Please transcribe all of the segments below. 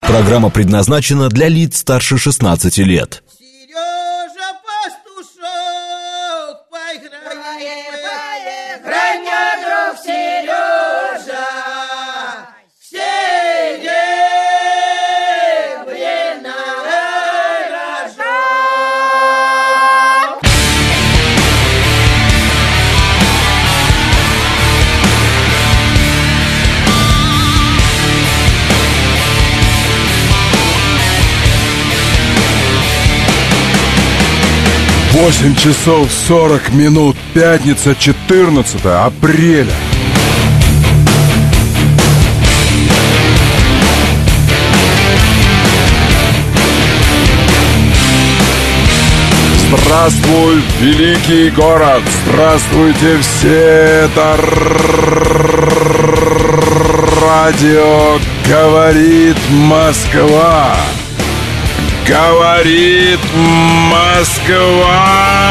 Программа предназначена для лиц старше 16 лет. Сережа, пастушок, поиграй, граня, друг Сережа, серебряная рожок. 8 часов 40 минут, пятница, 14 апреля. Здравствуй, великий город! Здравствуйте все! Это радио «Говорит Москва». Говорит Москва.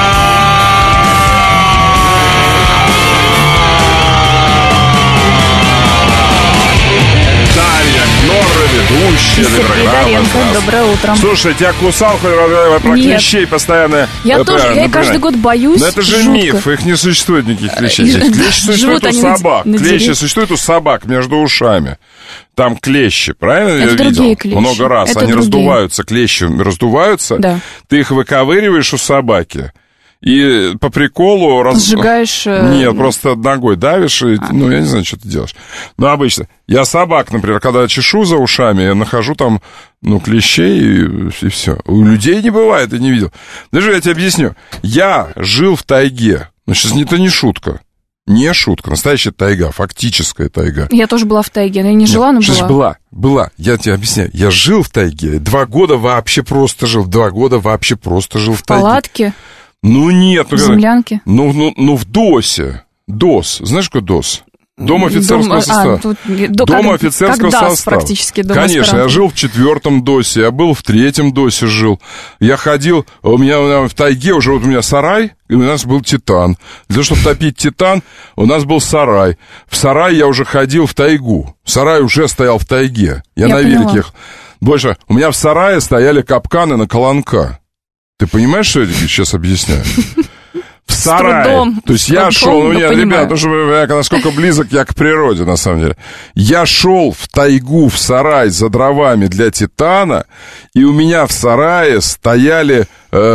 Ведущая программы. Доброе утро. Слушай, тебя кусал про клещей постоянно. Я тоже, я каждый год боюсь. Но это же жутко. миф, их не существует никаких клещей. Клещи существуют у собак. Клещи существуют у собак между ушами. Там клещи, правильно это я видел? Клещи. Много раз. Это они другие. раздуваются, клещи раздуваются. Да. Ты их выковыриваешь у собаки. И по приколу... Сжигаешь... Нет, просто ногой давишь, и, ну, я не знаю, что ты делаешь. Но обычно. Я собак, например, когда чешу за ушами, я нахожу там, ну, клещей, и все. У людей не бывает, я не видел. Даже я тебе объясню. Я жил в тайге. Ну, сейчас это не шутка. Не шутка. Настоящая тайга, фактическая тайга. Я тоже была в тайге, но я не жила, но была. Была. Я тебе объясняю. Я жил в тайге. 2 года вообще просто жил. 2 года вообще просто жил в тайге. В палатке? Ну, нет. В землянке? Ну, в ДОСе. ДОС. Знаешь, какой ДОС? Дом офицерского состава. Дом офицерского состава. Практически. Конечно, я жил в 4-м ДОСе, я был в 3-м ДОСе жил. Я ходил, у меня в тайге уже вот у меня сарай, и у нас был титан. Для того, чтобы топить титан, у нас был сарай. В сарай я уже ходил в тайгу. Сарай уже стоял в тайге. Я на великих. Больше, у меня в сарае стояли капканы на колонка. Ты понимаешь, что я тебе сейчас объясняю? В сарае. То есть я шел, ну нет, ребят, потому что я насколько близок я к природе, на самом деле. Я шел в тайгу, в сарай за дровами для титана, и у меня в сарае стояли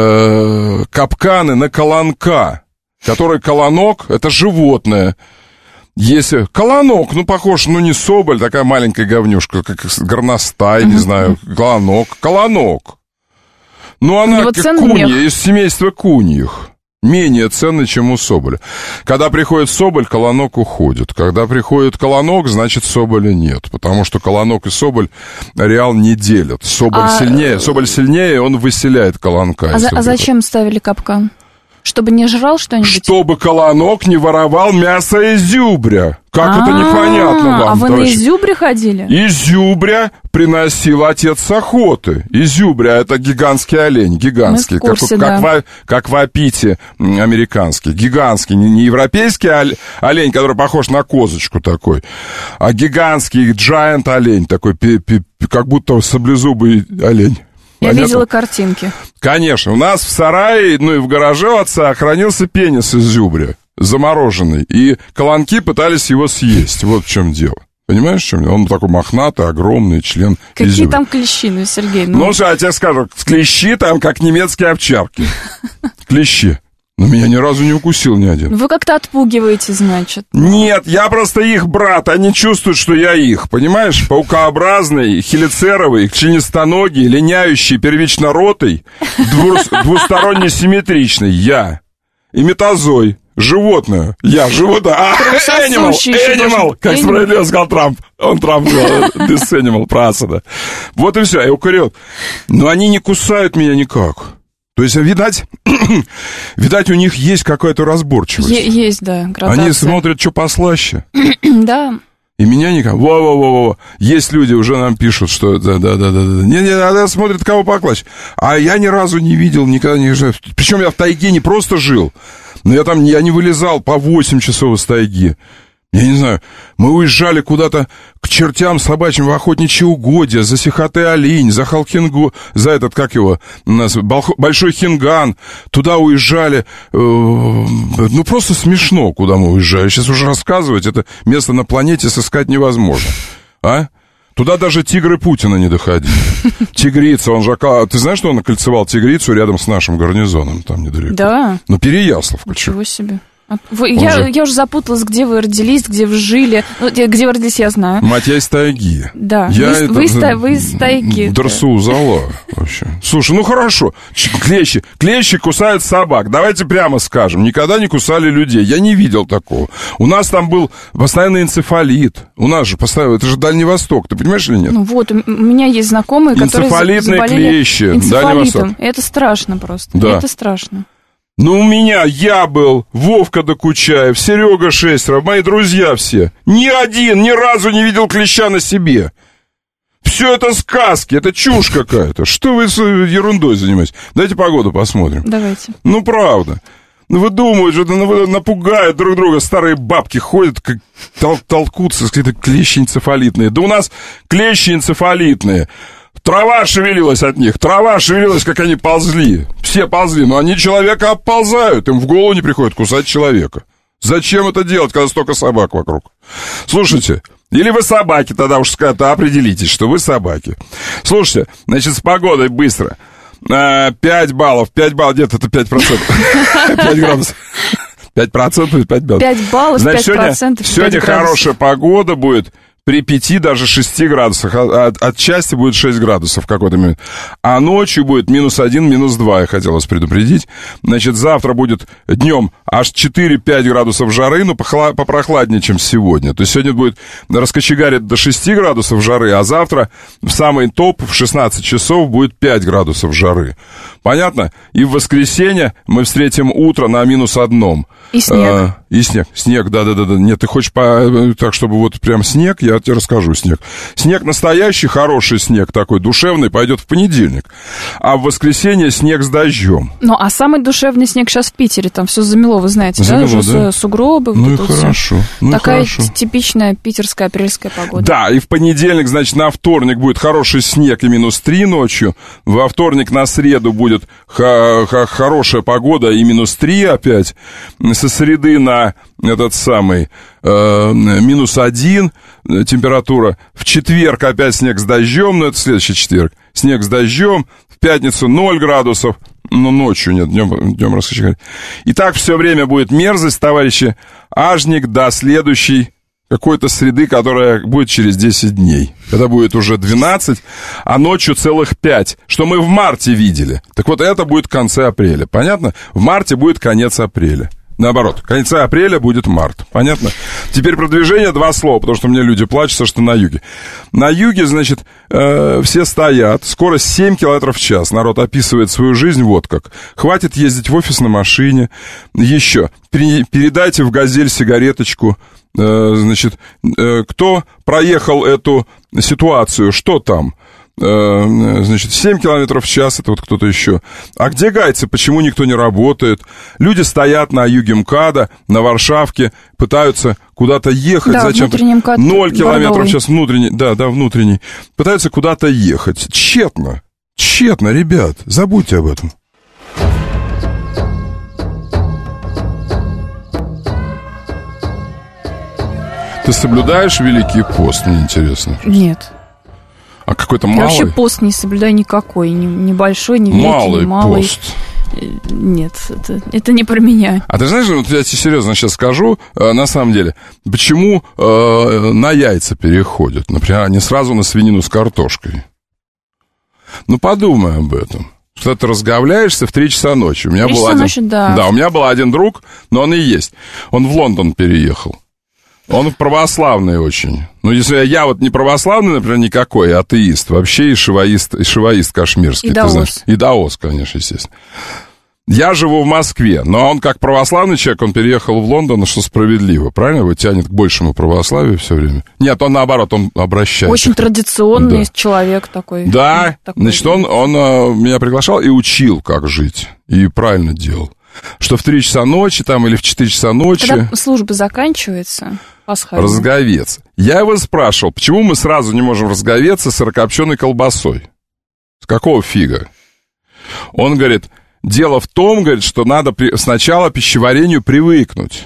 капканы на колонка, который колонок — это животное. Если колонок, ну, похож, ну, не соболь, такая маленькая говнюшка, как горностай, не знаю, колонок. Ну, она как кунья, из семейства куньих. Менее ценный, чем у соболя. Когда приходит соболь, колонок уходит. Когда приходит колонок, значит, соболя нет. Потому что колонок и соболь реал не делят. Соболь сильнее, он выселяет колонка. А зачем ставили капкан? Чтобы не жрал что-нибудь? Чтобы колонок не воровал мясо изюбря. Как это непонятно вам, а вы товарищи? на изюбре ходили? Изюбря приносил отец с охоты. Изюбря — это гигантский олень, гигантский. Мы в курсе, да. Как в Апите американский. Гигантский, не европейский олень, который похож на козочку такой, а гигантский giant олень, такой, как будто саблезубый олень. Я видела картинки. Конечно. У нас в сарае, ну и в гараже у отца хранился пенис изюбря, замороженный. И колонки пытались его съесть. Вот в чем дело. Понимаешь, в чем дело? Он такой мохнатый, огромный член Какие изюбря. там клещи, ну, Сергей? Ну, я тебе скажу, клещи там, как немецкие овчарки. Клещи. Но меня ни разу не укусил ни один. Вы как-то отпугиваете, значит. Нет, я просто их брат, они чувствуют, что я их, понимаешь? Паукообразный, хелицеровый, членистоногий, линяющий, первичноротый, двусторонне симметричный, я. И метазой, животное, я, животное, animal, как справедливо сказал Трамп. Он Трамп говорил, this animal, праса, да. Вот и все, я укурил. Но они не кусают меня никак. То есть, видать, у них есть какая-то разборчивость. Есть, да, градация. Они смотрят, что послаще. Да. И меня никак. Во-во-во-во. Есть люди, уже нам пишут, что да-да-да-да. Не, смотрят, кого покласть. А я ни разу не видел, никогда не жил. Причем я в тайге не просто жил, но я не вылезал по 8 часов из тайги. Я не знаю, мы уезжали куда-то к чертям собачьим в охотничьи угодья, за Сихотэ-Алинь, за Халхингу, за этот, как его, у нас, Большой Хинган, туда уезжали, ну, просто смешно, куда мы уезжали. Сейчас уже рассказывать, это место на планете сыскать невозможно, а? Туда даже тигры Путина не доходили. Тигрица, он же... Ты знаешь, что он окольцевал тигрицу рядом с нашим гарнизоном, там недалеко? Да. Ну, Переяславка. Ничего себе. Я уже запуталась, где вы родились, где вы жили. Ну, где вы родились, я знаю. Мать, я из тайги. Да, вы из тайги. Дарсу зала вообще. Слушай, ну хорошо. Клещи кусают собак. Давайте прямо скажем. Никогда не кусали людей. Я не видел такого. У нас там был постоянный энцефалит. У нас же постоянно... Это же Дальний Восток. Ты понимаешь или нет? Ну вот, у меня есть знакомые, которые заболели клещи. энцефалитом. Это страшно просто. Да. Это страшно. Ну, у меня, я был, Вовка Докучаев, Серега Шестеров, мои друзья все. Ни один ни разу не видел клеща на себе. Все это сказки, это чушь какая-то. Что вы ерундой занимаетесь? Давайте погоду посмотрим. Давайте. Ну, правда. Ну, вы думаете, что напугают друг друга, старые бабки ходят, как толкутся, какие-то клещи энцефалитные. Да у нас клещи энцефалитные. Трава шевелилась от них, как они ползли. Все ползли, но они человека обползают, им в голову не приходит кусать человека. Зачем это делать, когда столько собак вокруг? Слушайте, или вы собаки, тогда уж определитесь, что вы собаки. Слушайте, значит, с погодой быстро. 5 баллов, где-то это 5%. 5 градусов. 5% 5 баллов. 5 баллов, значит, 5%. Сегодня хорошая погода будет. При 5, даже 6 градусах. Отчасти будет 6 градусов в какой-то момент. А ночью будет -1, -2, я хотел вас предупредить. Значит, завтра будет днем аж 4-5 градусов жары, но попрохладнее, чем сегодня. То есть сегодня будет раскочегарить до 6 градусов жары, а завтра в самый топ в 16 часов будет 5 градусов жары. Понятно? И в воскресенье мы встретим утро на -1. И снег. И снег, да. Нет, ты хочешь так, чтобы вот прям снег, я тебе расскажу снег. Снег настоящий, хороший снег такой, душевный, пойдет в понедельник. А в воскресенье снег с дождем. Ну, а самый душевный снег сейчас в Питере, там все замело, вы знаете, замело, да? Уже сугробы. Ну вот и хорошо. Ну такая хорошо. типичная питерская апрельская погода. Да, и в понедельник, значит, на вторник будет хороший снег и -3 ночью. Во вторник на среду будет хорошая погода и -3 опять. Со среды на этот самый -1 температура. В четверг опять снег с дождем, но это следующий четверг. Снег с дождем. В пятницу 0 градусов. Но ночью нет, днем раскочегарить. И так все время будет мерзость, товарищи. Ажник до следующей какой-то среды, которая будет через 10 дней. Это будет уже 12, а ночью целых 5, что мы в марте видели. Так вот, это будет в конце апреля. Понятно? В марте будет конец апреля. Наоборот, в конце апреля будет март. Понятно? Теперь продвижение 2 слова, потому что мне люди плачутся, что на юге. На юге, значит, все стоят. Скорость 7 км в час. Народ описывает свою жизнь вот как. Хватит ездить в офис на машине. Еще. Передайте в «Газель» сигареточку. Значит, кто проехал эту ситуацию, что там? Значит, 7 километров в час, это вот кто-то еще. А где гайцы? Почему никто не работает? Люди стоят на юге МКАДа, на Варшавке, пытаются куда-то ехать. Да, зачем-то. 0 километров в час внутренний. Да, внутренний. Пытаются куда-то ехать. Тщетно, ребят, забудьте об этом. Ты соблюдаешь Великий пост, мне интересно? Нет. А какой-то Я малый? вообще пост не соблюдаю никакой. Ни большой, ни великий, ни малый. Пост. Нет, это не про меня. А ты знаешь, вот я тебе серьезно сейчас скажу, на самом деле, почему на яйца переходят? Например, не сразу на свинину с картошкой. Ну, подумай об этом. Что ты разговляешься в 3 часа ночи. У меня 3 был часа один... ночи, да. Да, у меня был один друг, но он и есть. Он в Лондон переехал. Он православный очень. Ну, если я вот не православный, например, никакой, а атеист, вообще и шиваист кашмирский. И даос. Ты знаешь. И даос, конечно, естественно. Я живу в Москве, но он как православный человек, он переехал в Лондон, что справедливо, правильно? Его тянет к большему православию все время. Нет, он наоборот, он обращается. Очень традиционный человек такой. Да, такой. Значит, он меня приглашал и учил, как жить. И правильно делал. что в 3 часа ночи там или в 4 часа ночи... Когда служба заканчивается, пасхальная. Разговеться. Я его спрашивал, почему мы сразу не можем разговеться с сырокопченой колбасой? С какого фига? Он говорит, дело в том, говорит, что надо сначала пищеварению привыкнуть.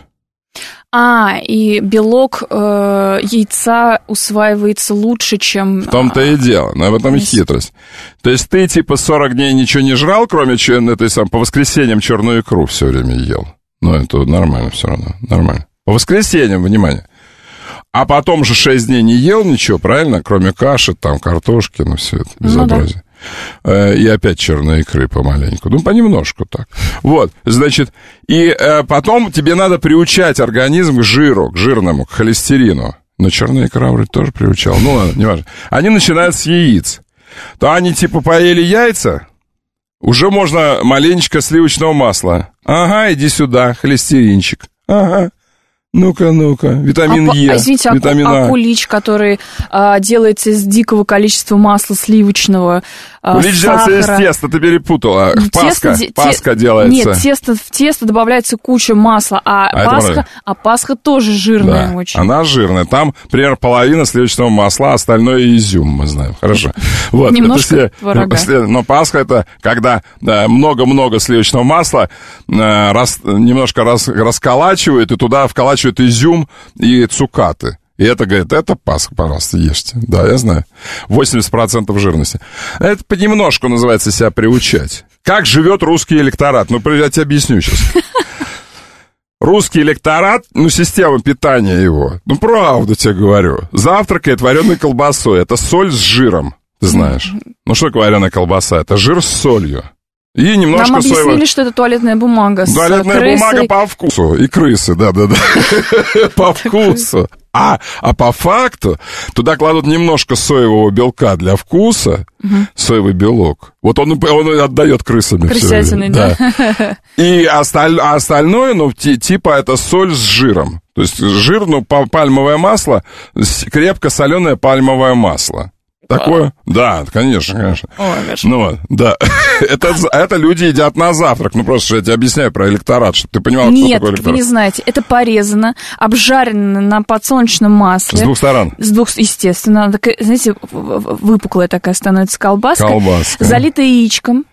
И белок яйца усваивается лучше, чем... В том-то и дело, но в этом и хитрость. То есть ты типа 40 дней ничего не жрал, кроме по воскресеньям черную икру все время ел. Ну, это нормально все равно, нормально. По воскресеньям, внимание. А потом же 6 дней не ел ничего, правильно? Кроме каши, там, картошки, ну, все это безобразие. И опять черной икры помаленьку. Ну, понемножку так. Вот, значит, и потом тебе надо приучать организм к жиру, к жирному, к холестерину. Но черная икра вроде тоже приучал. Ну, ладно, неважно. Они начинают с яиц. То они типа поели яйца, уже можно маленечко сливочного масла. Ага, иди сюда, холестеринчик. Ага. Ну-ка, витамин Е, извините, витамин А. Кулич, который делается из дикого количества масла сливочного, Кулич делается из теста, ты перепутала. Пасха делается. Нет, в тесто добавляется куча масла, Пасха тоже жирная, да, очень. Она жирная. Там, примерно, половина сливочного масла, остальное изюм, мы знаем. Хорошо. Вот, немножко творога. Но Пасха — это когда много-много сливочного масла немножко расколачивают, и туда вколачивают изюм и цукаты. И это, говорит, это Пасха, пожалуйста, ешьте. Да, я знаю. 80% жирности. Это понемножку называется себя приучать. Как живет русский электорат? Ну, я тебе объясню сейчас. Русский электорат, система питания его, правда тебе говорю, завтракает вареной колбасой. Это соль с жиром, ты знаешь. Ну, что такое вареная колбаса? Это жир с солью. И немножко нам объяснили, что это туалетная бумага с туалетная бумага по вкусу. И крысы, да. По вкусу. А по факту туда кладут немножко соевого белка для вкуса, соевый белок. Вот он отдает крысами. Крысятиной, да. И остальное, типа это соль с жиром. То есть жир, пальмовое масло, крепко соленое пальмовое масло. Такое? Да, конечно. Ой, да. Это люди едят на завтрак. Просто я тебе объясняю про электорат, чтобы ты понимал, что такое электорат. Нет, вы не знаете. Это порезано, обжарено на подсолнечном масле. С двух сторон? Естественно. Знаете, выпуклая такая становится колбаска. Залита яичком.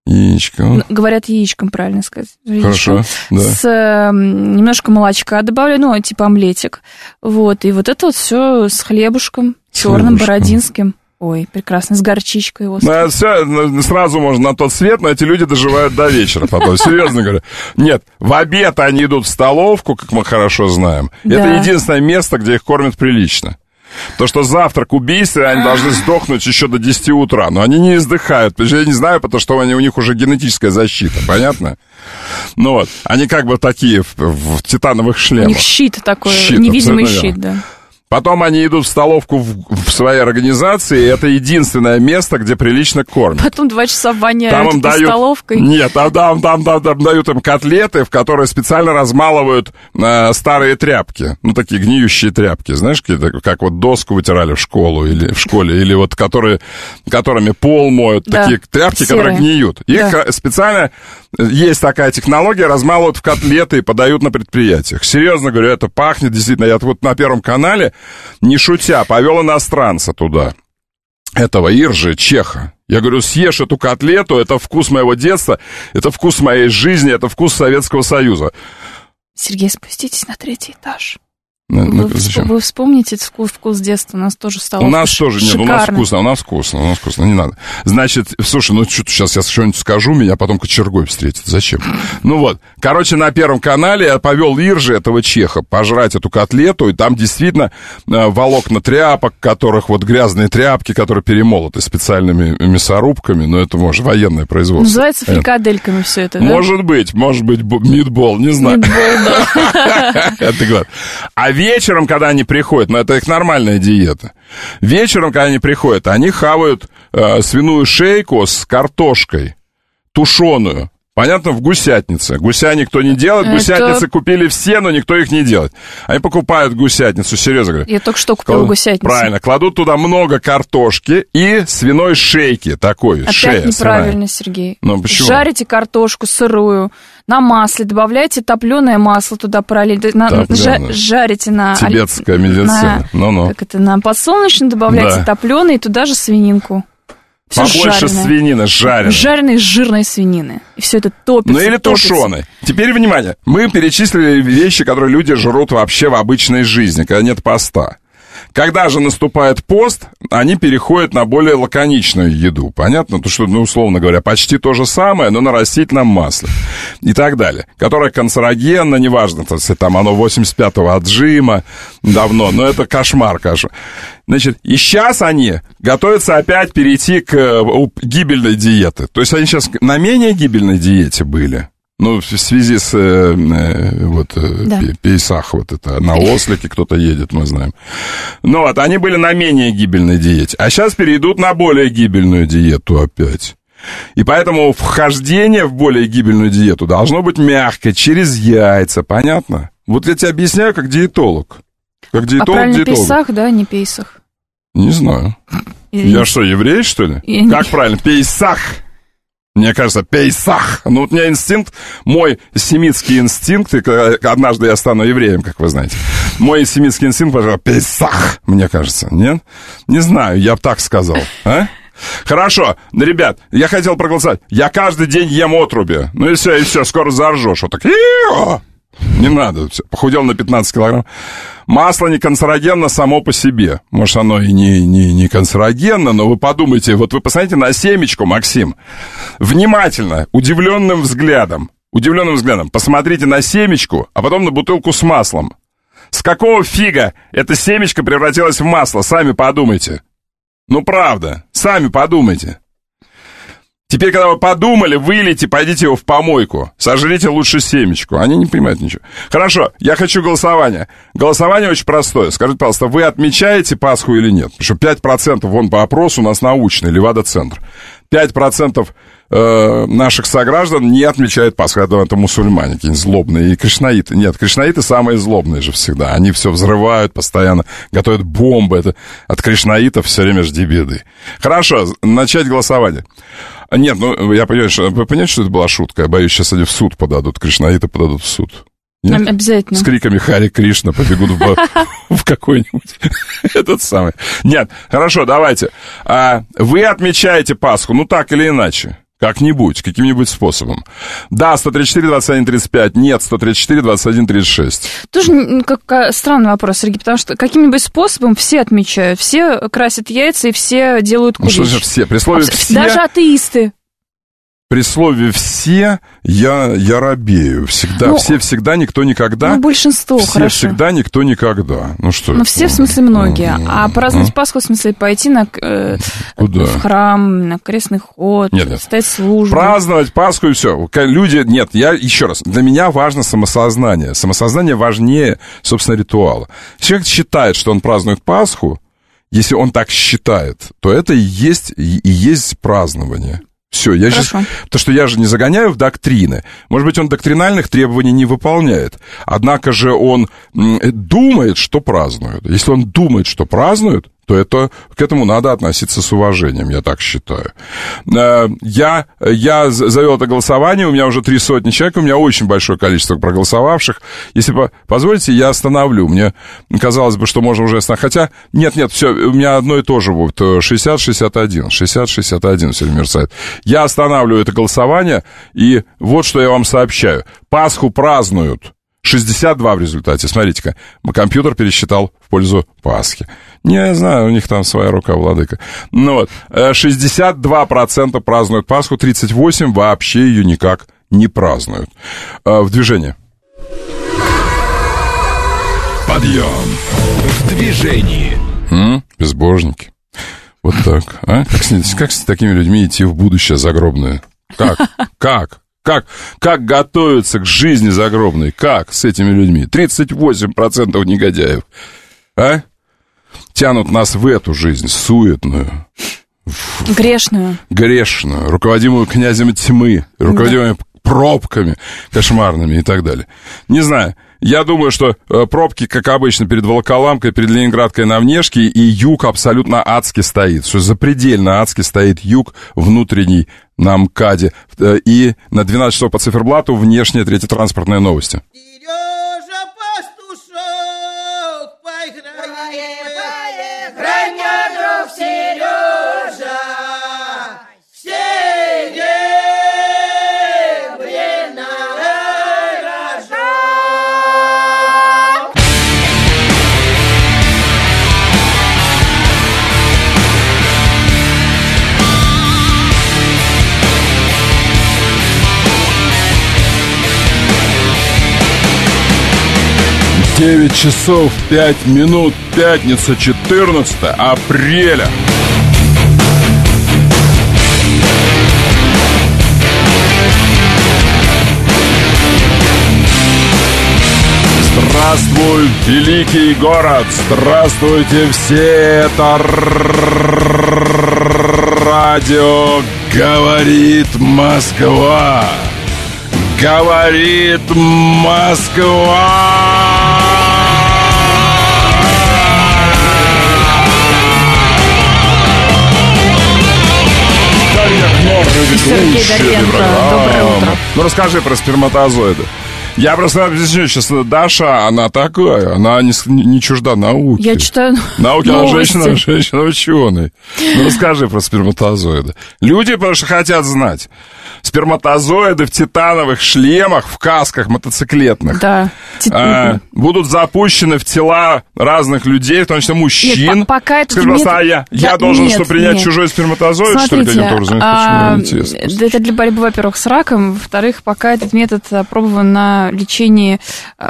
Говорят, яичком, правильно сказать. Хорошо, да. С немножко молочка добавляю, типа омлетик. Вот, и вот это вот все с хлебушком, черным, бородинским. Ой, прекрасно, с горчичкой его. Все, сразу можно на тот свет, но эти люди доживают до вечера потом, серьезно говорю. Нет, в обед они идут в столовку, как мы хорошо знаем. Да. Это единственное место, где их кормят прилично. То, что завтрак убийственный, они должны сдохнуть еще до 10 утра. Но они не издыхают. Я не знаю, потому что у них уже генетическая защита, понятно? Они как бы такие в титановых шлемах. У них щит такой, невидимый щит, да. Потом они идут в столовку в своей организации, и это единственное место, где прилично кормят. Потом 2 часа воняют столовкой. Нет, там дают им котлеты, в которые специально размалывают старые тряпки. Такие гниющие тряпки, знаешь, как вот доску вытирали в школе, или вот которыми пол моют. Да, такие тряпки, серые, которые гниют. Их специально, есть такая технология, размалывают в котлеты и подают на предприятиях. Серьезно говорю, это пахнет действительно. Я вот на Первом канале, не шутя, повел иностранца туда, этого Иржи, чеха. Я говорю, съешь эту котлету, это вкус моего детства, это вкус моей жизни, это вкус Советского Союза. Сергей, спуститесь на 3-й этаж. Вы вспомните вкус детства, у нас тоже стало. У нас тоже нет, у нас вкусно, не надо. Значит, слушай, что-то сейчас я что-нибудь скажу, меня потом кочергой встретит. Зачем? Короче, на Первом канале я повел Иржи, этого чеха, пожрать эту котлету, и там действительно волокна тряпок, которых грязные тряпки, которые перемолоты специальными мясорубками, но это, может, военное производство. Называется фрикадельками все это, да? Может быть, митбол, не знаю. Митбол, да. Это говорят. А вечером, когда они приходят, это их нормальная диета, вечером, когда они приходят, они хавают свиную шейку с картошкой, тушеную. Понятно, в гусятнице. Гуся никто не делает, гусятницы купили все, но никто их не делает. Они покупают гусятницу, серьезно говорю. Я только что купила гусятницу. Правильно, кладут туда много картошки и свиной шейки такой. Опять неправильно, свиная. Сергей. Почему? Жарите картошку сырую, на масле, добавляете топленое масло туда параллельно, жарите на... Тибетская медицина. Как это, на подсолнечном добавляете топленое и туда же свининку. Всё побольше свинины жареной. Жареной жирной свинины. И все это топится. Ну или тушеной. Теперь, внимание, мы перечислили вещи, которые люди жрут вообще в обычной жизни, когда нет поста. Когда же наступает пост, они переходят на более лаконичную еду. Понятно? То, что, условно говоря, почти то же самое, но на растительном масле. И так далее. Которое канцерогенно, неважно, там оно 85-го отжима давно, но это кошмар, конечно. Значит, и сейчас они готовятся опять перейти к гибельной диете. То есть они сейчас на менее гибельной диете были. Ну, в связи с Пейсах, вот это, на ослике кто-то едет, мы знаем. Ну вот, они были на менее гибельной диете, а сейчас перейдут на более гибельную диету опять. И поэтому вхождение в более гибельную диету должно быть мягкое, через яйца, понятно? Вот я тебе объясняю как диетолог. Как диетолог. Пейсах, да, не Пейсах? Не знаю. Я что, еврей, что ли? Как правильно? Пейсах. Мне кажется, Пейсах. Ну, вот у меня инстинкт, мой семитский инстинкт, и однажды я стану евреем, как вы знаете. Мой семитский инстинкт, пожалуйста, Пейсах, мне кажется. Нет? Не знаю, я бы так сказал. А? Хорошо, ребят, я хотел проголосовать. Я каждый день ем отруби. Ну и все, скоро заржешь. Вот так. Не надо, похудел на 15 килограмм. Масло не канцерогенно само по себе. Может, оно и не канцерогенно, но вы подумайте, вот вы посмотрите на семечку, Максим, внимательно, удивленным взглядом, посмотрите на семечку, а потом на бутылку с маслом. С какого фига эта семечка превратилась в масло? Сами подумайте. Ну, правда, сами подумайте. Теперь, когда вы подумали, вылейте, пойдите его в помойку. Сожрите лучше семечку. Они не понимают ничего. Хорошо, я хочу голосование. Голосование очень простое. Скажите, пожалуйста, вы отмечаете Пасху или нет? Потому что 5% вон по опросу у нас научный, Левада-центр. 5% наших сограждан не отмечают Пасху. Это мусульмане какие-нибудь злобные. И кришнаиты. Нет, кришнаиты самые злобные же всегда. Они все взрывают постоянно, готовят бомбы. Это от кришнаитов все время жди беды. Хорошо, начать голосование. Нет, ну, я понимаю, что... Вы понимаете, что это была шутка? Я боюсь, сейчас они в суд подадут. Кришнаиты подадут в суд. Нет? Обязательно. С криками «Хари Кришна» побегут в какой-нибудь этот самый. Нет, хорошо, давайте. Вы отмечаете Пасху, ну так или иначе. Как-нибудь, каким-нибудь способом. Да, 134-21-35, нет, 134-21-36. Тоже странный вопрос, Сергей, потому что каким-нибудь способом все отмечают, все красят яйца и все делают кулич. Ну что же все? При слове «все»... Даже атеисты. При слове «все» я робею. Всегда, все всегда, никто никогда. Ну, большинство, все хорошо. Всегда, никто никогда. Ну, что Ну, все, в смысле, многие. А праздновать Пасху, в смысле, пойти в храм, на крестный ход, стать службу. Праздновать Пасху и все. Люди, нет, я еще раз. Для меня важно самосознание. Самосознание важнее, собственно, ритуала. Человек считает, что он празднует Пасху, если он так считает, то это и есть празднование. Все, я сейчас... То, что я же не загоняю в доктрины. Может быть, он доктринальных требований не выполняет. Однако же он думает, что празднует. Если он думает, что празднует, то к этому надо относиться с уважением, я так считаю. Я завел это голосование, у меня уже 300 человек, у меня очень большое количество проголосовавших. Если позволите, я остановлю. Мне казалось бы, что можно уже остановить. Хотя, нет, все, у меня одно и то же, вот 60-61 все мерцает. Я останавливаю это голосование, и вот что я вам сообщаю. Пасху празднуют 62 в результате. Смотрите-ка, компьютер пересчитал в пользу Пасхи. Не знаю, у них там своя рука, владыка. Ну вот, 62% празднуют Пасху, 38% вообще ее никак не празднуют. В движении. Подъем в движении. Безбожники. Вот так. А? Как с такими людьми идти в будущее загробное? Как готовиться к жизни загробной? Как с этими людьми? 38% негодяев. А? Тянут нас в эту жизнь суетную. Грешную, руководимую князем тьмы, руководимую пробками кошмарными и так далее. Не знаю, Я думаю, что пробки, как обычно, перед Волоколамкой, перед Ленинградкой на Внешке, и юг абсолютно адски стоит. Что запредельно адски стоит юг внутренний на МКАДе. И на 12 часов по циферблату внешние третьетранспортные новости. Сережа пастушок, поиграй, мне друг Сережа, Девять часов 5 минут, пятница, 14 апреля. Здравствуй, великий город! Здравствуйте все! Это радио «Говорит Москва». Говорит Москва! Сергей Доренко, доброе утро. Ну, расскажи про сперматозоиды. Я просто объясню сейчас, Даша, она такая, она не чужда науки. Я читаю науки, она новости. женщина-ученый. Ну, расскажи про сперматозоиды. Люди, потому что хотят знать. Сперматозоиды в титановых шлемах, в касках мотоциклетных, Да. будут запущены в тела разных людей, в том числе мужчин. Нет, пока этот Скажи, просто, метод- я Да, должен нет, что, принять нет. чужой сперматозоид, что ли, Смотрите, каким-то образом? Почему интересно? это для борьбы, во-первых, с раком, во-вторых, пока этот метод опробован на лечении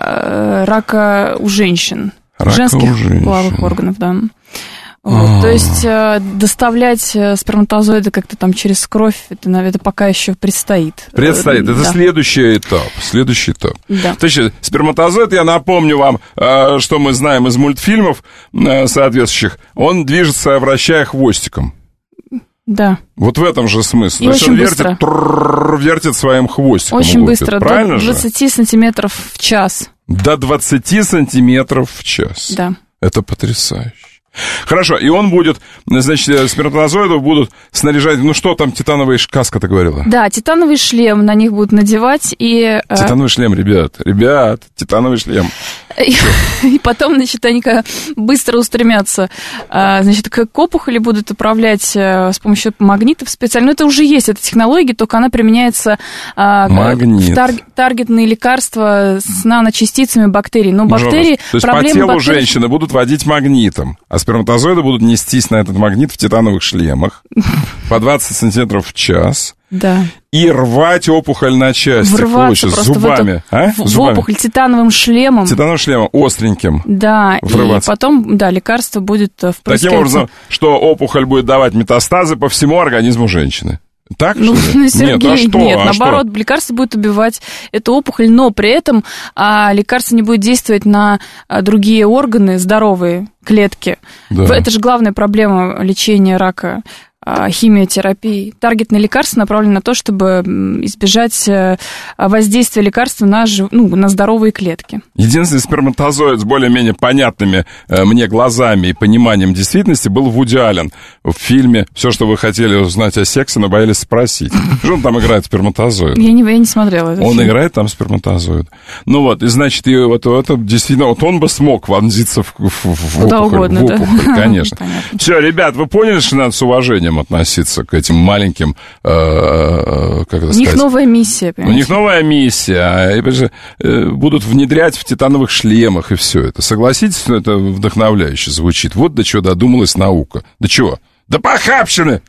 рака у женщин. Рака женских у женщин. половых органов, да. Вот, то есть доставлять сперматозоиды как-то там через кровь, это пока еще предстоит. Предстоит. Это Да. следующий этап. Да. То есть сперматозоид, я напомню вам, что мы знаем из мультфильмов соответствующих, он движется, вращая хвостиком. Да. Вот в этом же смысл. И То есть очень он быстро. вертит своим хвостиком. Очень лупит. быстро, Правильно до же? 20 сантиметров в час. До 20 сантиметров в час. Да. Это потрясающе. Хорошо, и он будет, значит, сперматозоидов будут снаряжать, ну что там, титановая каска, ты говорила? Да, титановый шлем на них будут надевать, и... Титановый шлем, ребят, титановый шлем. И потом, значит, они быстро устремятся, значит, к опухоли будут управлять с помощью магнитов специально. Но это уже есть, эта технология, только она применяется Магнит. в таргетные лекарства с наночастицами бактерий. Но бактерии... То есть по проблема телу бактерий- женщины будут водить магнитом, а сперматозоиды будут нестись на этот магнит в титановых шлемах по 20 сантиметров в час. Да. И рвать опухоль на части. Врываться просто зубами. в опухоль титановым шлемом. Титановым шлемом, остреньким. Да, Врываться. и потом, да, лекарство будет впрыскиваться. Таким образом, что опухоль будет давать метастазы по всему организму женщины. Так, Ну, что ли? Сергей, Нет, нет, а наоборот, лекарство будет убивать эту опухоль, но при этом лекарство не будет действовать на другие органы, здоровые клетки. Да. Это же главная проблема лечения рака. Химиотерапии. Таргетные лекарства направлены на то, чтобы избежать воздействия лекарства на здоровые клетки. Единственный сперматозоид с более-менее понятными мне глазами и пониманием действительности был Вуди Аллен в фильме «Все, что вы хотели узнать о сексе, но боялись спросить». Что он там играет сперматозоид? Я не смотрела этот Он фильм. играет там сперматозоид. Ну вот, и значит, и вот это действительно, вот он бы смог вонзиться в Куда опухоль, угодно, да. конечно. Понятно. Все, ребят, вы поняли, что надо с уважением относиться к этим маленьким, как это У них сказать? новая миссия, У понимаете? них новая миссия, и будут внедрять в титановых шлемах и все это. Согласитесь, что это вдохновляюще звучит? Вот до чего додумалась наука. До чего? До похабщины!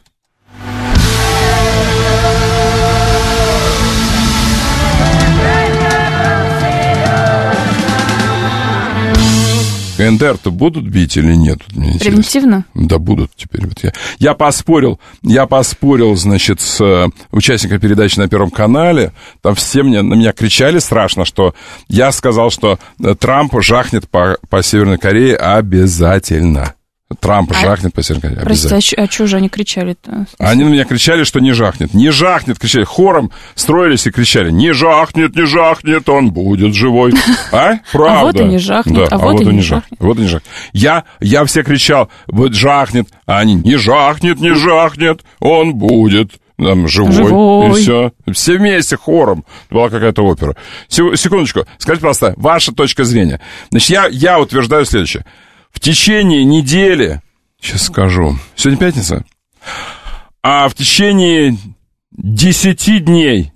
КНДР-то будут бить или нет? Мне интересно. Превентивно? Да, будут теперь. Вот я поспорил, значит, с участником передачи на Первом канале. Там все на меня кричали страшно, что я сказал, что Трамп жахнет по Северной Корее обязательно. Трамп жахнет по Северной Корее. Простите, а что же они кричали-то? Они на меня кричали, что не жахнет. Не жахнет, кричали. Хором строились и кричали. Не жахнет, он будет живой. А? Правда. А вот и не жахнет, да, вот и не жахнет. Вот и не жахнет. Я все кричал, вот жахнет, а они не жахнет, он будет там, живой. И все. Все вместе хором. Была какая-то опера. Секундочку. Скажите, пожалуйста, ваша точка зрения. Значит, я утверждаю следующее. В течение недели, сейчас скажу, сегодня пятница, а в течение 10 дней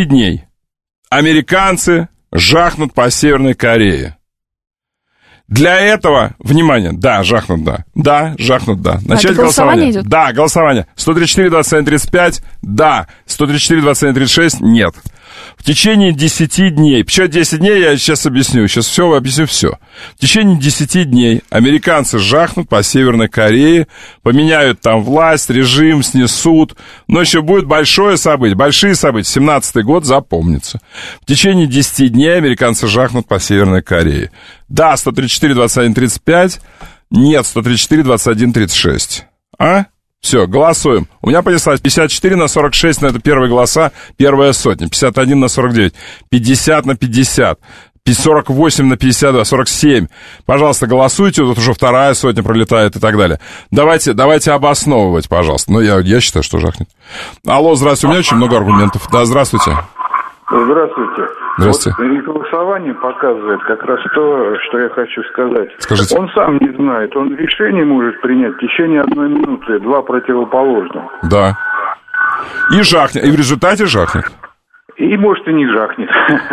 американцы жахнут по Северной Корее. Для этого, внимание, да, жахнут, да. Да, жахнут, да. Начать голосование. Идет? Да, голосование. 134-21-35, да. 134-21-36, нет. В течение 10 дней, почему 10 дней, я сейчас объясню, объясню все. В течение 10 дней американцы жахнут по Северной Корее, поменяют там власть, режим, снесут, но еще будет большие события, 17-й год запомнится. В течение 10 дней американцы жахнут по Северной Корее. Да, 134-21-35, нет, 134-21-36. А? Все, голосуем. У меня понеслась 54-46, но это первые голоса, первая сотня. 51-49, 50-50, 48-52, 47. Пожалуйста, голосуйте, вот уже вторая сотня пролетает и так далее. Давайте обосновывать, пожалуйста. Ну, я считаю, что жахнет. Алло, здравствуйте, у меня очень много аргументов. Да, здравствуйте. Здравствуйте. Здравствуйте. Вот голосование показывает как раз то, что я хочу сказать. Скажите. Он сам не знает, он решение может принять в течение 1 минуты, 2 противоположных. Да. И жахнет, и в результате жахнет. И может и не жахнет.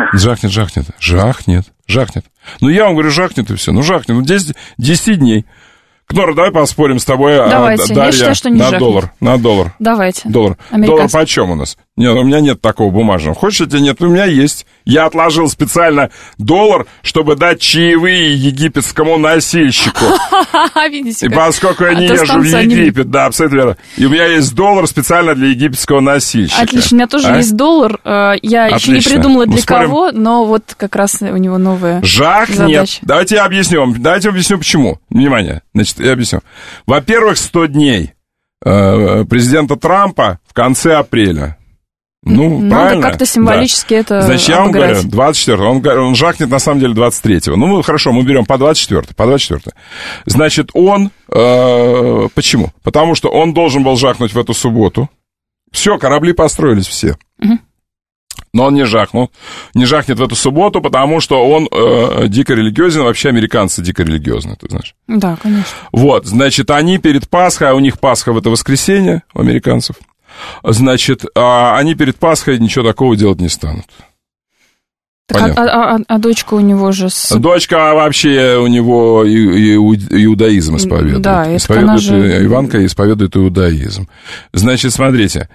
Жахнет. Ну, я вам говорю, жахнет и все. Ну, жахнет. 10 дней. Кнора, давай поспорим с тобой, давайте. Дарья, я считаю, что не на жахнет. доллар. Давайте. Доллар почем у нас? Нет, у меня нет такого бумажного. Хочешь, у тебя нет? У меня есть. Я отложил специально $1, чтобы дать чаевые египетскому носильщику. Видите, И поскольку я не езжу в Египет, да, абсолютно верно. И у меня есть $1 специально для египетского носильщика. Отлично, у меня тоже есть $1. Я еще не придумала для кого, но вот как раз у него новая жахнет. задача. Давайте я объясню почему. Внимание, значит, я объясню. Во-первых, 100 дней президента Трампа в конце апреля. Ну, надо правильно? как-то символически это Значит, я вам говорю, 24-го. Он жахнет, на самом деле, 23-го. Ну, хорошо, мы берем по 24-й. Значит, он... почему? Потому что он должен был жахнуть в эту субботу. Все, корабли построились все. Но он не жахнул. Не жахнет в эту субботу, потому что он дико религиозен. Вообще американцы дико религиозные, ты знаешь. Да, конечно. Вот, значит, они перед Пасхой, а у них Пасха в это воскресенье, у американцев, значит, они перед Пасхой ничего такого делать не станут. Так, а дочка у него же... Дочка вообще у него иудаизм исповедует. Да, исповедует же... Иванка исповедует иудаизм. Значит, смотрите,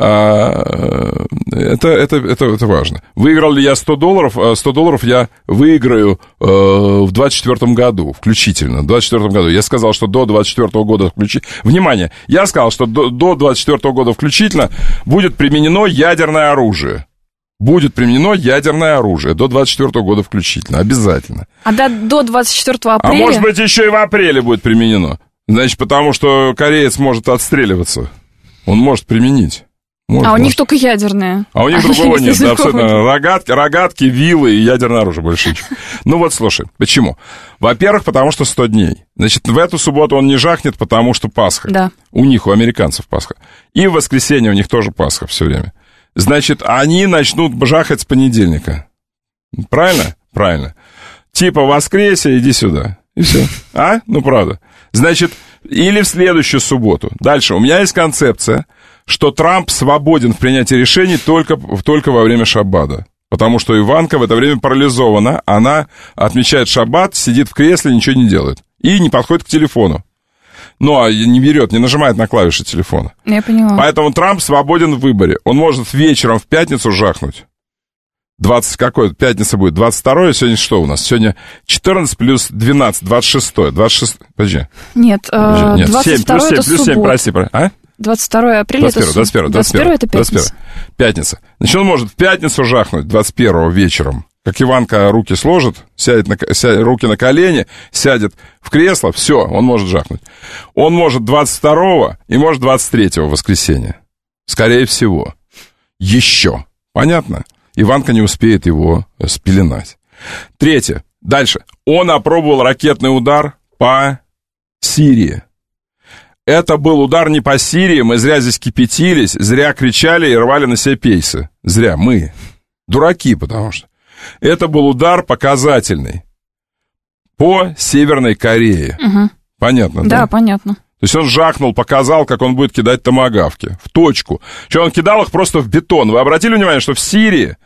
это важно. Выиграл ли я $100? $100 я выиграю в 24 году, включительно. В 24 году. Я сказал, что до 24 года включительно... Внимание, я сказал, что до 24 года включительно будет применено ядерное оружие. Будет применено ядерное оружие до 24 года включительно. Обязательно. А до 24 апреля? А может быть, еще и в апреле будет применено. Значит, потому что кореец может отстреливаться. Он может применить. У них только ядерные. А у них другого нет, да, абсолютно. Рогатки, вилы и ядерное оружие больше ничего. Ну вот, слушай, почему? Во-первых, потому что 100 дней. Значит, в эту субботу он не жахнет, потому что Пасха. Да. У них, у американцев Пасха. И в воскресенье у них тоже Пасха все время. Значит, они начнут жахать с понедельника. Правильно? Правильно. Типа воскресе, иди сюда. И все. А? Ну, правда. Значит, или в следующую субботу. Дальше. У меня есть концепция, что Трамп свободен в принятии решений только во время шаббата. Потому что Иванка в это время парализована. Она отмечает шаббат, сидит в кресле, ничего не делает. И не подходит к телефону. Но не берет, не нажимает на клавиши телефона. Я поняла. Поэтому Трамп свободен в выборе. Он может вечером в пятницу жахнуть. 20 какой? Пятница будет 22-е. Сегодня что у нас? Сегодня 14 плюс 12, 26-е. 26... Подожди. Нет, 22 7 плюс 7, это плюс 7, прости. А? 22 апреля 21 это пятница. Пятница. Значит, он может в пятницу жахнуть 21 вечером. как Иванка руки сложит, сядет руки на колени, сядет в кресло, все, он может жахнуть. Он может 22-го и может 23-го воскресенья. Скорее всего. Еще. Понятно? Иванка не успеет его спеленать. Третье. Дальше. Он опробовал ракетный удар по Сирии. Это был удар не по Сирии, мы зря здесь кипятились, зря кричали и рвали на себе пейсы. Зря, мы. Дураки, потому что. Это был удар показательный по Северной Корее. Угу. Понятно, да? Да, понятно. То есть он жахнул, показал, как он будет кидать томагавки. В точку. Что он кидал их просто в бетон. Вы обратили внимание, что в Сирии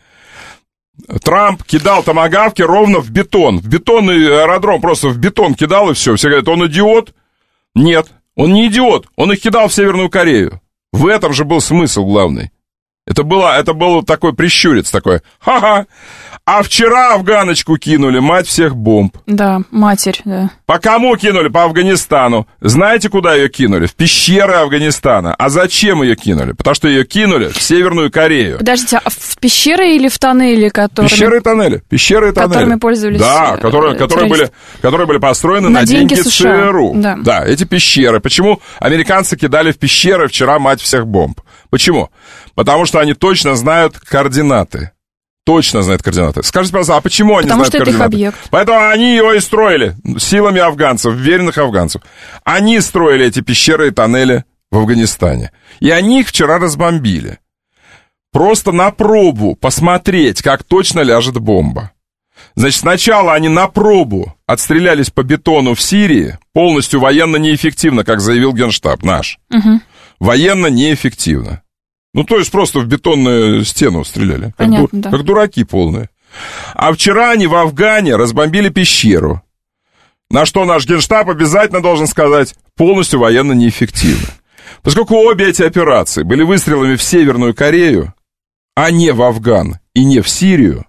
Трамп кидал томагавки ровно в бетон. В бетонный аэродром просто в бетон кидал, и все. Все говорят, он идиот. Нет, он не идиот. Он их кидал в Северную Корею. В этом же был смысл главный. Это был такой прищурец такой. Ха-ха. А вчера афганочку кинули, мать всех бомб. Да, матерь, да. По кому кинули? По Афганистану. Знаете, куда ее кинули? В пещеры Афганистана. А зачем ее кинули? Потому что ее кинули в Северную Корею. Подождите, а в пещеры или в тоннели, которыми... Пещеры и тоннели. Которыми пользовались... Да, которые были построены на деньги США. ЦРУ. Да, эти пещеры. Почему американцы кидали в пещеры вчера мать всех бомб? Почему? Потому что они точно знают координаты. Точно знают координаты. Скажите, пожалуйста, а почему они знают координаты? Потому что это их объект. Поэтому они его и строили силами афганцев, веренных афганцев. Они строили эти пещеры и тоннели в Афганистане. И они их вчера разбомбили. Просто на пробу посмотреть, как точно ляжет бомба. Значит, сначала они на пробу отстрелялись по бетону в Сирии, полностью военно неэффективно, как заявил Генштаб наш. Угу. Военно неэффективно. Ну, то есть просто в бетонную стену стреляли. Понятно, да. Как дураки полные. А вчера они в Афгане разбомбили пещеру. На что наш Генштаб обязательно должен сказать, полностью военно неэффективно. Поскольку обе эти операции были выстрелами в Северную Корею, а не в Афган и не в Сирию,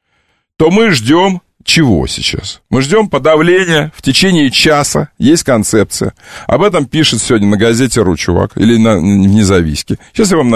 то мы ждем чего сейчас? Мы ждем подавления в течение часа. Есть концепция. Об этом пишет сегодня на газете «Ру», чувак. Или в «Независке». Сейчас я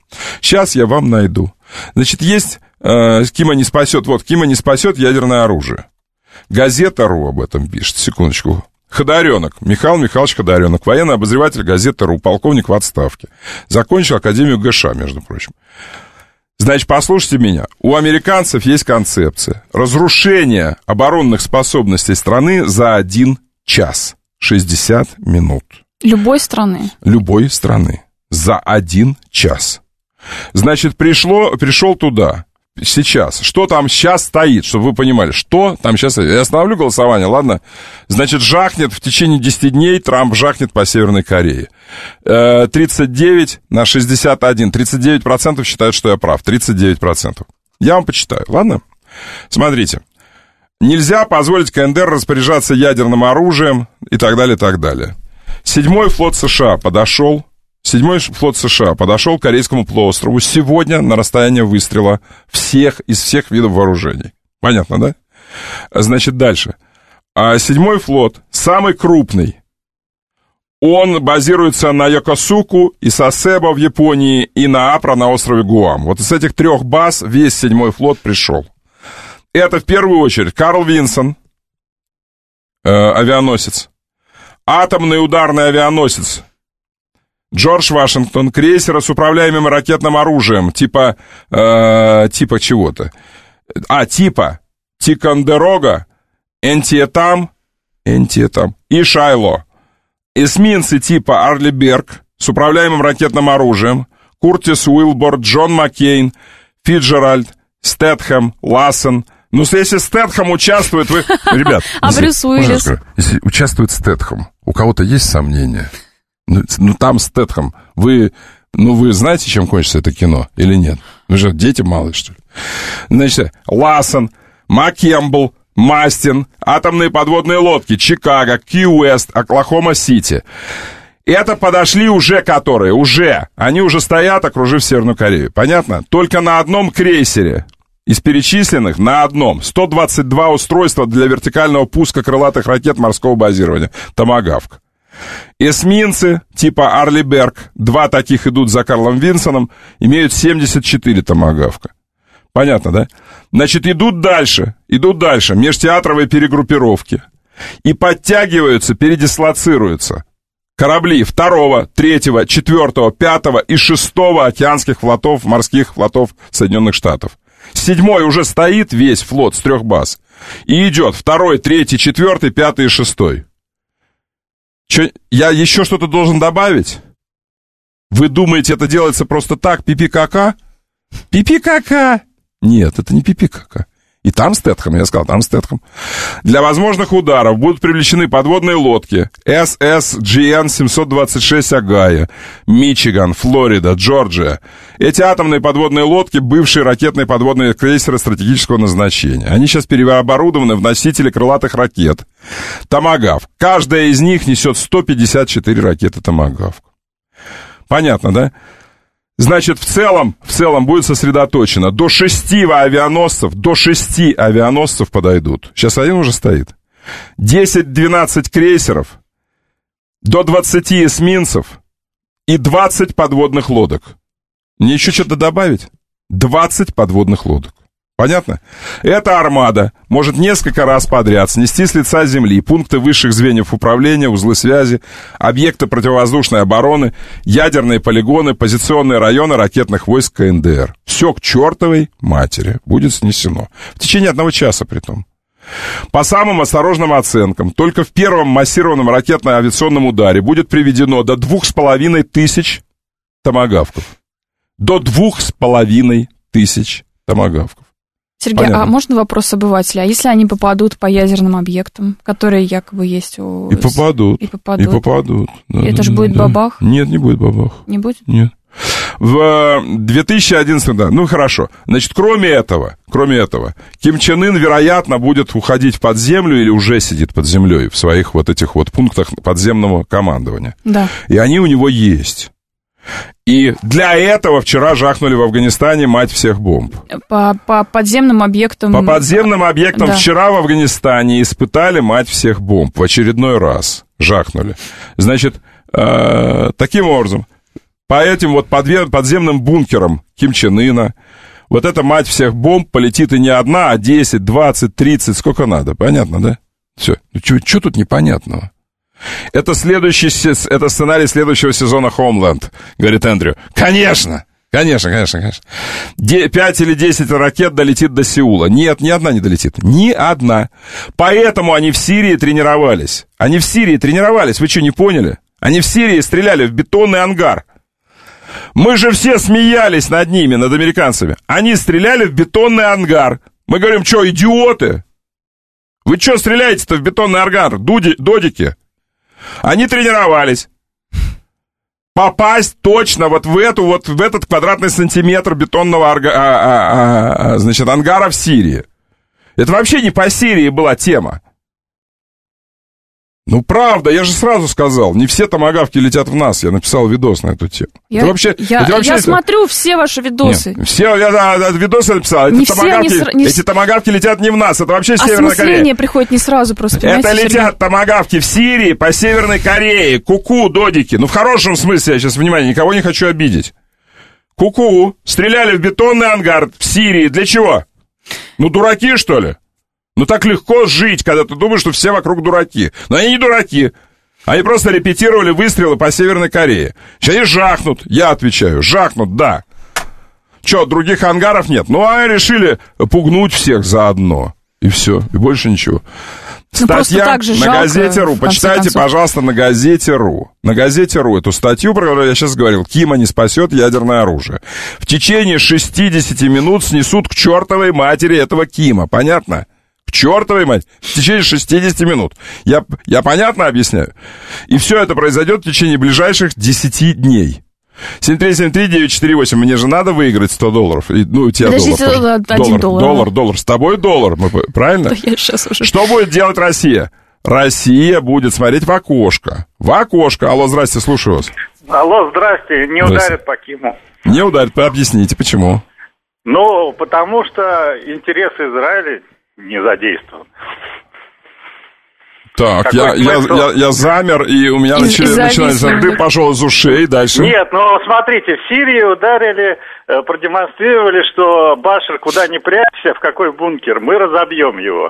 вам найду. Значит, есть Кима не спасет. Вот, Кима не спасет ядерное оружие. Газета «Ру» об этом пишет. Секундочку. Ходоренок. Михаил Михайлович Ходоренок. Военный обозреватель газеты «Ру». Полковник в отставке. Закончил Академию ГШ, между прочим. Значит, послушайте меня. У американцев есть концепция. Разрушение оборонных способностей страны за 1 час. 60 минут. Любой страны? Любой страны. За 1 час. Значит, пришел туда. Сейчас. Что там сейчас стоит, чтобы вы понимали, что там сейчас стоит. Я остановлю голосование, ладно? Значит, жахнет в течение 10 дней, Трамп жахнет по Северной Корее. 39 на 61. 39% считают, что я прав. 39%. Я вам почитаю, ладно? Смотрите. Нельзя позволить КНДР распоряжаться ядерным оружием и так далее, и так далее. 7-й флот США подошел к Корейскому полуострову сегодня на расстояние выстрела из всех видов вооружений. Понятно, да? Значит, дальше. 7-й флот, самый крупный. Он базируется на Йокосуку и Сасебо в Японии и на Апра на острове Гуам. Вот из этих 3 баз весь 7-й флот пришел. Это в первую очередь Карл Винсон, авианосец. Атомный ударный авианосец Джордж Вашингтон, крейсера с управляемым ракетным оружием, типа чего-то. Типа Тикондерога, Энтиетам и Шайло. Эсминцы типа Арлиберг с управляемым ракетным оружием, Куртис Уилбор, Джон Маккейн, Фиджеральд, Стэтхэм, Лассен. Ну, если Стэтхэм участвует, вы... Ребят, а Брюс Уиллис? Если участвует Стэтхэм, у кого-то есть сомнения? Ну, там Стэтхэм. Вы знаете, чем кончится это кино или нет? Вы же дети малые, что ли? Значит, Лассен, МакКембл, Мастин, атомные подводные лодки, Чикаго, Ки-Уэст, Оклахома-Сити. Это подошли они уже стоят, окружив Северную Корею. Понятно? Только на одном крейсере из перечисленных, на одном 122 устройства для вертикального пуска крылатых ракет морского базирования. Томагавк. Эсминцы типа Арлиберг, 2 таких идут за Карлом Винсоном, имеют 74 томагавка. Понятно, да? Значит, идут дальше, межтеатровые перегруппировки. И подтягиваются, передислоцируются корабли 2, 3, 4, 5 и 6 океанских флотов, морских флотов Соединенных Штатов. 7-й уже стоит весь флот с 3 баз. И идет 2, 3, 4, 5 и 6. Я еще что-то должен добавить? Вы думаете, это делается просто так, пипи-кака? Пипи-кака! Нет, это не пипи-кака. И там Стэтхэм, я сказал, там Стэтхэм. Для возможных ударов будут привлечены подводные лодки SSGN-726 Огайо, Мичиган, Флорида, Джорджия. Эти атомные подводные лодки — бывшие ракетные подводные крейсеры стратегического назначения. Они сейчас переоборудованы в носители крылатых ракет «Томагавк». Каждая из них несет 154 ракеты «Томагавк». Понятно, да? Значит, в целом будет сосредоточено до 6 авианосцев подойдут. Сейчас один уже стоит. 10-12 крейсеров, до 20 эсминцев и 20 подводных лодок. Мне еще что-то добавить? 20 подводных лодок. Понятно? Эта армада может несколько раз подряд снести с лица земли пункты высших звеньев управления, узлы связи, объекты противовоздушной обороны, ядерные полигоны, позиционные районы ракетных войск КНДР. Все к чертовой матери будет снесено. В течение 1 часа притом. По самым осторожным оценкам, только в первом массированном ракетно-авиационном ударе будет приведено до 2500 томагавков. До 2500 томагавков. Сергей, Понятно. а можно вопрос обывателя? А если они попадут по ядерным объектам, которые якобы есть у... И попадут. Да, это же будет бабах? Нет, не будет бабах. Не будет? Нет. В 2011, да, ну хорошо. Значит, кроме этого, Ким Чен Ын, вероятно, будет уходить под землю или уже сидит под землей в своих вот этих вот пунктах подземного командования. Да. И они у него есть. И для этого вчера жахнули в Афганистане мать всех бомб. По подземным объектам... По подземным объектам да. Вчера в Афганистане испытали мать всех бомб. В очередной раз жахнули. Значит, таким образом, по этим вот подземным бункерам Ким Чен Ына вот эта мать всех бомб полетит и не одна, а 10, 20, 30, сколько надо. Понятно, да? Все. Ну, что тут непонятного? Это сценарий следующего сезона «Homeland», говорит Эндрю. Конечно. 5 или 10 ракет долетит до Сеула. Нет, ни одна не долетит. Ни одна. Поэтому они в Сирии тренировались. Вы что, не поняли? Они в Сирии стреляли в бетонный ангар. Мы же все смеялись над ними, над американцами. Они стреляли в бетонный ангар. Мы говорим, что, идиоты? Вы что стреляете-то в бетонный ангар, додики? Они тренировались. Попасть точно вот в этот квадратный сантиметр бетонного ангара в Сирии. Это вообще не по Сирии была тема. Ну, правда, я же сразу сказал, не все томагавки летят в нас. Я написал видос на эту тему. Я смотрю все ваши видосы. Я видосы написал. Эти томагавки летят не в нас. Это вообще Северная Корея. Осмысление приходит не сразу просто. Это летят томагавки в Сирии по Северной Корее. Ку-ку, додики. Ну, в хорошем смысле, я сейчас, внимание, никого не хочу обидеть. Ку-ку. Стреляли в бетонный ангар в Сирии. Для чего? Ну, дураки, что ли? Ну, так легко жить, когда ты думаешь, что все вокруг дураки. Но они не дураки. Они просто репетировали выстрелы по Северной Корее. Сейчас они жахнут. Я отвечаю, жахнут, да. Че, других ангаров нет? Ну, они решили пугнуть всех заодно. И все, и больше ничего. Статья на Газете.ру. Почитайте, пожалуйста, на Газете.ру. На Газете.ру эту статью, про которую я сейчас говорил. Кима не спасет ядерное оружие. В течение 60 минут снесут к чертовой матери этого Кима. Понятно? К чертовой мать, в течение 60 минут. Я понятно объясняю? И все это произойдет в течение ближайших 10 дней. 7373948. Мне же надо выиграть $100. Ну, у тебя $1. Доллар. С тобой $1. Правильно? Да, я сейчас уже... Что будет делать Россия? Россия будет смотреть в окошко. В окошко. Алло, здрасте, слушаю вас. Алло, здрасте. Не ударят по Киму. Не ударят. Объясните, почему? Ну, потому что интересы Израиля не задействованы. Так, я замер, и у меня начинается дым пошел из ушей, дальше. Нет, ну смотрите, в Сирии ударили, продемонстрировали, что Башар куда ни прячься, в какой бункер, мы разобьем его.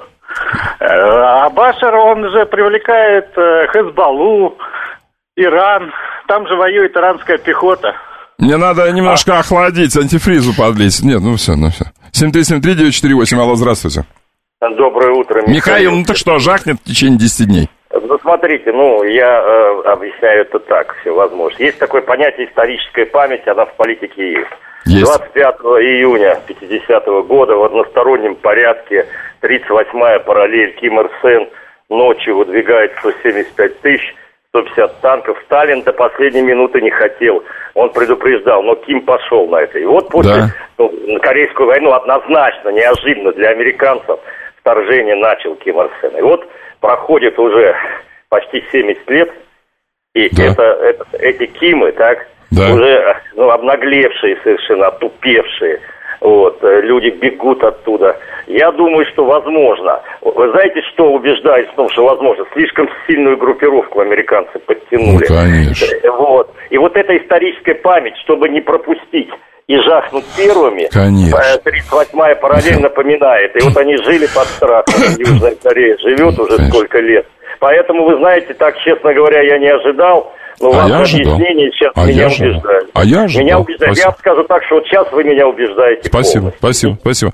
А Башар, он же привлекает Хезболлу, Иран, там же воюет иранская пехота. Мне надо немножко охладить, антифризу подлить. Нет, ну все. 7373948, алло, здравствуйте. Доброе утро, Михаил. Михаил, ну так что, жахнет в течение 10 дней? Ну, смотрите, я объясняю это так, все возможно. Есть такое понятие историческая память, она в политике есть. 25 июня 50-го года в одностороннем порядке 38-я параллель Ким Ир Сен ночью выдвигает 175 тысяч, 150 танков. Сталин до последней минуты не хотел. Он предупреждал, но Ким пошел на это. И вот после Корейскую войну однозначно, неожиданно для американцев вторжение начал Ким Ир Сен. И вот проходит уже почти 70 лет, и эти Кимы, уже обнаглевшие совершенно, отупевшие, люди бегут оттуда. Я думаю, что возможно. Вы знаете, что убеждает в том, что возможно? Слишком сильную группировку американцы подтянули. Ну, конечно. И вот эта историческая память, чтобы не пропустить и жахнуть первыми, 38-я параллель напоминает. И вот они жили под страхом. Южная Корея живет уже сколько лет. Поэтому, вы знаете, так, честно говоря, я не ожидал. Но ваше объяснение сейчас меня убеждает. Меня убеждает. Я скажу так, что вот сейчас вы меня убеждаете. Спасибо.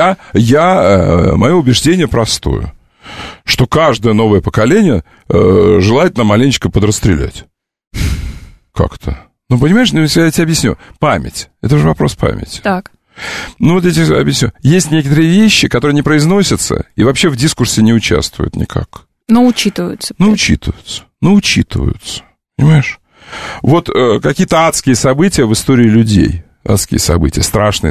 Мое убеждение простое. Что каждое новое поколение желательно маленечко подрастрелять. Как-то. Ну, понимаешь, я тебе объясню. Память. Это же вопрос памяти. Так. Ну, вот я тебе объясню. Есть некоторые вещи, которые не произносятся и вообще в дискурсе не участвуют никак. Но учитываются. Учитываются. Понимаешь? Вот какие-то адские события в истории людей. Адские события, страшные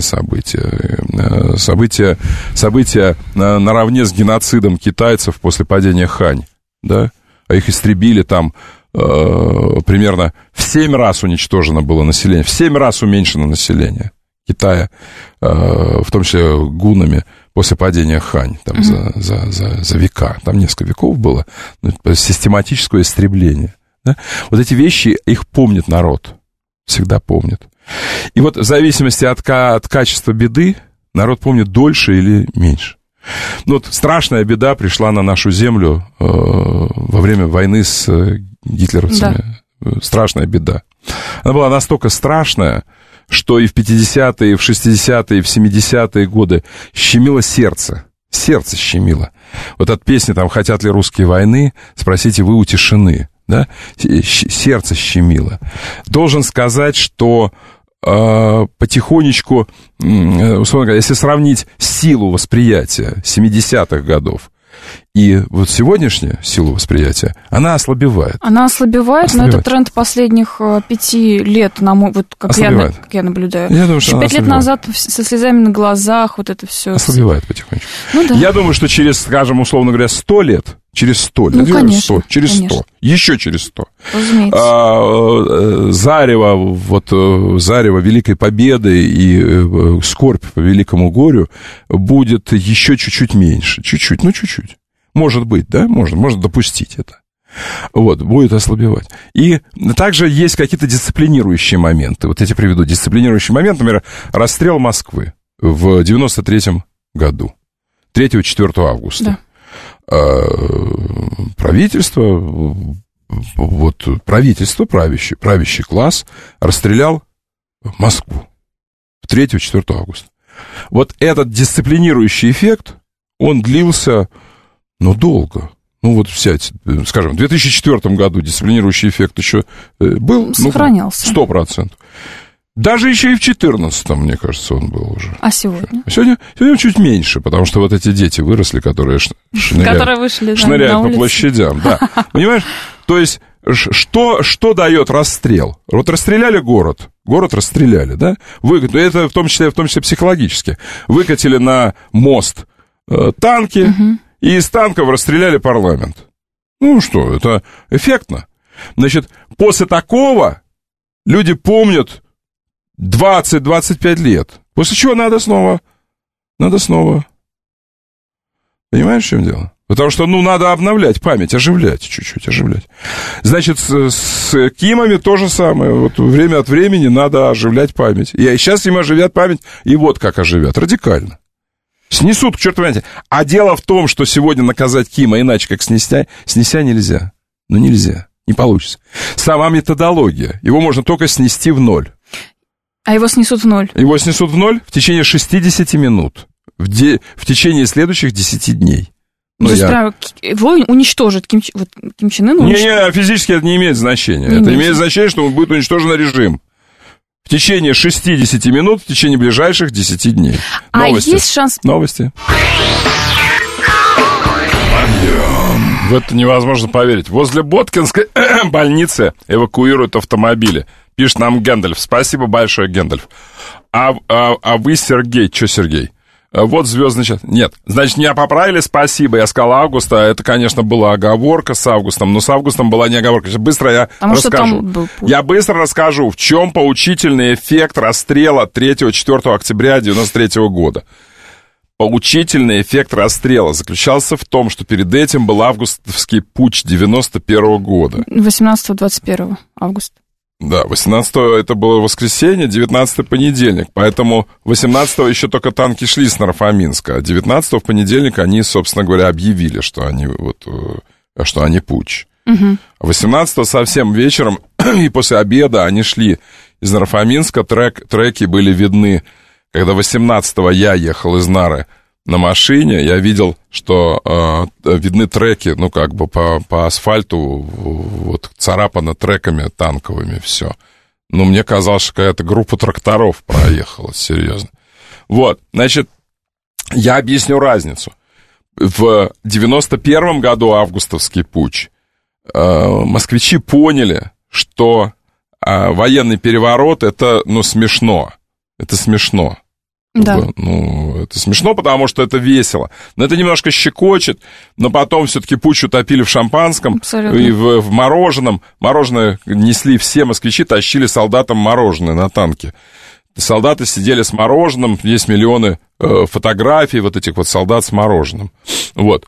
события. События наравне с геноцидом китайцев после падения Хань. Да? А их истребили там примерно в 7 раз уничтожено было население. В 7 раз уменьшено население Китая, в том числе гуннами, после падения Хань, там, за века. Там несколько веков было систематическое истребление. Да? Вот эти вещи, их помнит народ. Всегда помнит. И вот в зависимости от качества беды народ помнит дольше или меньше. Ну, вот страшная беда пришла на нашу землю во время войны с гитлеровцами. Да. Страшная беда. Она была настолько страшная, что и в 50-е, и в 60-е, и в 70-е годы щемило сердце. Сердце щемило. Вот от песни там «Хотят ли русские войны?» спросите вы у тишины. Да? Сердце щемило. Должен сказать, что потихонечку, условно говоря, если сравнить силу восприятия 70-х годов и вот сегодняшнюю силу восприятия, она ослабевает. Но это тренд последних 5 лет, как я наблюдаю. Я думаю, что 5 лет назад со слезами на глазах вот это все... Ослабевает потихонечку. Ну, да. Я думаю, что через, скажем, условно говоря, 100 лет, через 100 лет, конечно, 100, через 100, еще через 100. Зарево Великой Победы и скорбь по Великому горю будет еще чуть-чуть меньше. Чуть-чуть. Может быть, да, можно допустить это. Будет ослабевать. И также есть какие-то дисциплинирующие моменты. Вот я тебе приведу дисциплинирующий момент, например, расстрел Москвы в 93-м году, 3-4 августа. Да. Правительство, правящий класс расстрелял Москву в 3-4 августа. Вот этот дисциплинирующий эффект, он длился, долго. Скажем, в 2004 году дисциплинирующий эффект еще был. Сохранялся. 100%. Даже еще и в 2014, мне кажется, он был уже. А сегодня? Сегодня чуть меньше, потому что вот эти дети выросли, которые шныряют по площадям. Да. Понимаешь? То есть, что дает расстрел? Вот расстреляли город расстреляли, да? Это в том числе психологически. Выкатили на мост танки, и из танков расстреляли парламент. Это эффектно. Значит, после такого люди помнят 20-25 лет. После чего надо снова. Понимаешь, в чем дело? Потому что, надо обновлять память, оживлять чуть-чуть, оживлять. Значит, с КИМами то же самое. Вот время от времени надо оживлять память. И сейчас им оживят память, и вот как оживят. Радикально. Снесут к чертовой матери. А дело в том, что сегодня наказать КИМа иначе, как снеся нельзя. Нельзя. Не получится. Сама методология. Его можно только снести в ноль. А его снесут в ноль? Его снесут в ноль в течение 60 минут. В течение следующих 10 дней. Его уничтожит Ким Чен Ын? Не, физически это не имеет значения. Это имеет значение, что будет уничтожен режим. В течение 60 минут, в течение ближайших 10 дней. Новости. Есть шанс... Новости. В это невозможно поверить. Возле Боткинской больницы эвакуируют автомобили. Пишет нам Гэндальф. Спасибо большое, Гэндальф. А вы, Сергей? Что, Сергей? Вот звездный час. Нет, значит, меня поправили, спасибо. Я сказал Августа. Это, конечно, была оговорка с Августом, но с Августом была не оговорка. Сейчас быстро я расскажу. Я быстро расскажу, в чем поучительный эффект расстрела 3-4 октября 1993 года. Поучительный эффект расстрела заключался в том, что перед этим был августовский путч 91 года. 18-21 августа. Да, 18-го это было воскресенье, 19-й понедельник, поэтому 18-го еще только танки шли с Нарфаминска, а 19-го в понедельник они, собственно говоря, объявили, что они путч. Угу. 18-го совсем вечером и после обеда они шли из Нарфаминска, треки были видны. Когда 18-го я ехал из Нары на машине, я видел, что видны треки, по асфальту, вот царапано треками танковыми, все. Мне казалось, что какая-то группа тракторов проехала, серьезно. Вот, значит, я объясню разницу. В 91 году августовский путч москвичи поняли, что военный переворот — это, смешно. Это смешно. Да. Это смешно, потому что это весело. Но это немножко щекочет, но потом все-таки путч утопили в шампанском. Абсолютно. И в мороженом. Мороженое несли все москвичи, тащили солдатам мороженое на танке. Солдаты сидели с мороженым, есть миллионы фотографий вот этих вот солдат с мороженым. Вот.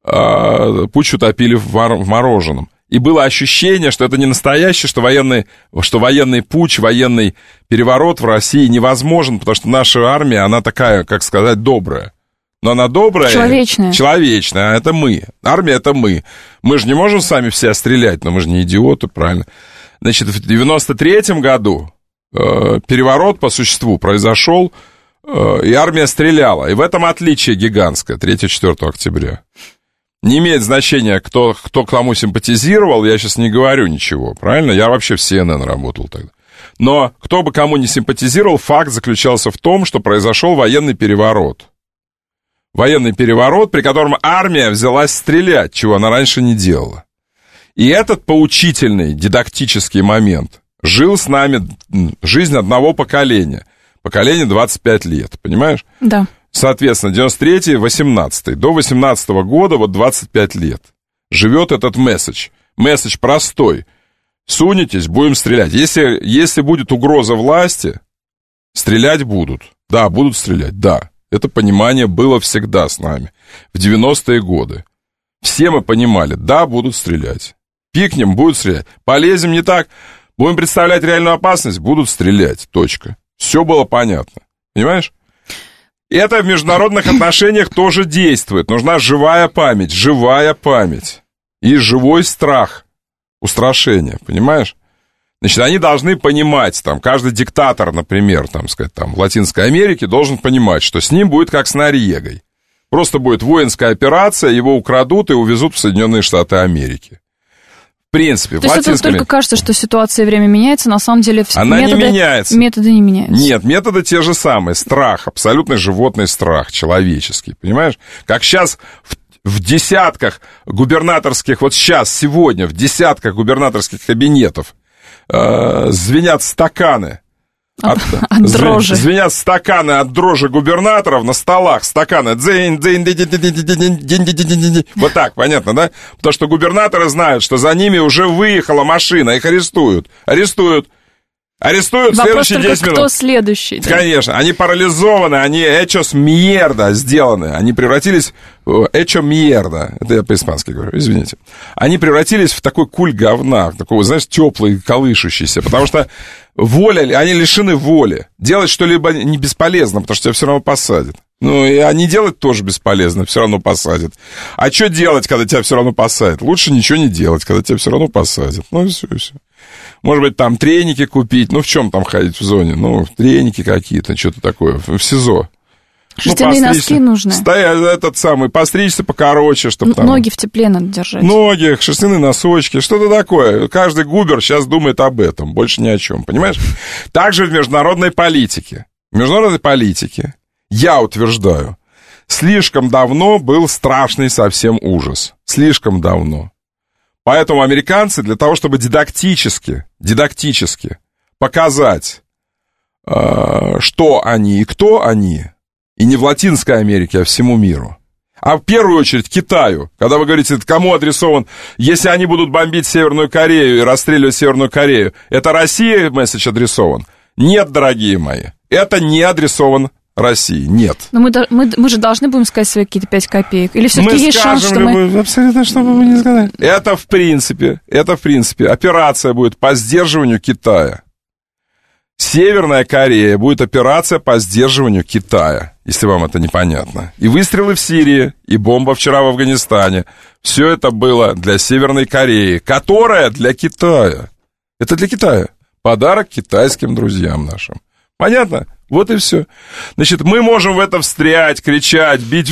Путч утопили в мороженом. И было ощущение, что это не настоящее, что военный путч, военный переворот в России невозможен, потому что наша армия, она такая, как сказать, добрая. Но она добрая... Человечная, а это мы. Армия — это мы. Мы же не можем сами все стрелять, но мы же не идиоты, правильно? Значит, в 93-м году переворот по существу произошел, и армия стреляла. И в этом отличие гигантское, 3-4 октября. Не имеет значения, кто к кому симпатизировал, я сейчас не говорю ничего, правильно? Я вообще в CNN работал тогда. Но кто бы кому не симпатизировал, факт заключался в том, что произошел военный переворот. Военный переворот, при котором армия взялась стрелять, чего она раньше не делала. И этот поучительный, дидактический момент жил с нами жизнь одного поколения. Поколение 25 лет, понимаешь? Да. Соответственно, 93-й, 18-й. До 18-го года, 25 лет. Живет этот месседж. Месседж простой. Сунетесь, будем стрелять. Если будет угроза власти, стрелять будут. Да, будут стрелять, да. Это понимание было всегда с нами. В 90-е годы. Все мы понимали, да, будут стрелять. Пикнем, будут стрелять. Полезем не так, будем представлять реальную опасность, будут стрелять. Точка. Все было понятно. Понимаешь? Это в международных отношениях тоже действует. Нужна живая память и живой страх, устрашение, понимаешь? Значит, они должны понимать, каждый диктатор, например, в Латинской Америке должен понимать, что с ним будет как с Нориегой. Просто будет воинская операция, его украдут и увезут в Соединенные Штаты Америки. В принципе, то есть это только кажется, что ситуация и время меняется, на самом деле она не меняется. Методы не меняются. Нет, методы те же самые. Страх, абсолютный животный страх, человеческий, понимаешь? Как сейчас в десятках губернаторских, сегодня в десятках губернаторских кабинетов звенят стаканы. От дрожи. Звенят стаканы от дрожи губернаторов на столах. Стаканы. Вот так, понятно, да? Потому что губернаторы знают, что за ними уже выехала машина. Их арестуют. Арестуют вопрос следующие только, 10 минут. Кто следующий? Да? Конечно, они парализованы, они hechos mierda сделаны. Они превратились в hecho mierda. Это я по-испански говорю, извините. Они превратились в такой куль говна, такой, знаешь, теплый, колышущийся. Потому что воля, они лишены воли. Делать что-либо не бесполезно, потому что тебя все равно посадят. Ну, и они делать тоже бесполезно, все равно посадят. А что делать, когда тебя все равно посадят? Лучше ничего не делать, когда тебя все равно посадят. Ну, и все, и все. Может быть, там треники купить. Ну, в чем там ходить в зоне? Ну, треники какие-то, что-то такое. В СИЗО. Шерстяные носки нужны. Этот самый, постричься покороче, чтобы там... Ноги в тепле надо держать. Ноги, шерстяные носочки, что-то такое. Каждый губер сейчас думает об этом, больше ни о чем, понимаешь? Также в международной политике. В международной политике, я утверждаю, слишком давно был страшный совсем ужас. Слишком давно. Поэтому американцы для того, чтобы дидактически показать, что они и кто они, и не в Латинской Америке, а всему миру, а в первую очередь Китаю, когда вы говорите, это кому адресован, если они будут бомбить Северную Корею и расстреливать Северную Корею, это России месседж адресован? Нет, дорогие мои, это не адресован России, нет. Но мы же должны будем сказать свои какие-то 5 копеек. Или все-таки есть шанс, что мы... Абсолютно, что бы мы ни сказали. Это, в принципе, операция будет по сдерживанию Китая. Северная Корея будет операция по сдерживанию Китая, если вам это непонятно. И выстрелы в Сирии, и бомба вчера в Афганистане. Все это было для Северной Кореи, которая для Китая. Это для Китая. Подарок китайским друзьям нашим. Понятно? Вот и все. Значит, мы можем в это встрять, кричать, бить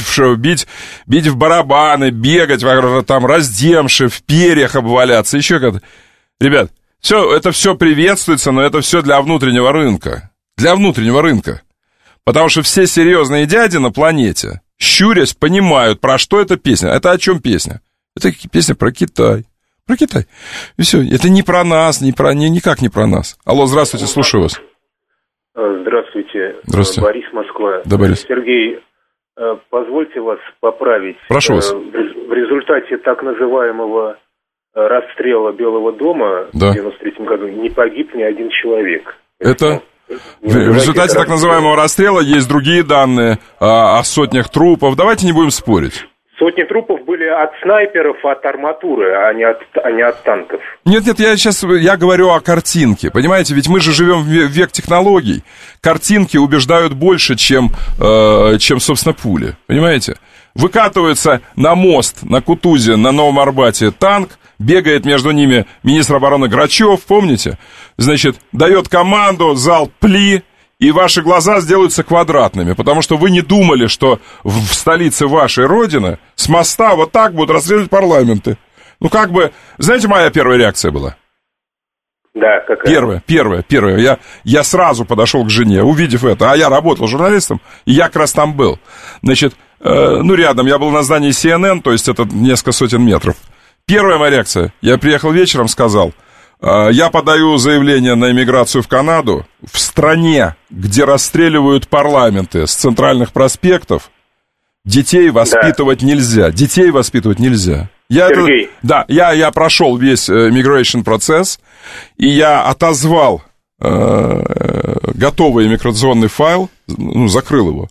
в барабаны, бегать, там, раздемши, в перьях обваляться, еще как-то. Ребят, это все приветствуется, но это все для внутреннего рынка. Для внутреннего рынка. Потому что все серьезные дяди на планете, щурясь, понимают, про что эта песня. Это о чем песня? Это песня про Китай. Про Китай. И все. Это не про нас, никак не про нас. Алло, здравствуйте, слушаю вас. Здравствуйте. Здравствуйте. Борис, Москва. Да, Борис. Сергей, позвольте вас поправить. Прошу вас. В результате так называемого расстрела Белого дома в 1993 году не погиб ни один человек. Это... В результате так называемого расстрела есть другие данные о сотнях трупов. Давайте не будем спорить. Сотни трупов были от снайперов, от арматуры, а не от танков. Нет, я говорю о картинке. Понимаете, ведь мы же живем в век технологий. Картинки убеждают больше, чем собственно, пули. Понимаете? Выкатывается на мост, на Кутузе, на Новом Арбате танк, бегает между ними министр обороны Грачев, помните? Значит, дает команду, залп пли, и ваши глаза сделаются квадратными, потому что вы не думали, что в столице вашей родины с моста вот так будут расстреливать парламенты. Ну, как бы, знаете, моя первая реакция была? Да, какая? Первая. Я сразу подошел к жене, увидев это, а я работал журналистом, и я как раз там был. Значит, рядом, я был на здании CNN, то есть это несколько сотен метров. Первая моя реакция, я приехал вечером, сказал... Я подаю заявление на эмиграцию в Канаду. В стране, где расстреливают парламенты с центральных проспектов, детей воспитывать нельзя. Детей воспитывать нельзя. Сергей. Я прошел весь immigration процесс, и я отозвал готовый иммиграционный файл, закрыл его,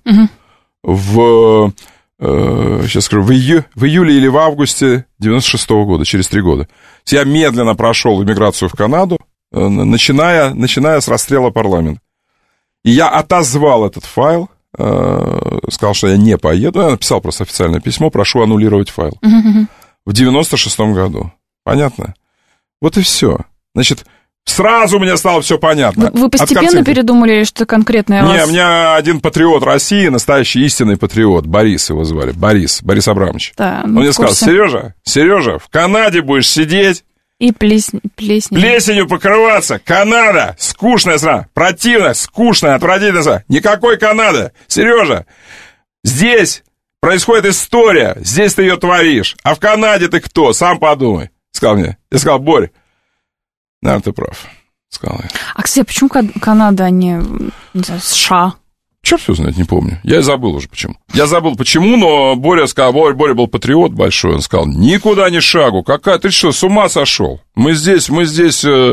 сейчас скажу, в июле или в августе 96-го года, через 3 года. Я медленно прошел иммиграцию в Канаду, начиная с расстрела парламента. И я отозвал этот файл, сказал, что я не поеду. Я написал просто официальное письмо, прошу аннулировать файл. В 96-м году. Понятно? Вот и все. Значит, сразу мне стало все понятно. Вы постепенно передумали, что конкретное Не, у меня один патриот России, настоящий истинный патриот, Борис его звали, Борис Абрамович. Да, он мне сказал, Сережа, в Канаде будешь сидеть и плесенью покрываться. Канада, скучная страна, противная, скучная, отвратительная страна. Никакой Канады. Сережа, здесь происходит история, здесь ты ее творишь. А в Канаде ты кто? Сам подумай. Сказал мне. Я сказал, Борь, наверное, ты прав. Сказал я. А, кстати, почему Канада, а не США? Черт его знает, не помню. Я и забыл уже почему. Но Боря сказал, Боря был патриот большой, он сказал, никуда ни шагу. Какая, ты что, с ума сошел? Мы здесь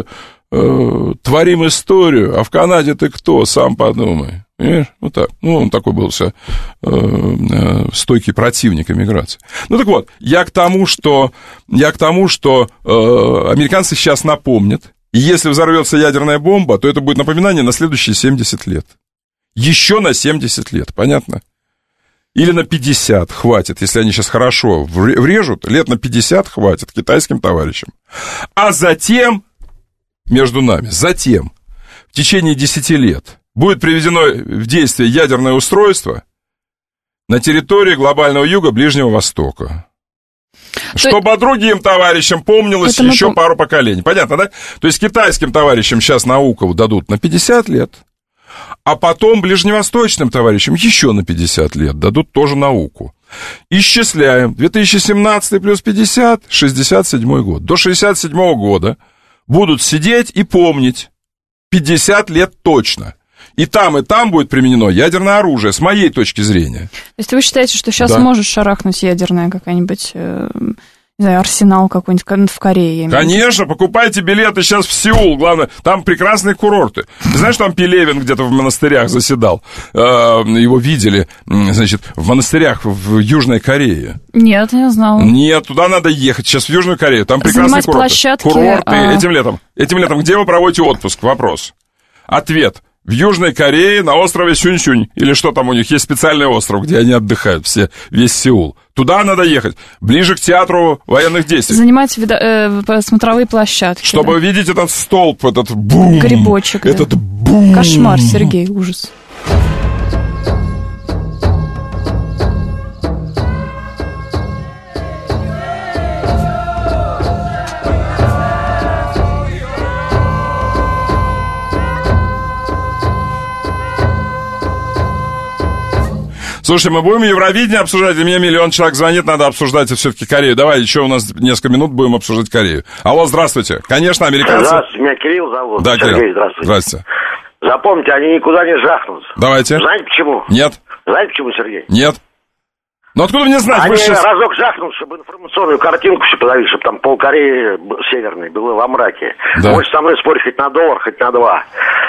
творим историю, а в Канаде ты кто, сам подумай. Понимаешь? Вот так. Ну, он такой был стойкий противник эмиграции. Ну, так вот, я к тому, что американцы сейчас напомнят, и если взорвется ядерная бомба, то это будет напоминание на следующие 70 лет. Еще на 70 лет, понятно? Или на 50 хватит, если они сейчас хорошо врежут, лет на 50 хватит китайским товарищам. А затем, между нами, в течение 10 лет будет приведено в действие ядерное устройство на территории глобального юга Ближнего Востока. Чтобы другим товарищам помнилось еще пару поколений. Понятно, да? То есть китайским товарищам сейчас науку дадут на 50 лет, а потом ближневосточным товарищам еще на 50 лет дадут тоже науку. Исчисляем. 2017 плюс 50, 67 год. До 67 года будут сидеть и помнить 50 лет точно. И там будет применено ядерное оружие, с моей точки зрения. То есть вы считаете, что сейчас может шарахнуть ядерная какая-нибудь, не знаю, арсенал какой-нибудь в Корее? Конечно, покупайте билеты сейчас в Сеул, главное, там прекрасные курорты. Ты знаешь, там Пелевин где-то в монастырях заседал, его видели, значит, в монастырях в Южной Корее. Нет, я знала. Нет, туда надо ехать, сейчас в Южную Корею, там прекрасные курорты. Площадки, курорты этим летом, где вы проводите отпуск? Вопрос. Ответ. В Южной Корее на острове Сюнь-Сюнь, или что там у них, есть специальный остров, где они отдыхают, весь Сеул. Туда надо ехать, ближе к театру военных действий. Занимать смотровые площадки. Чтобы видеть этот столб, этот бум. Грибочек, этот бум. Кошмар, Сергей, ужас. Слушай, мы будем Евровидение обсуждать, и мне миллион человек звонит, надо обсуждать все-таки Корею. Давай, еще у нас несколько минут будем обсуждать Корею. Алло, здравствуйте. Конечно, американцы... Здравствуйте, меня Кирилл зовут. Да, Сергей, Кирилл. Здравствуйте. Здравствуйте. Запомните, они никуда не жахнут. Давайте. Знаете почему? Нет. Знаете почему, Сергей? Нет. Ну откуда мне знать? Они разок жахнут, чтобы информационную картинку все подавить, чтобы там полкореи северной было во мраке. Да. Можете со мной спорить хоть на $1, хоть на 2.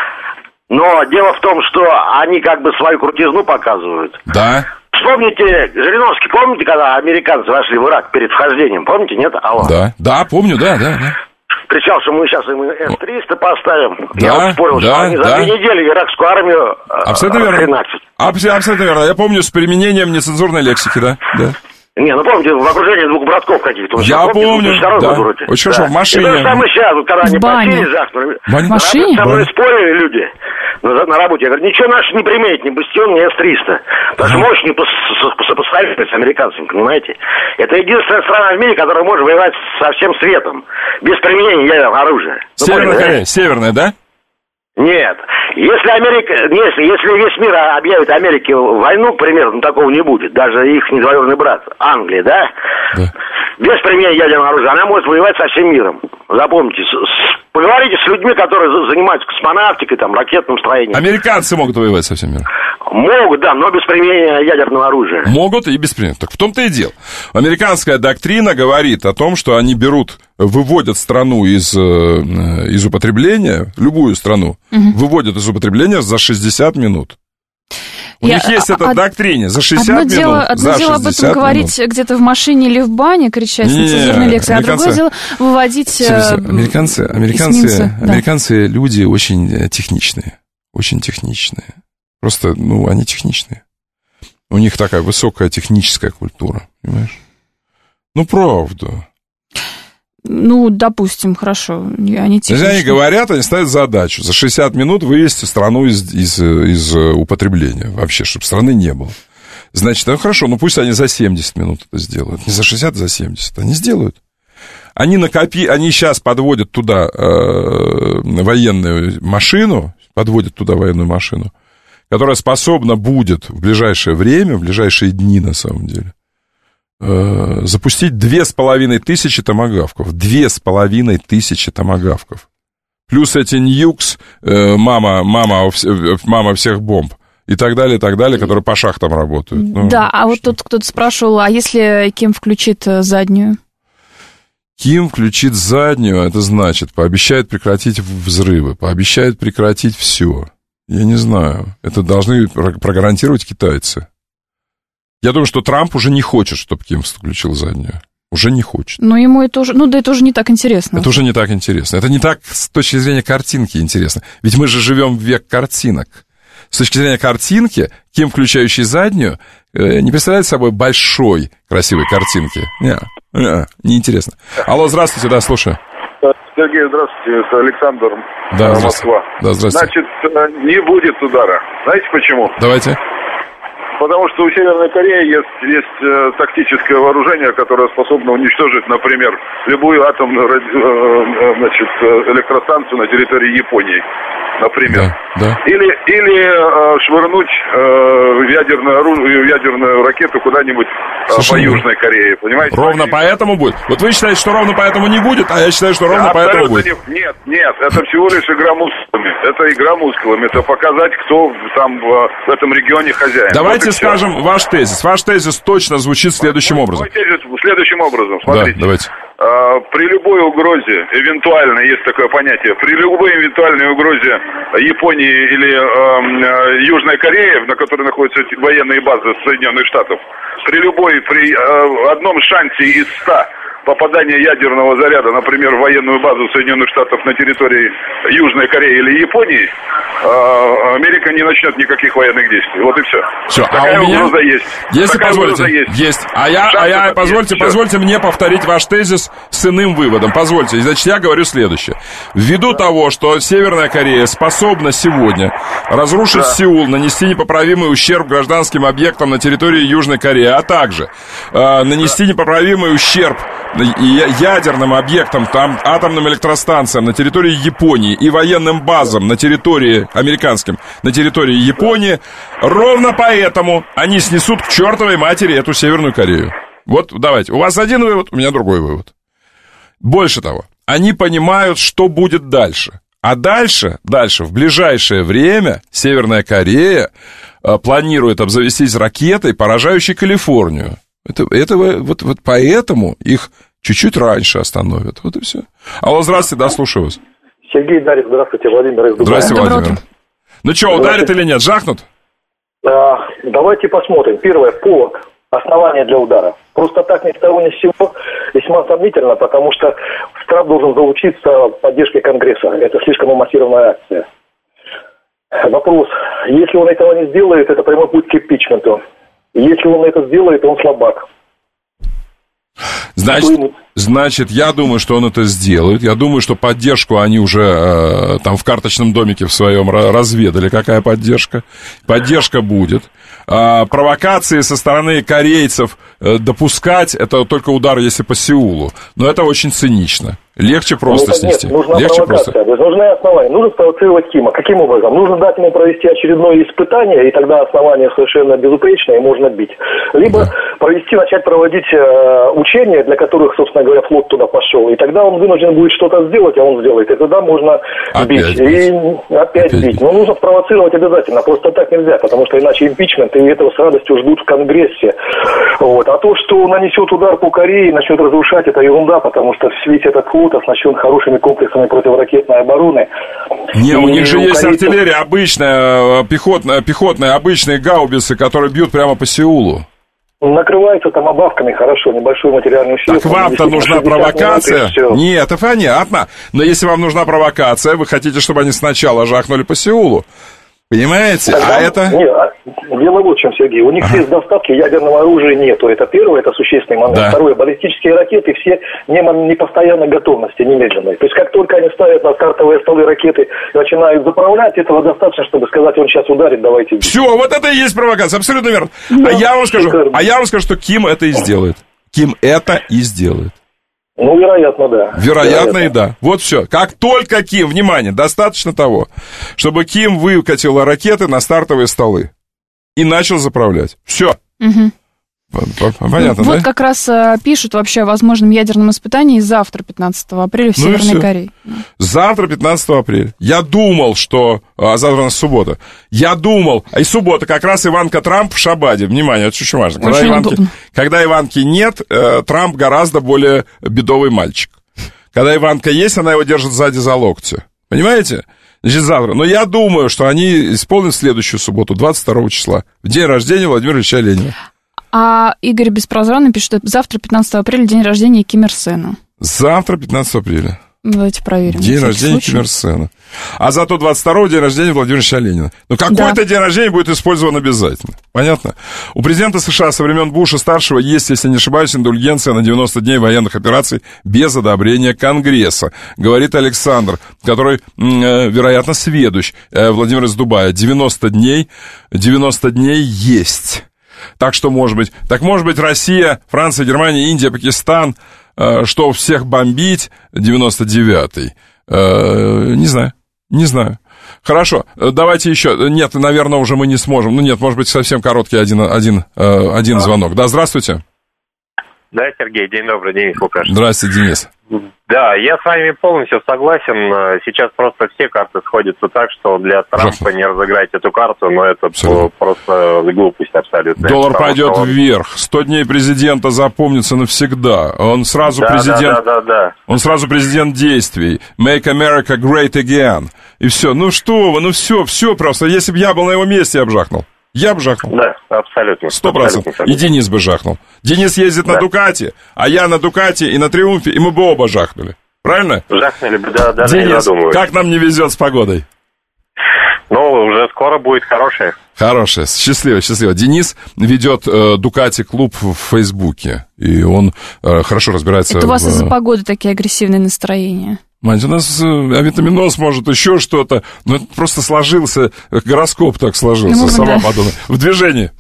Но дело в том, что они как бы свою крутизну показывают. Да. Вспомните, Жириновский, помните, когда американцы вошли в Ирак перед вхождением? Помните, нет? Алло. Да, помню, да. Кричал, что мы сейчас им С-300 поставим. Да, я вот спорил, что они за 2 недели иракскую армию хреначат. Абсолютно верно. Я помню, с применением нецензурной лексики, да. Не, ну помните, в окружении 2 братков каких-то. Я помню, да. Очень хорошо, в машине. Это же самое сейчас, вот, когда они просили жахнули. В машине? Со мной спорили люди на работе. Я говорю, ничего наши не применить, ни Бастион, ни С-300. Потому что мощь не сопоставимы с американцами, понимаете? Это единственная страна в мире, которая может воевать со всем светом, без применения ядерного оружия. Северная Корея, северная, да? Нет. Если весь мир объявит Америке войну, к примеру, такого не будет. Даже их недвоюродный брат, Англия, да? Без применения ядерного оружия она может воевать со всем миром. Запомните. Поговорите с людьми, которые занимаются космонавтикой, там, ракетным строением. Американцы могут воевать со всем миром? Могут, да, но без применения ядерного оружия. Могут и без применения. Так в том-то и дело. Американская доктрина говорит о том, что они выводят страну из употребления, любую страну, выводят из употребления за 60 минут. У них есть эта доктрина за 60 минут. Одно дело об этом говорить где-то в машине или в бане, кричать нецензурной лекцией, а другое дело выводить... Американцы люди очень техничные. Очень техничные. Просто, они техничные. У них такая высокая техническая культура, понимаешь? Правда. Допустим, хорошо. Они техничные. Они говорят, они ставят задачу за 60 минут вывести страну из употребления вообще, чтобы страны не было. Значит, хорошо, пусть они за 70 минут это сделают. Не за 60, а за 70. Они сделают. Они сейчас подводят туда военную машину, которая способна будет в ближайшее время, в ближайшие дни, на самом деле, запустить 2500 томагавков. 2500 томагавков. Плюс эти ньюкс, мама всех бомб. И так далее, которые по шахтам работают. Да, а вот тут кто-то спрашивал, а если Ким включит заднюю? Ким включит заднюю, это значит, пообещает прекратить взрывы, пообещает прекратить все. Я не знаю. Это должны прогарантировать китайцы. Я думаю, что Трамп уже не хочет, чтобы Ким включил заднюю. Уже не хочет. Но ему это уже... Ну, да это уже не так интересно. Это уже не так интересно. Это не так с точки зрения картинки интересно. Ведь мы же живем в век картинок. С точки зрения картинки, Ким, включающий заднюю, не представляет собой большой красивой картинки. Неинтересно. Алло, здравствуйте, да, слушаю. Сергей, здравствуйте, это Александр, да, Москва. Да, здравствуйте. Значит, не будет удара. Знаете почему? Давайте. Потому что у Северной Кореи есть тактическое вооружение, которое способно уничтожить, например, любую атомную электростанцию на территории Японии, например. Да. Или швырнуть ядерную ракету куда-нибудь по Южной Корее, понимаете? Ровно поэтому будет? Вот вы считаете, что ровно поэтому не будет, а я считаю, что ровно поэтому будет. Нет, это всего лишь игра мускулами. Это игра мускулами. Это показать, кто там в этом регионе хозяин. Давайте скажем ваш тезис. Ваш тезис точно звучит следующим образом. Мой тезис следующим образом. Смотрите. Да, давайте. При любой угрозе, евентуально, есть такое понятие, при любой евентуальной угрозе Японии или Южной Кореи, на которой находятся военные базы Соединенных Штатов, при одном шансе из 100 попадания ядерного заряда, например, в военную базу Соединенных Штатов на территории Южной Кореи или Японии, Америка не начнет никаких военных действий. Вот и все. Все. Такая угроза есть. Если позволите, есть. Позвольте мне повторить ваш тезис с иным выводом. Позвольте. Значит, я говорю следующее. Ввиду того, что Северная Корея способна сегодня разрушить Сеул, нанести непоправимый ущерб гражданским объектам на территории Южной Кореи, а также нанести непоправимый ущерб ядерным объектам, там, атомным электростанциям на территории Японии и военным базам на территории американским, на территории Японии, ровно поэтому они снесут к чертовой матери эту Северную Корею. Вот давайте, у вас один вывод, у меня другой вывод. Больше того, они понимают, что будет дальше. А дальше, в ближайшее время Северная Корея планирует обзавестись ракетой, поражающей Калифорнию. Вот поэтому их чуть-чуть раньше остановят. Вот и все. Алло, здравствуйте, да, слушаю вас. Сергей, Дарья, здравствуйте, Владимир из Дубая. Здравствуйте, Владимир. Ну что, ударят или нет, жахнут? Давайте посмотрим. Первое, повод, основание для удара. Просто так ни с того ни с сего весьма сомнительно, потому что штраф должен заручиться поддержкой Конгресса. Это слишком массированная акция. Вопрос, если он этого не сделает, это прямой путь к импичменту. Если он это сделает, он слабак. Значит, я думаю, что он это сделает. Я думаю, что поддержку они уже там в карточном домике в своем разведали, какая поддержка. Поддержка будет. Провокации со стороны корейцев допускать, это только удар, если по Сеулу. Но это очень цинично. Легче просто снести. Нет, нужна провокация. То есть нужны основания. Нужно спровоцировать Кима. Каким образом? Нужно дать ему провести очередное испытание, и тогда основание совершенно безупречное, и можно бить. Либо начать проводить учения, для которых, собственно говоря, флот туда пошел. И тогда он вынужден будет что-то сделать, а он сделает. И тогда можно бить. И опять бить. Но нужно спровоцировать обязательно. Просто так нельзя, потому что иначе импичмент, и этого с радостью ждут в Конгрессе. Вот. А то, что нанесет удар по Корее и начнет разрушать, это ерунда, потому что весь этот флот оснащен хорошими комплексами противоракетной обороны. Не, у них же есть артиллерия обычная, пехотная, обычные гаубицы, которые бьют прямо по Сеулу. Накрываются там обавками, хорошо, небольшой материальный ущерб. Так вам-то нужна провокация? Нет, это понятно. Но если вам нужна провокация, вы хотите, чтобы они сначала жахнули по Сеулу. Понимаете? Нет, дело вот в чем, Сергей. У них средств доставки ядерного оружия нету. Это первое, это существенный момент. Да. Второе, баллистические ракеты все не постоянной готовности, немедленной. То есть как только они ставят на стартовые столы ракеты и начинают заправлять, этого достаточно, чтобы сказать, он сейчас ударит, давайте бить. Все, вот это и есть провокация, абсолютно верно. Да, я вам скажу, что Ким это и сделает. Ким это и сделает. Ну, вероятно, да. Вероятно, и да. Вот все. Как только Ким, внимание, достаточно того, чтобы Ким выкатила ракеты на стартовые столы и начал заправлять. Все. Понятно, вот да? как раз пишут вообще о возможном ядерном испытании завтра, 15 апреля, в Северной Корее. Завтра, 15 апреля. Я думал, что... завтра у нас суббота. Я думал... И суббота, как раз Иванка Трамп в Шабаде. Внимание, это очень важно. Когда Иванки нет, Трамп гораздо более бедовый мальчик. Когда Иванка есть, она его держит сзади за локти. Понимаете? Значит, завтра. Но я думаю, что они исполнят следующую субботу, 22 числа. В день рождения Владимира Ильича Ленина. А Игорь Беспрозвонный пишет, что завтра, 15 апреля, день рождения Ким Ир Сена. Завтра, 15 апреля. Давайте проверим. День рождения Ким Ир Сена. А зато 22-го день рождения Владимира Ильича Ленина. Но какой-то день рождения будет использован обязательно. Понятно? У президента США со времен Буша-старшего есть, если не ошибаюсь, индульгенция на 90 дней военных операций без одобрения Конгресса. Говорит Александр, который, вероятно, сведущ. Владимир из Дубая. 90 дней есть. Так что, может быть, Россия, Франция, Германия, Индия, Пакистан, что всех бомбить, 99-й, не знаю. Хорошо, давайте еще, нет, наверное, уже мы не сможем, может быть, совсем короткий один звонок. Да, здравствуйте. Да, Сергей, день добрый, Денис Лукашев. Здравствуйте, Денис. Да, я с вами полностью согласен. Сейчас просто все карты сходятся так, что для Трампа не разыграть эту карту, но это просто глупость абсолютно. Доллар пойдет вверх. 100 дней президента запомнится навсегда. Он сразу президент. Он сразу президент действий. Make America great again. И все. Ну что вы, все просто. Если бы я был на его месте, я бы жахнул. Да, абсолютно. 100%. И Денис бы жахнул. Денис ездит на Дукате, а я на Дукате и на Триумфе, и мы бы оба жахнули. Правильно? Жахнули бы, да, Денис, я думаю. как нам не везет с погодой? Уже скоро будет хорошее. Хорошее, счастливо. Денис ведет Дукати клуб в Фейсбуке, и он хорошо разбирается. Это у вас из-за погоды такие агрессивные настроения? Мать, у нас авитаминоз, может, еще что-то. Но это просто сложился, гороскоп так сложился, сама подумала. В движении.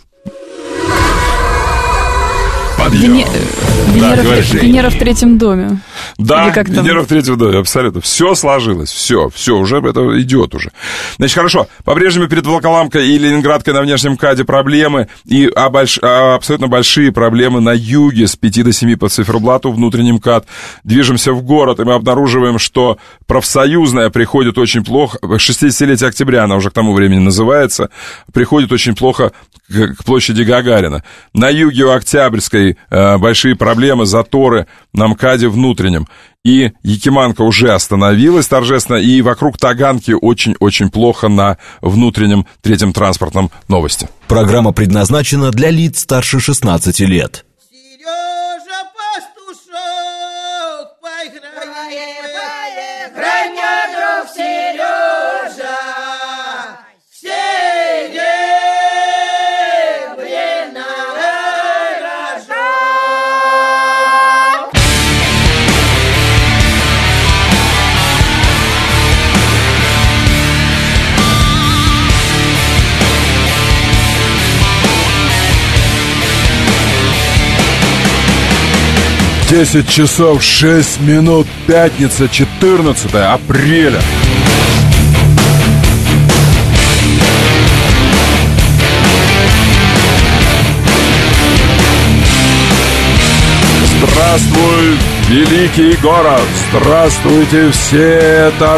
Подъем. Венера в третьем доме. Да, Венера в третьем доме, абсолютно. Все сложилось, все, уже это идет уже. Значит, хорошо, по-прежнему перед Волоколамкой и Ленинградкой на внешнем КАДе проблемы, и абсолютно большие проблемы на юге с 5 до 7 по циферблату, внутренним КАД. Движемся в город, и мы обнаруживаем, что профсоюзная приходит очень плохо, 60-летие октября она уже к тому времени называется, приходит очень плохо к площади Гагарина. На юге у Октябрьской большие проблемы, заторы на МКАДе внутреннем. И Якиманка уже остановилась торжественно, и вокруг Таганки очень-очень плохо на внутреннем третьем транспортном. Новости. Программа предназначена для лиц старше 16 лет. Сережа Пастушок, поиграй, граня друг Сережа, Десять часов 6 минут, пятница, 14 апреля. Здравствуй, великий город! Здравствуйте все! Это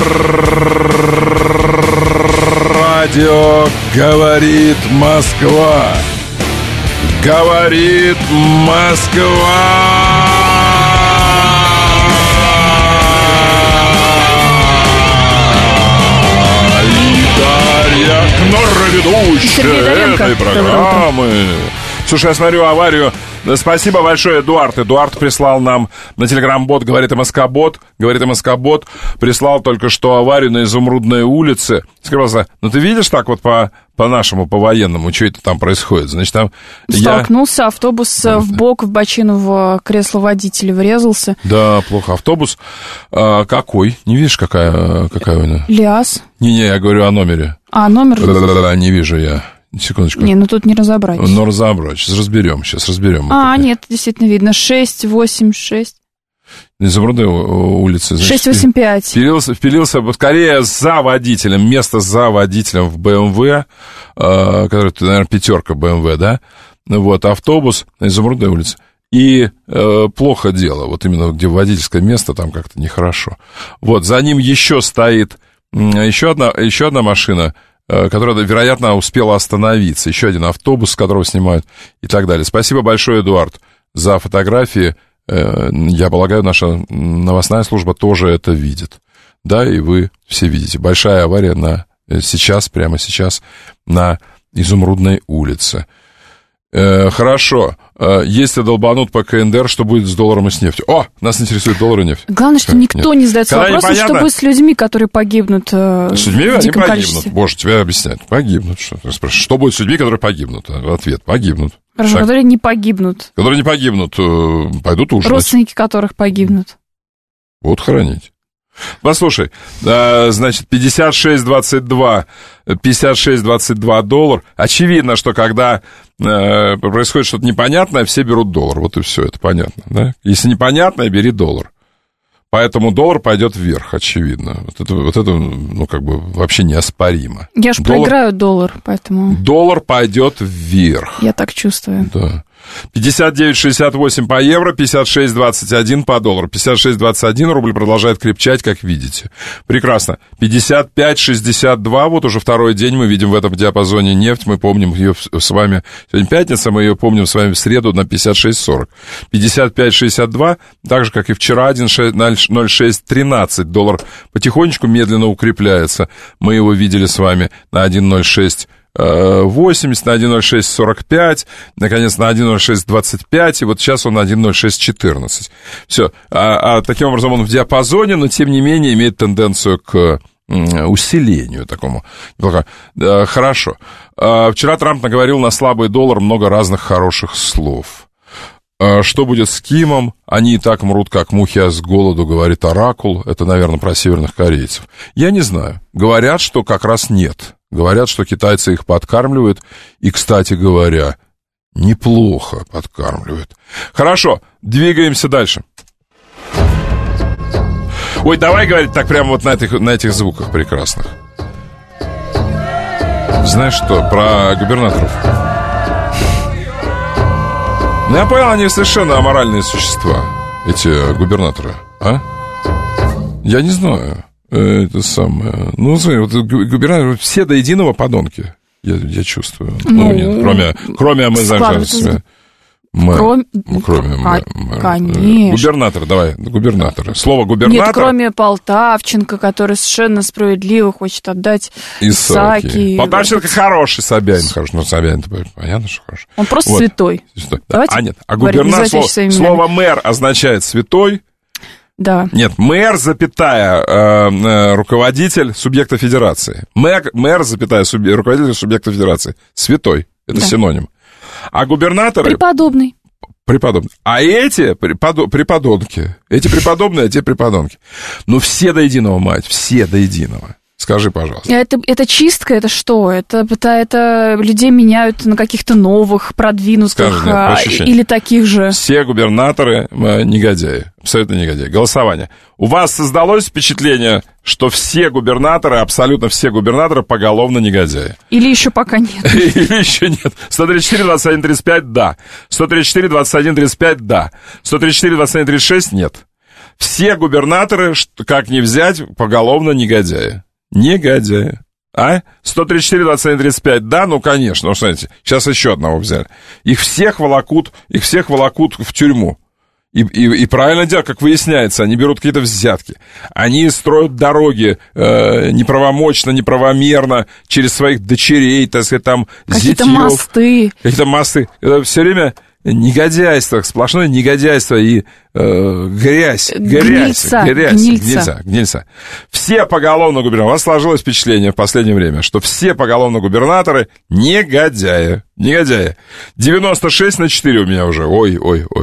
радио «Говорит Москва». Говорит Москва! Дарья Кнор, ведущая этой программы. Слушай, я смотрю аварию. Спасибо большое, Эдуард. Эдуард прислал нам на телеграм-бот, говорит МСК-бот, прислал только что аварию на Изумрудной улице. Сказал, ты видишь так вот по-нашему, по-военному, что это там происходит? Значит, там столкнулся автобус в бок, в бочину, в кресло водителя врезался. Да, плохо. Автобус какой? Не видишь, какая война? ЛиАЗ. Не, я говорю о номере. Номер? Да, не вижу я. Секундочку. Тут не разобрать. Разобрать. Сейчас разберем. Нет, действительно видно. 686. Изумрудной улицы. 685. Впилился скорее место за водителем в БМВ, который, наверное, 5 БМВ, да? вот, автобус на Изумрудной улице. И плохо дело, вот именно где водительское место, там как-то нехорошо. Вот, за ним еще стоит еще одна машина, которая, вероятно, успела остановиться. Еще один автобус, с которого снимают и так далее. Спасибо большое, Эдуард, за фотографии. Я полагаю, наша новостная служба тоже это видит. Да, и вы все видите. Большая авария прямо сейчас на Изумрудной улице. Хорошо. Если долбанут по КНДР, что будет с долларом и с нефтью? О, нас интересует доллар и нефть. Главное, что никто не задается вопросом, что будет с людьми, которые погибнут с людьми они погибнут. Боже, тебя объясняют. Погибнут. Что будет с людьми, которые погибнут? Ответ. Погибнут. Хорошо, которые не погибнут. Которые не погибнут, пойдут ужинать. Родственники которых погибнут. Будут хоронить. Послушай, значит, 56.22 доллар. Очевидно, что когда происходит что-то непонятное, все берут доллар. Вот и все, это понятно, да? Если непонятное, бери доллар. Поэтому доллар пойдет вверх, очевидно. Вот это, ну, как бы вообще неоспоримо. Я же проиграю доллар, поэтому... Доллар пойдет вверх. Я так чувствую. Да. 59.68 по евро, 56.21 по доллару. 56.21 рубль продолжает крепчать, как видите. Прекрасно. 55.62, вот уже второй день мы видим в этом диапазоне нефть. Мы помним ее с вами, сегодня пятница, мы ее помним с вами в среду на 56.40. 55.62, так же, как и вчера, 1.0613. Доллар потихонечку медленно укрепляется. Мы его видели с вами на 1.06 80, на 1.0645, наконец, на 1.0625, и вот сейчас он на 1.0614. Все. Таким образом, он в диапазоне, но, тем не менее, имеет тенденцию к усилению такому. Хорошо. Вчера Трамп наговорил на слабый доллар много разных хороших слов. Что будет с Кимом? Они и так мрут, как мухи с голоду, говорит Оракул. Это, наверное, про северных корейцев. Я не знаю. Говорят, что как раз нет. Говорят, что китайцы их подкармливают. И, кстати говоря, неплохо подкармливают. Хорошо, двигаемся дальше. Ой, давай говорить так прямо вот на этих звуках прекрасных. Знаешь что, про губернаторов? Ну, я понял, они совершенно аморальные существа, эти губернаторы, а? Я не знаю. Это самое... Ну, смотри, вот губернаторы все до единого подонки, я чувствую. Ну, нет, кроме мы знаем, что... Кроме конечно. Губернатор, давай, губернаторы. Слово губернатор... Нет, кроме Полтавченко, который совершенно справедливо хочет отдать Исааки. Полтавченко хороший, Собянин хороший. Ну, Собянин-то понятно, что хороший. Он просто вот. Святой. Нет, губернатор, слово мэр означает святой. Да. Нет, мэр, запятая, руководитель субъекта федерации. Мэр, запятая, руководитель субъекта федерации. Святой. Это синоним. А губернаторы... Преподобный. А эти преподонки. Эти преподобные, а те преподонки. Ну, все до единого, мать, все до единого. Скажи, пожалуйста. Это чистка, это что? Это людей меняют на каких-то новых, продвинутых или таких же? Все губернаторы негодяи, абсолютно негодяи. Голосование. У вас создалось впечатление, что все губернаторы, абсолютно все губернаторы поголовно негодяи? Или еще пока нет? Или еще нет. 134, 21, 35, да. 134, 21, 35, да. 134, 21, 36, нет. Все губернаторы, как ни взять, поголовно негодяи. Негодяи. 134, 21, 35, да, ну, конечно, смотрите, сейчас еще одного взяли. Их всех волокут в тюрьму. И правильно делают, как выясняется, они берут какие-то взятки. Они строят дороги неправомочно, неправомерно, через своих дочерей, так сказать, там, какие-то зятьев. Какие-то мосты. Это все время... Негодяйство, сплошное негодяйство и грязь. Гнильца. Все поголовно губернаторы. У вас сложилось впечатление в последнее время, что все поголовно губернаторы негодяи. 96-4 у меня уже. Ой.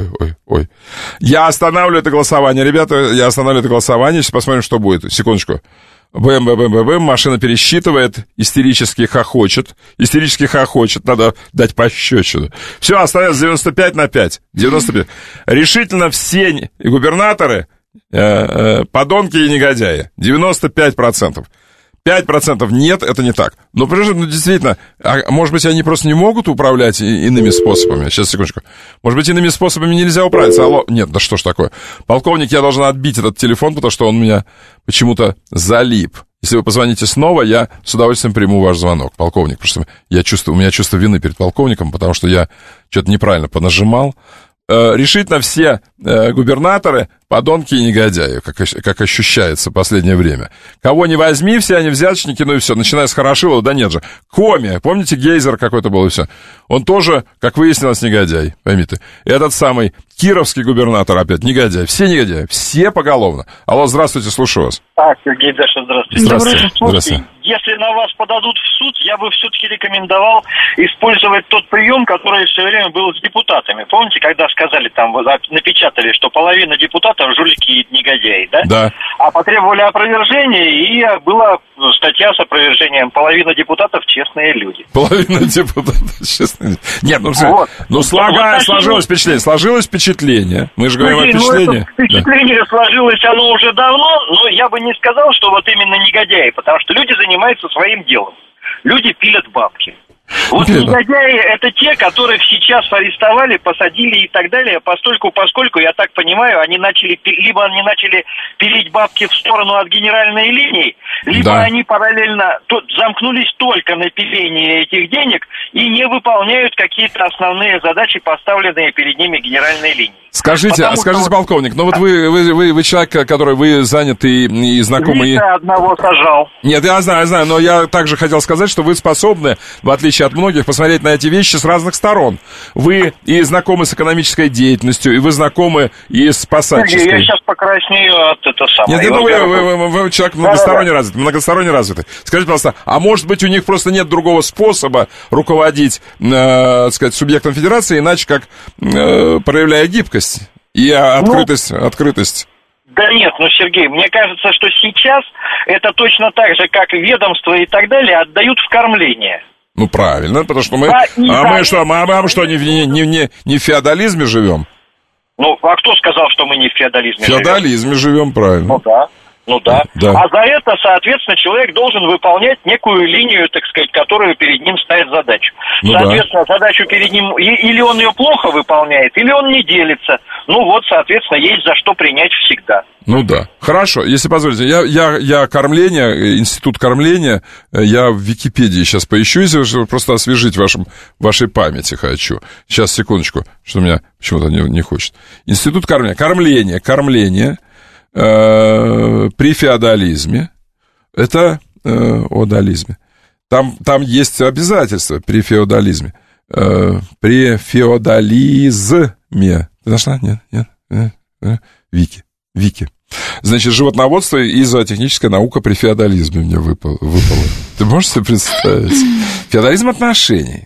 Я останавливаю это голосование, ребята. Сейчас посмотрим, что будет. Секундочку. Бэм, машина пересчитывает, истерически хохочет, надо дать пощечину. Все, остается 95-5. 95. Решительно все губернаторы подонки и негодяи. 95%. 5% нет, это не так. Но, действительно, может быть, они просто не могут управлять иными способами. Сейчас, секундочку. Может быть, иными способами нельзя управиться. Алло, нет, да что ж такое. Полковник, я должен отбить этот телефон, потому что он у меня почему-то залип. Если вы позвоните снова, я с удовольствием приму ваш звонок, полковник. Потому что у меня чувство вины перед полковником, потому что я что-то неправильно понажимал. Решительно все губернаторы подонки и негодяи, как ощущается в последнее время. Кого не возьми, все они взяточники, ну и все, начиная с Хорошилова, да нет же. Коми, помните, Гейзер какой-то был и все. Он тоже, как выяснилось, негодяй, пойми ты. Этот самый кировский губернатор опять негодяй. Все негодяи, все поголовно. Алло, здравствуйте, слушаю вас. Сергей, Даша, здравствуйте. Здравствуйте. Если на вас подадут в суд, я бы все-таки рекомендовал использовать тот прием, который все время был с депутатами. Помните, когда сказали, там, напечатали, что половина депутатов жулики и негодяи, да? Да. А потребовали опровержения, и была статья с опровержением: половина депутатов честные люди. Половина депутатов честные люди. Нет, сложилось впечатление. Мы же говорим о впечатлении. Впечатление сложилось оно уже давно, но я бы не сказал, что вот именно негодяи, потому что люди занимаются своим делом. Люди пилят бабки. Вот негодяи — это те, которых сейчас арестовали, посадили и так далее, поскольку, я так понимаю, они начали пилить бабки в сторону от генеральной линии, либо они параллельно замкнулись только на пилении этих денег и не выполняют какие-то основные задачи, поставленные перед ними генеральной линией. Скажите, полковник, ну вот вы человек, который вы заняты и знакомый... Вика одного сажал. Нет, я знаю, но я также хотел сказать, что вы способны, в отличие от многих, посмотреть на эти вещи с разных сторон. Вы и знакомы с экономической деятельностью, и вы знакомы и с посадческой. Я сейчас покраснею от этого самого. Нет, вы человек многосторонне развитый. Скажите, пожалуйста, а может быть у них просто нет другого способа руководить, так сказать, субъектом федерации, иначе как проявляя гибкость и открытость? Да нет, Сергей, мне кажется, что сейчас это точно так же, как ведомства и так далее, отдают в кормление. Ну, правильно, потому что мы что, не в феодализме живем? Ну, а кто сказал, что мы не в феодализме живем? В феодализме живем, правильно. Ну да. А за это, соответственно, человек должен выполнять некую линию, так сказать, которую перед ним ставит задачу. Соответственно, задачу перед ним, или он ее плохо выполняет, или он не делится. Ну вот, соответственно, есть за что принять всегда. Ну да. Хорошо, если позволите, я кормление, институт кормления, я в Википедии сейчас поищу, если просто освежить вашей памяти хочу. Сейчас, секундочку, что у меня почему-то не хочет. Институт кормление. При феодализме, это одализме, там есть обязательства при феодализме, при феодализме, ты нашла? Нет? Вики. Значит, животноводство и зоотехническая наука при феодализме мне выпало. Ты можешь себе представить? Феодализм отношений.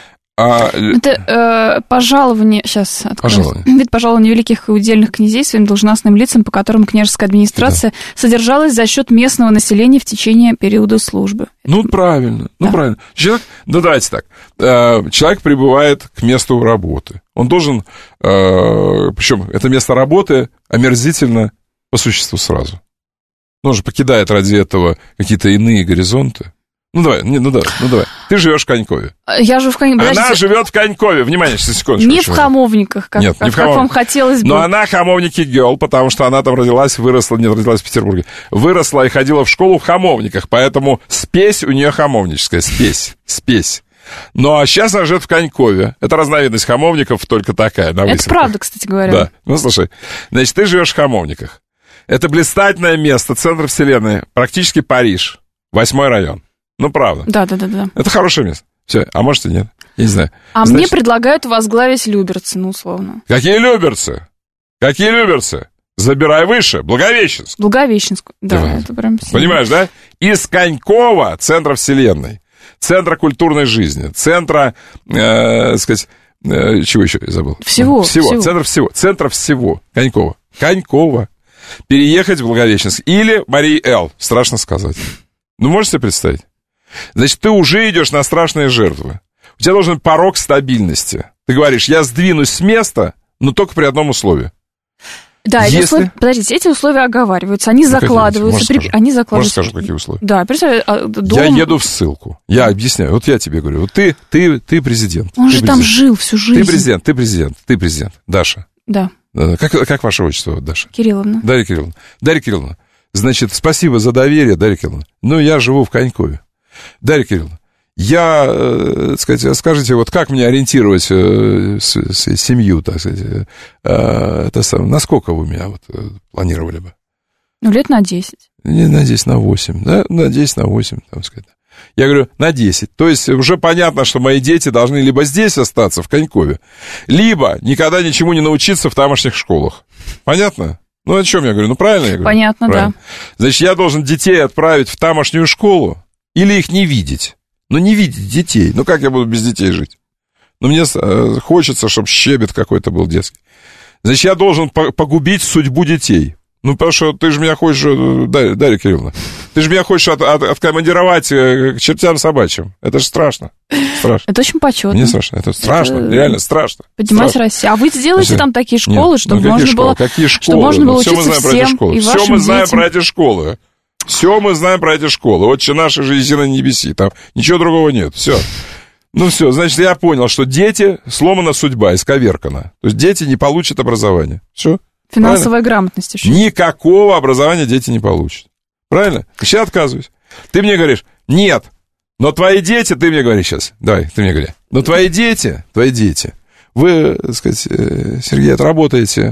Это пожалование, сейчас откроем. Вид пожалования великих и удельных князей своим должностным лицам, по которым княжеская администрация содержалась за счет местного населения в течение периода службы. Ну, правильно. Человек, давайте так. Человек прибывает к месту работы. Он должен, причем это место работы омерзительно по существу сразу. Он же покидает ради этого какие-то иные горизонты. Ну давай. Ты живешь в Конькове. Я живу в Конькове. Она живет в Конькове. Внимание, секундочку. Не в Хамовниках, как вам хотелось бы. Но она Хамовники герл, потому что она там родилась в Петербурге. Выросла и ходила в школу в Хамовниках, поэтому спесь у нее хамовническая. Спесь. Ну, а сейчас она живет в Конькове. Это разновидность хамовников, только такая, на выселках. Это правда, кстати говоря. Да. Ну, слушай, значит, ты живешь в Хамовниках. Это блистательное место, центр вселенной, практически Париж, 8-й район. Ну, правда. Да. Это хорошее место. Все, а может и нет. Я не знаю. Мне предлагают возглавить Люберцы, условно. Какие Люберцы? Забирай выше. Благовещенск. Да, это прям... Понимаешь, да? Из Конькова, центра вселенной, центра культурной жизни, центра, чего еще я забыл? Всего. Центра всего. Конькова. Переехать в Благовещенск. Или Марии Эл. Страшно сказать. Ну, можете себе представить? Значит, ты уже идешь на страшные жертвы. У тебя должен быть порог стабильности. Ты говоришь, я сдвинусь с места, но только при одном условии. Да, подождите, эти условия оговариваются, они закладываются. Они закладываются. Можно скажу, какие условия? Да, Я еду в ссылку. Я объясняю. Вот я тебе говорю. Вот ты президент. Он же там жил всю жизнь. Ты президент. Даша. Да. Как ваше отчество, Даша? Кирилловна. Дарья Кирилловна. Значит, спасибо за доверие, Дарья Кирилловна. Но я живу в Конькове. Дарья Кирилловна, скажите, вот как мне ориентировать семью, так сказать, насколько вы меня планировали бы? Лет на 10. Не на 10, на 8, да? На 10, на 8, там сказать. Я говорю, на 10. То есть уже понятно, что мои дети должны либо здесь остаться, в Конькове, либо никогда ничему не научиться в тамошних школах. Понятно? Ну, о чем я говорю? Ну, правильно я говорю? Понятно, правильно. Да. Значит, я должен детей отправить в тамошнюю школу или их не видеть? Ну, не видеть детей. Ну, как я буду без детей жить? Ну, мне хочется, чтобы щебет какой-то был детский. Значит, я должен погубить судьбу детей. Ну, потому что ты же меня хочешь, Дарья Кирилловна, ты же меня хочешь откомандировать к чертям собачьим. Это же страшно. Это очень почетно. Мне страшно. Это страшно. Реально страшно. Поднимать Россию. А вы сделаете там такие школы, чтобы можно было... Какие школы? Чтобы можно было учиться всем и вашим детям. Все мы знаем про эти школы. Все мы знаем про эти школы. «Отче наш, же еси на небеси». Там ничего другого нет. Все. Ну все, значит, я понял, что дети, сломана судьба, исковеркана. То есть дети не получат образование. Все. Финансовая грамотность еще. Никакого образования дети не получат. Правильно? Сейчас отказываюсь. Ты мне говоришь, нет, но твои дети, ты мне говоришь сейчас, давай, ты мне говори, но твои дети, вы, так сказать, Сергей, отработаете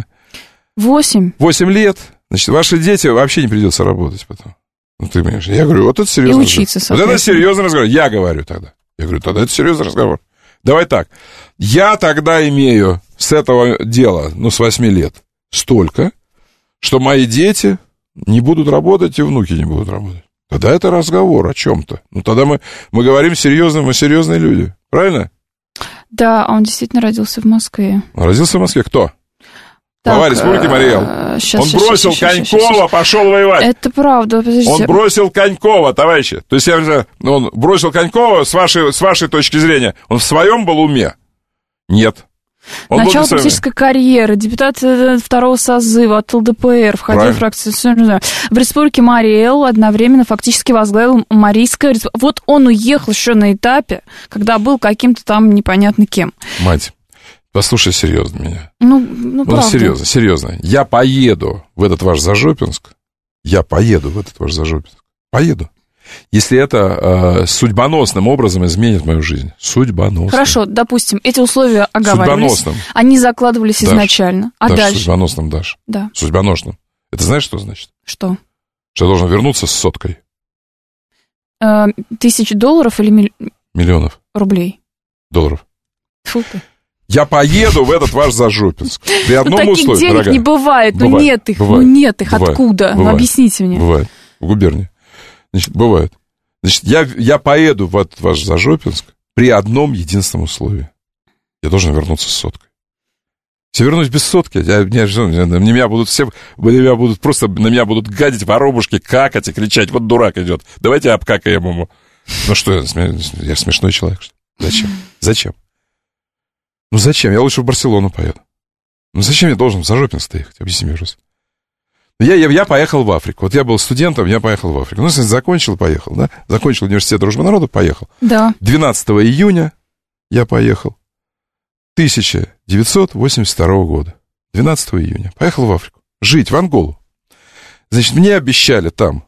8 лет, значит, ваши дети вообще не придется работать потом. Ну, ты понимаешь, я говорю, вот это серьезный разговор. И учиться, вот это серьезный разговор. Я говорю тогда. Я говорю, тогда это серьезный разговор. Давай так, я тогда имею с этого дела, с 8 лет, столько, что мои дети не будут работать и внуки не будут работать. Тогда это разговор о чем-то. Ну, тогда мы говорим серьезно, мы серьезные люди. Правильно? Да, он действительно родился в Москве. Родился в Москве кто? Глава Республики Мариэл. Он бросил Конькова, пошел воевать. Это правда, подождите. Он бросил Конькова, товарищи. То есть, он бросил Конькова, с вашей точки зрения, он в своем был уме? Нет. Начало политической карьеры, депутат второго созыва от ЛДПР, входил в фракцию. В Республике Мариэл одновременно фактически возглавил Марийское. Вот он уехал еще на этапе, когда был каким-то там непонятно кем. Мать, послушай серьезно меня. Ну правда. Серьезно. Я поеду в этот ваш Зажопинск. Поеду. Если это судьбоносным образом изменит мою жизнь. Судьбоносным. Хорошо, допустим, эти условия оговаривались. Они закладывались изначально. А дальше? Судьбоносным, Даша. Да. Судьбоносным. Это знаешь, что значит? Что? Что я должен вернуться с соткой. $1000 или миллионов? Рублей. Долларов. Фу ты. Я поеду в этот ваш Зажопинск. При одном условии, таких денег дорогая. Не бывает. Нет их. Откуда? Бывает. Объясните мне. Бывает. В губернии. Значит, бывает. Значит, я поеду в этот ваш Зажопинск при одном единственном условии. Я должен вернуться с соткой. Если вернусь без сотки, на меня будут гадить воробушки, какать и кричать, вот дурак идет, давайте обкакаем ему. Ну что, я смешной человек, что ли? Зачем? Ну зачем? Я лучше в Барселону поеду. Ну зачем я должен в Зажопинск-то ехать? Объясни мне, просто. Я поехал в Африку. Вот я был студентом, я поехал в Африку. Ну, закончил и поехал, да? Закончил университет Дружбы народов, поехал. Да. 12 июня я поехал. 1982 года. 12 июня. Поехал в Африку. Жить, в Анголу. Значит, мне обещали там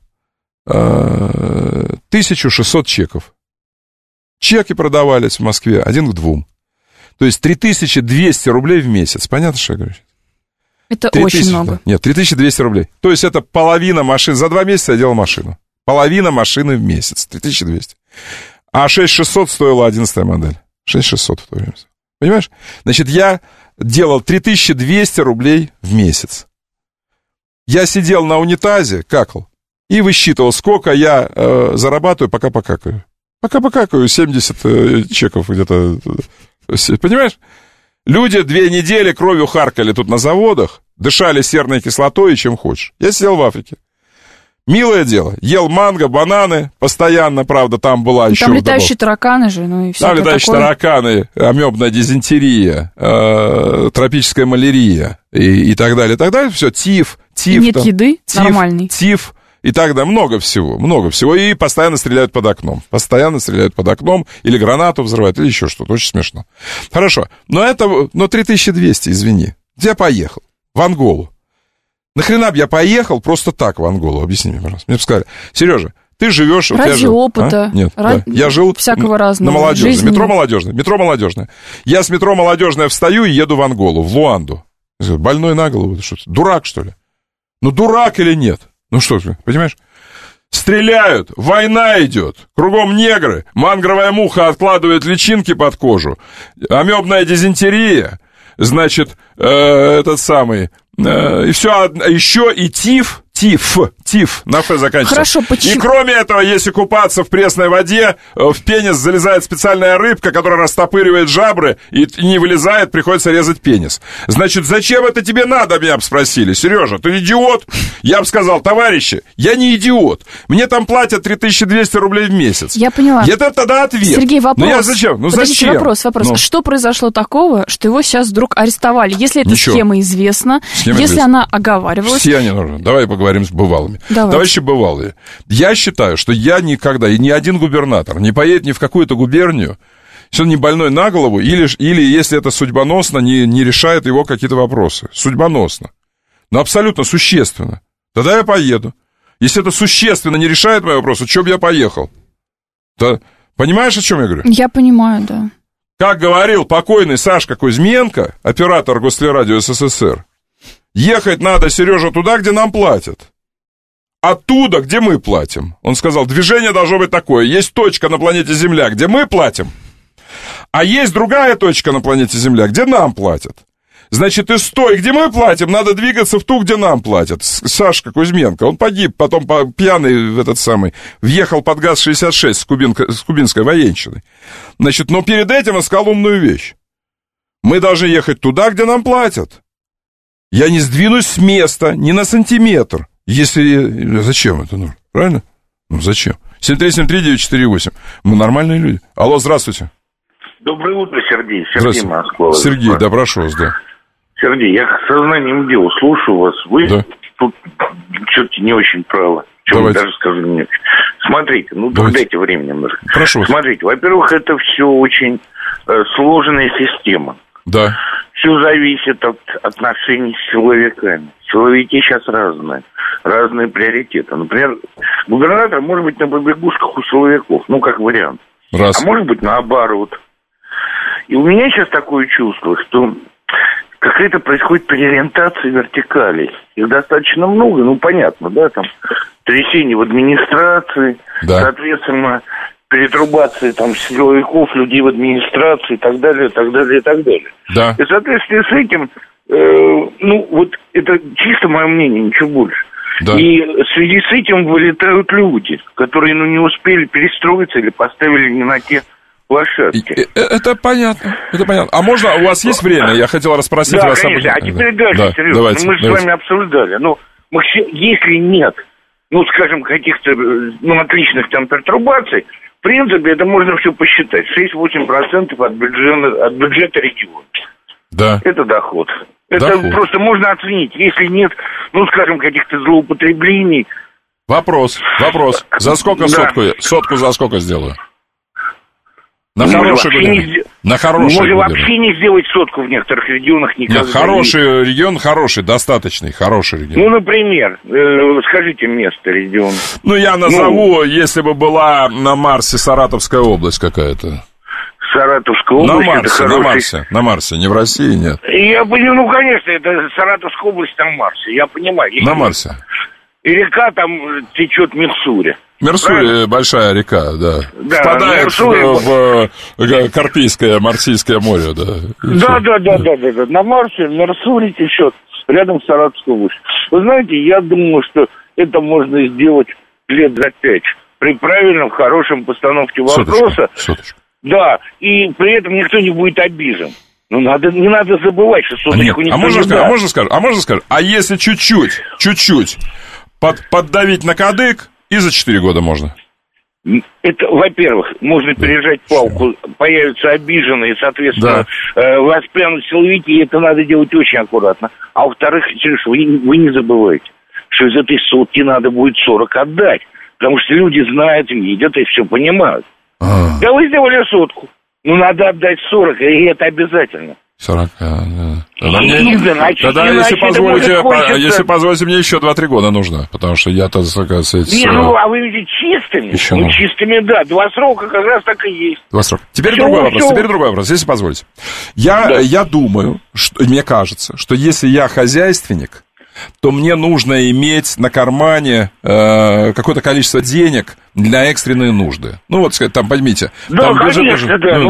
1600 чеков. Чеки продавались в Москве 1 к 2. То есть 3200 рублей в месяц. Понятно, что я говорю? Это очень много. Да. Нет, 3200 рублей. То есть это половина машин. За 2 месяца я делал машину. Половина машины в месяц. 3200. А 6600 стоила 11-я модель. 6600 в то время. Понимаешь? Значит, я делал 3200 рублей в месяц. Я сидел на унитазе, какал, и высчитывал, сколько я зарабатываю, пока покакаю. Пока покакаю, 70 чеков где-то. Понимаешь? Люди 2 недели кровью харкали тут на заводах, дышали серной кислотой и чем хочешь. Я сидел в Африке. Милое дело. Ел манго, бананы, постоянно, правда, там была еще... Там летающие тараканы же, ну и все. Там летающие тараканы, амебная дизентерия, тропическая малярия и так далее, и так далее. Все, тиф. Нет еды нормальной. Тиф. И тогда много всего. И постоянно стреляют под окном. Или гранату взрывают, или еще что-то. Очень смешно. Хорошо. Но 3200, извини. Где я поехал? В Анголу. Нахрена бы я поехал просто так в Анголу? Объясни мне, пожалуйста. Мне бы сказали: Сережа, ты живешь... Ради опыта. Нет, я жил всякого разного. На Молодежной. Метро Молодежное. Я с метро Молодежное встаю и еду в Анголу, в Луанду. Больной на голову. Что, дурак, что ли? Ну, дурак или нет? Ну что ты, понимаешь? Стреляют, война идет, кругом негры, мангровая муха откладывает личинки под кожу, амебная дизентерия, значит, и все, еще и тиф, на Ф заканчивается. Хорошо, почему? И кроме этого, если купаться в пресной воде, в пенис залезает специальная рыбка, которая растопыривает жабры и не вылезает, приходится резать пенис. Значит, зачем это тебе надо, меня бы спросили. Сережа, ты идиот? Я бы сказал: товарищи, я не идиот. Мне там платят 3200 рублей в месяц. Я поняла. Это тогда ответ. Сергей, вопрос. Ну, зачем? Подождите, вопрос. Ну. Что произошло такого, что его сейчас вдруг арестовали? Если эта схема известна, если она оговаривалась... Все они нужны. Давай поговорим с бывалыми. Давайте. Товарищи бывалые, я считаю, что я никогда, и ни один губернатор не поедет ни в какую-то губернию, если он не больной на голову, или если это судьбоносно, не решает его какие-то вопросы. Судьбоносно. Но абсолютно существенно. Тогда я поеду. Если это существенно не решает мои вопросы, что бы я поехал? Понимаешь, о чем я говорю? Я понимаю, да. Как говорил покойный Сашка Кузьменко, оператор Гослерадио СССР, ехать надо, Сережа, туда, где нам платят. Оттуда, где мы платим. Он сказал: движение должно быть такое. Есть точка на планете Земля, где мы платим, а есть другая точка на планете Земля, где нам платят. Значит, из той, где мы платим, надо двигаться в ту, где нам платят. Сашка Кузьменко, он погиб, потом пьяный въехал под ГАЗ-66 с кубинской военщиной. Значит, но перед этим он сказал умную вещь. Мы должны ехать туда, где нам платят. Я не сдвинусь с места ни на сантиметр. Если... Зачем это нужно? Правильно? Ну, зачем? 7373948. Мы нормальные люди. Алло, здравствуйте. Доброе утро, Сергей. Сергей Москва. Сергей, да, прошу вас, да. Сергей, я сознанием дела слушаю вас. Вы тут что-то не очень правы. Чего даже скажу не очень. Смотрите, дайте время немножко. Прошу. Смотрите, во-первых, это все очень сложная система. Да. Все зависит от отношений с силовиками. Силовики сейчас разные приоритеты. Например, губернатор может быть на побегушках у силовиков, как вариант. Раз. А может быть наоборот. И у меня сейчас такое чувство, что какая-то происходит переориентация вертикалей. Их достаточно много, понятно, да, там трясение в администрации, соответственно, перетрубация там силовиков, людей в администрации и так далее, и так далее, и так далее. Да. И в соответствии с этим, это чисто мое мнение, ничего больше. Да. И в связи с этим вылетают люди, которые, не успели перестроиться или поставили не на те площадки. Это понятно. А можно, у вас есть время? Я хотел расспросить вас. Да, конечно. А теперь дальше, Сереж. Мы же с вами обсуждали. Если нет, скажем, каких-то отличных там пертурбаций, в принципе, это можно все посчитать. 6-8% от бюджета региона. Да. Это доход. Это просто можно оценить. Если нет, скажем, каких-то злоупотреблений. Вопрос. За сколько сотку за сколько сделаю? На хороший Можно вообще не сделать сотку в некоторых регионах никогда. Нет, хороший регион, хороший регион. Например, скажите место региона. Я назову, если бы была на Марсе Саратовская область какая-то. Саратовская область, на Марсе, не в России, нет. Я понимаю, конечно, это Саратовская область на Марсе, я понимаю. На Марсе. И река там течет Миссури. Миссури большая река, да. Впадает в Карпийское, Марсийское море, да. Да. На Марсе Миссури течет рядом с Саратовской областью. Вы знаете, я думаю, что это можно сделать лет за 5 при правильном, хорошем постановке вопроса. Соточку. Да, и при этом никто не будет обижен. Не надо забывать, что соточку никто не даст. А можно скажешь, а если чуть-чуть поддавить на кадык, и за 4 года можно. Это, во-первых, можно пережать палку, появятся обиженные, соответственно, воспрянут силовики, и это надо делать очень аккуратно. А во-вторых, Сереж, вы не забывайте, что из этой сотки надо будет 40 отдать, потому что люди знают, видят и все понимают. Да вы сделали сотку, ну надо отдать 40, и это обязательно. 40, да. Тогда, если позволите, мне еще 2-3 года нужно, потому что я-то, оказывается... а вы видите, чистыми? Чистыми, да. 2 срока как раз так и есть. 2 срока. Теперь другой вопрос, если позволите. Я думаю, мне кажется, что если я хозяйственник, то мне нужно иметь на кармане какое-то количество денег для экстренной нужды. Ну, вот, сказать, там, поймите. Да, там конечно, бюджет, да.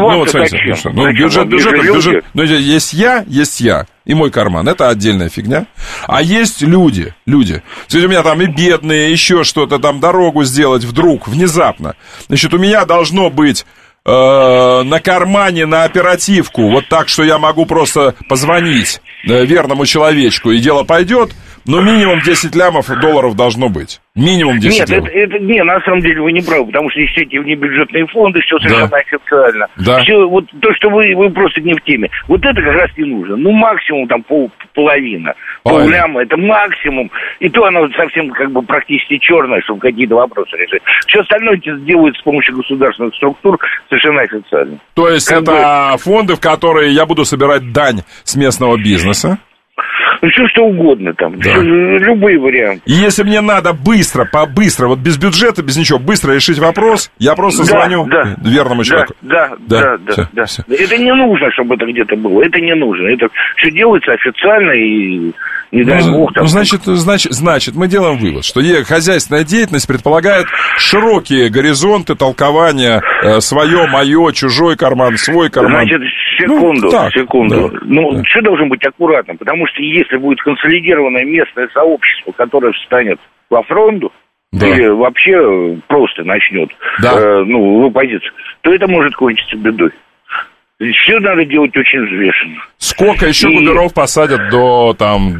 Бюджет. Ну, есть я и мой карман. Это отдельная фигня. А есть люди. Кстати, у меня там и бедные, еще что-то, там, дорогу сделать вдруг, внезапно. Значит, у меня должно быть на кармане, на оперативку, вот так, что я могу просто позвонить верному человечку, и дело пойдет, но минимум 10 лямов долларов должно быть. Минимум 10 лямов. Нет, на самом деле вы не правы, потому что есть эти внебюджетные фонды, все совершенно официально. Да. Все, вот то, что вы просто не в теме. Вот это как раз не нужно. Ну, максимум там половина. Полляма, это максимум. И то оно совсем как бы практически черное, чтобы какие-то вопросы решить. Все остальное делают с помощью государственных структур совершенно официально. То есть как это фонды, в которые я буду собирать дань с местного бизнеса? Ну, все что угодно там, любые варианты. И если мне надо быстро, вот без бюджета, без ничего, быстро решить вопрос, я просто звоню верному человеку. Да. Это не нужно, чтобы это где-то было, это не нужно. Это все делается официально и... Не дай бог, там... Значит, мы делаем вывод, что хозяйственная деятельность предполагает широкие горизонты толкования свое, мое, чужой карман, свой карман. Значит, секунду. Да. Все должно быть аккуратно, потому что если будет консолидированное местное сообщество, которое встанет во фронту, или вообще просто начнет в оппозицию, то это может кончиться бедой. Все надо делать очень взвешенно. Сколько еще губеров посадят до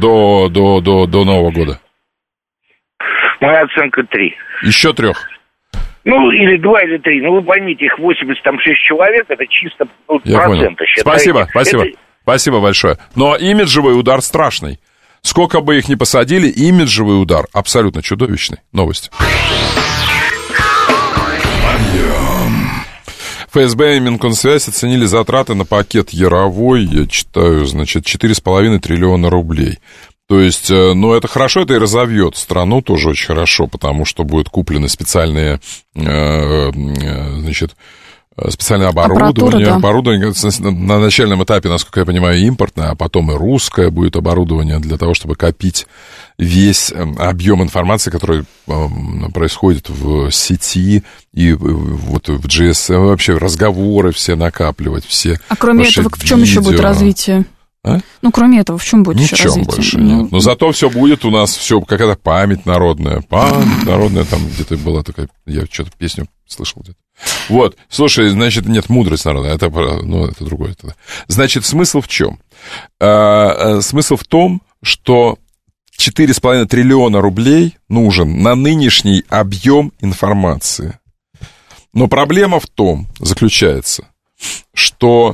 Нового года? Моя оценка 3. Еще 3? Ну, или 2, или 3. Ну, вы поймите, их 86 человек, это чисто проценты считаете. Спасибо большое. Но имиджевый удар страшный. Сколько бы их ни посадили, имиджевый удар абсолютно чудовищный. Новость. ФСБ и Минкомсвязь оценили затраты на пакет Яровой, я читаю, значит, 4,5 триллиона рублей. То есть, это хорошо, это и разовьет страну тоже очень хорошо, потому что будет куплены специальное оборудование. Оборудование на начальном этапе, насколько я понимаю, импортное, а потом и русское будет оборудование для того, чтобы копить весь объем информации, который происходит в сети и вот в GSM, вообще разговоры все накапливать, все. А кроме этого, в чем еще будет развитие? Ну, кроме этого, в чем будет еще развитие? Ничем больше нет. Но зато все будет у нас, все какая-то память народная. Память народная, там где-то была такая, я что-то песню слышал где-то. Вот, слушай, значит, нет, мудрость народная, это другое. Значит, смысл в чем? Смысл в том, что 4,5 триллиона рублей нужен на нынешний объем информации. Но проблема в том заключается, что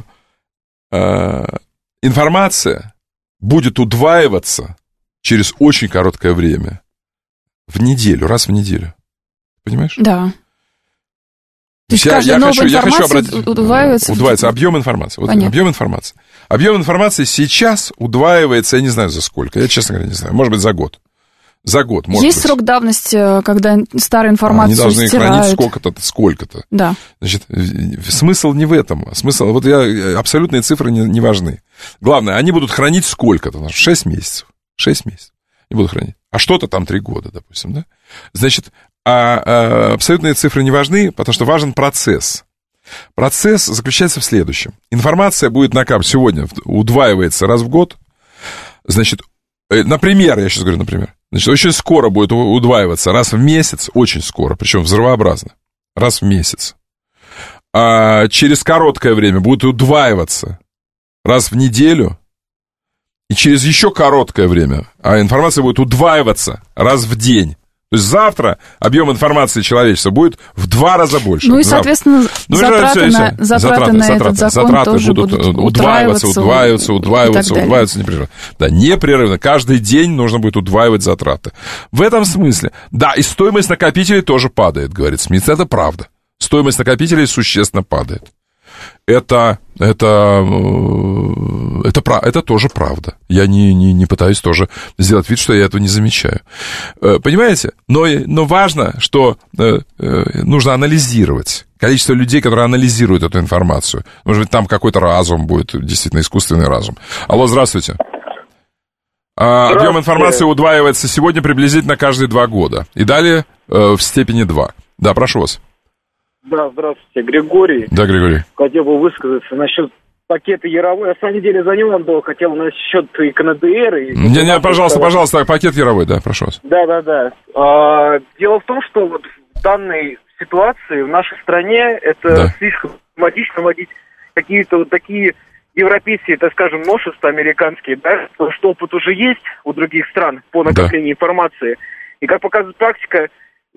информация будет удваиваться через очень короткое время. Раз в неделю. Понимаешь? Да. То есть каждая новая информация удваивается объем информации. Вот объем информации. Объем информации сейчас удваивается, я не знаю за сколько, я, честно говоря, не знаю, может быть, за год. Может быть. Есть срок давности, когда старая информация стирают. Они должны хранить сколько-то. Да. Значит, смысл не в этом. Смысл, абсолютные цифры не важны. Главное, они будут хранить сколько-то, 6 месяцев. 6 месяцев. Они будут хранить. А что-то там 3 года, допустим, да? Значит, абсолютные цифры не важны, потому что важен процесс. Процесс заключается в следующем. Информация будет сегодня удваивается раз в год. Значит, например, я сейчас говорю, значит, очень скоро будет удваиваться раз в месяц, очень скоро, причем взрывообразно, раз в месяц. А через короткое время будет удваиваться раз в неделю, и через еще короткое время информация будет удваиваться раз в день. То есть завтра объем информации человечества будет в 2 раза больше. Ну и, соответственно, затраты на этот закон тоже будут удваиваться непрерывно. Да, непрерывно. Каждый день нужно будет удваивать затраты. В этом смысле, да, и стоимость накопителей тоже падает, говорит Смит. Это правда. Стоимость накопителей существенно падает. Это тоже правда. Я не пытаюсь тоже сделать вид, что я этого не замечаю. Понимаете? Но важно, что нужно анализировать. Количество людей, которые анализируют эту информацию. Может быть, там какой-то разум будет, действительно, искусственный разум. Алло, здравствуйте. Объем информации удваивается сегодня приблизительно каждые 2 года. И далее в степени 2. Да, прошу вас. Да, здравствуйте, Григорий. Да, Григорий. Хотел бы высказаться насчет пакета Яровой. Я, на самом деле, за него был, хотел насчет и КНДР. Не, пожалуйста, пакет Яровой, да, прошу вас. Да. Дело в том, что вот в данной ситуации в нашей стране это слишком проблематично вводить какие-то вот такие европейские, так скажем, новшества американские, да, потому что опыт уже есть у других стран по накоплению информации. И, как показывает практика,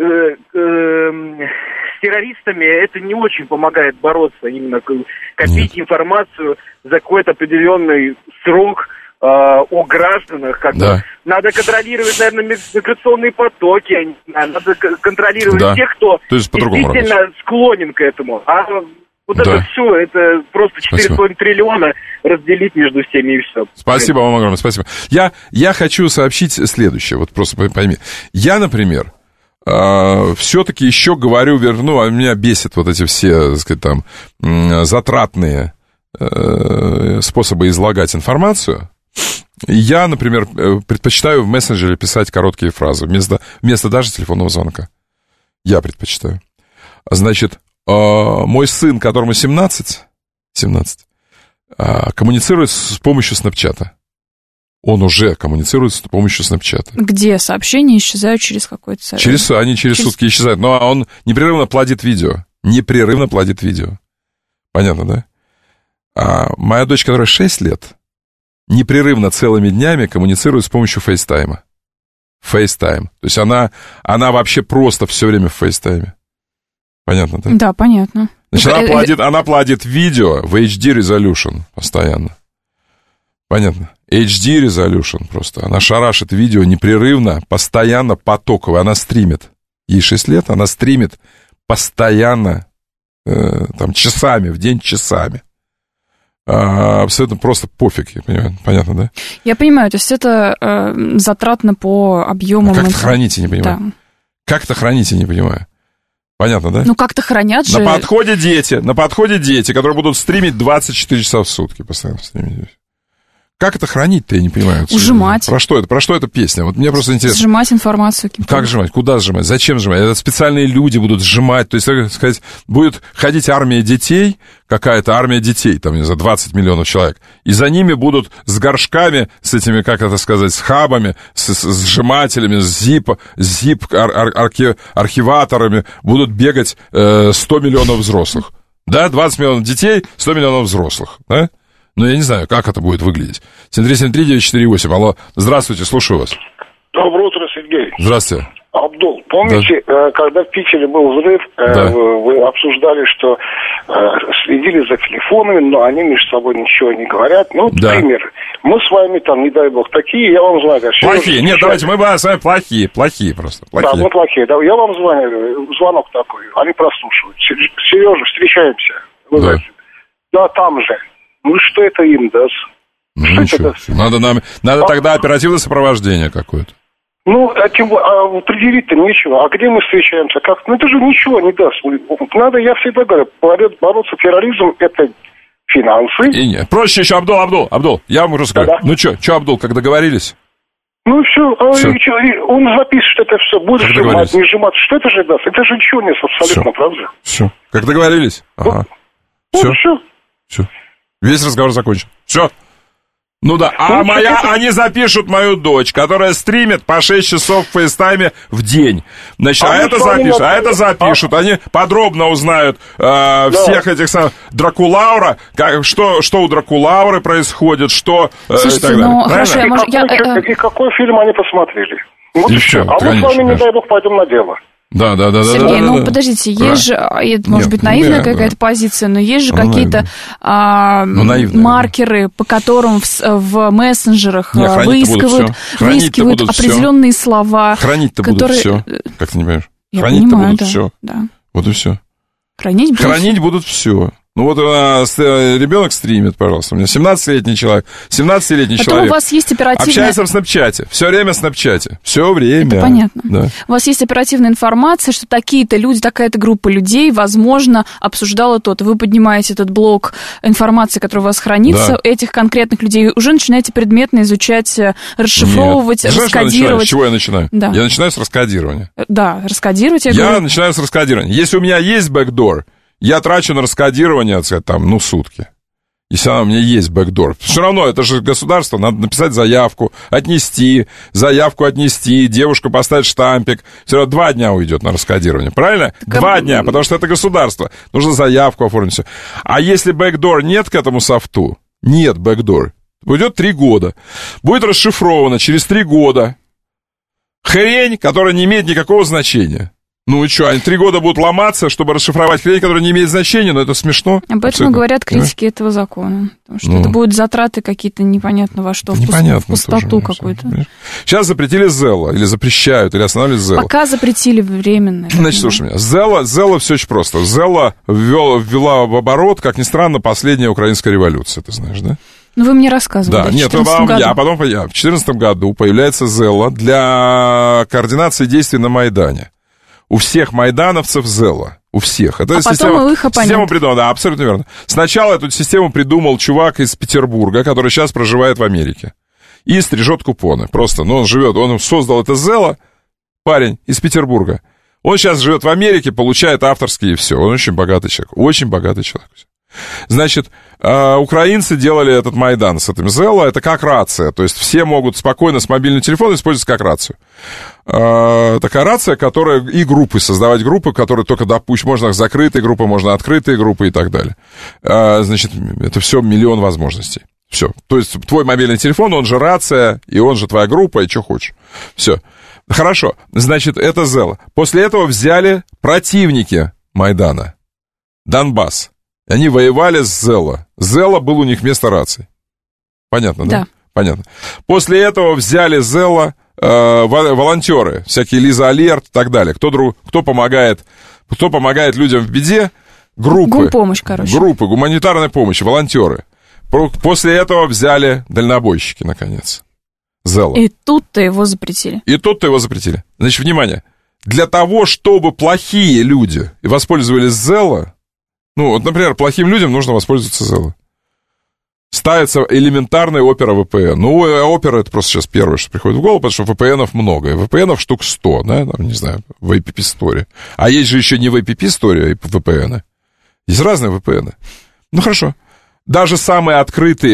с террористами это не очень помогает бороться, именно копить информацию за какой-то определенный срок о гражданах. Надо контролировать, наверное, миграционные потоки, надо контролировать тех, кто действительно склонен к этому. А вот это все, это просто 4,5 триллиона разделить между всеми и все. Спасибо вам огромное, спасибо. Я хочу сообщить следующее, вот просто пойми. Я, например, все-таки еще говорю, меня бесит вот эти все, так сказать, там, затратные способы излагать информацию. Я, например, предпочитаю в мессенджере писать короткие фразы вместо даже телефонного звонка. Я предпочитаю. Значит, мой сын, которому 17, коммуницирует с помощью Снэпчата. Он уже коммуницирует с помощью Снэпчата. Где сообщения исчезают через какой-то сайт? Они через сутки исчезают. Но он непрерывно плодит видео. Понятно, да? А моя дочь, которая 6 лет, непрерывно целыми днями коммуницирует с помощью фейстайма. FaceTime. То есть она вообще просто все время в фейстайме. Понятно, да? Да, понятно. Значит, она плодит видео в HD resolution постоянно. Понятно. HD resolution просто. Она шарашит видео непрерывно, постоянно, потоково. Она стримит. Ей 6 лет, она стримит постоянно, там, часами, в день часами. Абсолютно просто пофиг, я понимаю. Понятно, да? Я понимаю, то есть это затратно по объемам. Как-то храните, не понимаю. Да. Как-то храните, не понимаю. Понятно, да? Ну, как-то хранят же. На подходе дети, которые будут стримить 24 часа в сутки. Постоянно стримить. Как это хранить-то, я не понимаю. Ужимать. Про что это песня? Вот мне просто интересно. Сжимать информацию. Как сжимать? Куда сжимать? Зачем сжимать? Это специальные люди будут сжимать. То есть, так сказать, будет ходить армия детей, какая-то армия детей, там, не знаю, 20 миллионов человек. И за ними будут с горшками, с этими, как это сказать, с хабами, с сжимателями, с архиваторами будут бегать 100 миллионов взрослых. Да, 20 миллионов детей, 100 миллионов взрослых. Да? Ну, я не знаю, как это будет выглядеть. 7373948. Алло, здравствуйте, слушаю вас. Доброе утро, Сергей. Здравствуйте. Абдул, помните, когда в Питере был взрыв, вы обсуждали, что следили за телефонами, но они между собой ничего не говорят. Ну, пример. Мы с вами там, не дай бог, такие, я вам звоню. Плохие, нет, давайте, мы с вами плохие просто. Да, мы плохие. Да, я вам звоню, звонок такой, они прослушивают. Сережа, встречаемся. Вы знаете. Да, там же. Ну, что это им даст? Ну, ничего. Надо тогда оперативное сопровождение какое-то. Ну, определить-то нечего. А где мы встречаемся? Как? Ну, это же ничего не даст. Надо, я всегда говорю, бороться с терроризмом, это финансы. И нет. Проще еще, Абдул, я вам расскажу. Да. Ну, что, Абдул, как договорились? Ну, все. Он запишет это все. Будешь сжимать, не сжимать. Что это же даст? Это же ничего не абсолютно, правда? Все. Как договорились? Ага. Все. Весь разговор закончен. Все. Ну да, они запишут мою дочь, которая стримит по 6 часов в фейстайме в день. Значит, это запишут. Они подробно узнают всех этих Дракулаура, что у Дракулауры происходит, что... Слушайте, и так далее. Хорошо, и какой фильм они посмотрели? Вот и все. все. А мы с вами, не дай бог, пойдем на дело. Да. Сергей, подождите, есть же, это может быть наивная какая-то позиция, но есть же какие-то маркеры, по которым в мессенджерах выискивают определенные слова. Хранить-то будут все. Как ты не понимаешь? Я Хранить-то понимаю, будут все. Да. Вот и все. Хранить будут все. Ну вот ребенок стримит, пожалуйста. У меня 17-летний человек. 17-летний человек. У вас есть оперативная... Общается в Снапчате. Все время в Снапчате. Все время. Это понятно. Да. У вас есть оперативная информация, что такие-то люди, такая-то группа людей, возможно, обсуждала то-то. Вы поднимаете этот блок информации, который у вас хранится, этих конкретных людей, уже начинаете предметно изучать, расшифровывать, раскодировать. С чего я начинаю? Да. Я начинаю с раскодирования. Да, раскодировать. Я начинаю с раскодирования. Если у меня есть бэкдор, я трачу на раскодирование, сутки. Если у меня есть бэкдор. Все равно, это же государство, надо написать заявку, отнести, девушку поставить штампик. Все равно 2 дня уйдет на раскодирование, правильно? 2 дня, потому что это государство. Нужно заявку оформить, все. А если бэкдор нет к этому софту, нет бэкдор, уйдет 3 года. Будет расшифровано через 3 года. Хрень, которая не имеет никакого значения. Ну и что, они 3 года будут ломаться, чтобы расшифровать хрень, которая не имеет значения, но это смешно. Об этом говорят критики этого закона. Потому что это будут затраты какие-то непонятно во что, в пустоту какую-то. Сейчас запретили Zello, или запрещают, или останавливают Zello. Пока запретили временно. Значит, слушай меня, Zello все очень просто. Zello ввела в оборот, как ни странно, последняя украинская революция, ты знаешь, да? Ну, вы мне рассказывали. Да, нет, потом в 2014 году появляется Zello для координации действий на Майдане. У всех майдановцев Zello. У всех. Это система придумала. Да, абсолютно верно. Сначала эту систему придумал чувак из Петербурга, который сейчас проживает в Америке. И стрижет купоны. Просто, он создал это Zello, парень из Петербурга. Он сейчас живет в Америке, получает авторские и все. Он очень богатый человек. Очень богатый человек. Значит, украинцы делали этот Майдан с этим Zello, это как рация, то есть все могут спокойно с мобильного телефона использовать как рацию. Такая рация, которая и создавать группы, которые только допустим, можно закрытые группы, можно открытые группы и так далее. Значит, это все миллион возможностей. Все. То есть твой мобильный телефон, он же рация, и он же твоя группа, и что хочешь. Все. Хорошо. Значит, это Zello. После этого взяли противники Майдана. Донбасс. Они воевали с Zello. Zello был у них вместо рации. Понятно, да? Понятно. После этого взяли Zello волонтеры, всякие Лиза Алерт и так далее. Кто помогает людям в беде? Группы. Гумпомощь, короче. Группы гуманитарной помощи, волонтеры. После этого взяли дальнобойщики, наконец. Zello. И тут-то его запретили. Значит, внимание. Для того, чтобы плохие люди воспользовались Zello, например, плохим людям нужно воспользоваться Zello. Ставится элементарная опера VPN. Опера это просто сейчас первое, что приходит в голову, потому что VPN-ов много. VPN-ов штук 100, да, не знаю, в IPP-сторе. А есть же еще не в IPP-сторе, а VPN-ы. Есть разные VPN-ы. Хорошо. Даже самые открытые,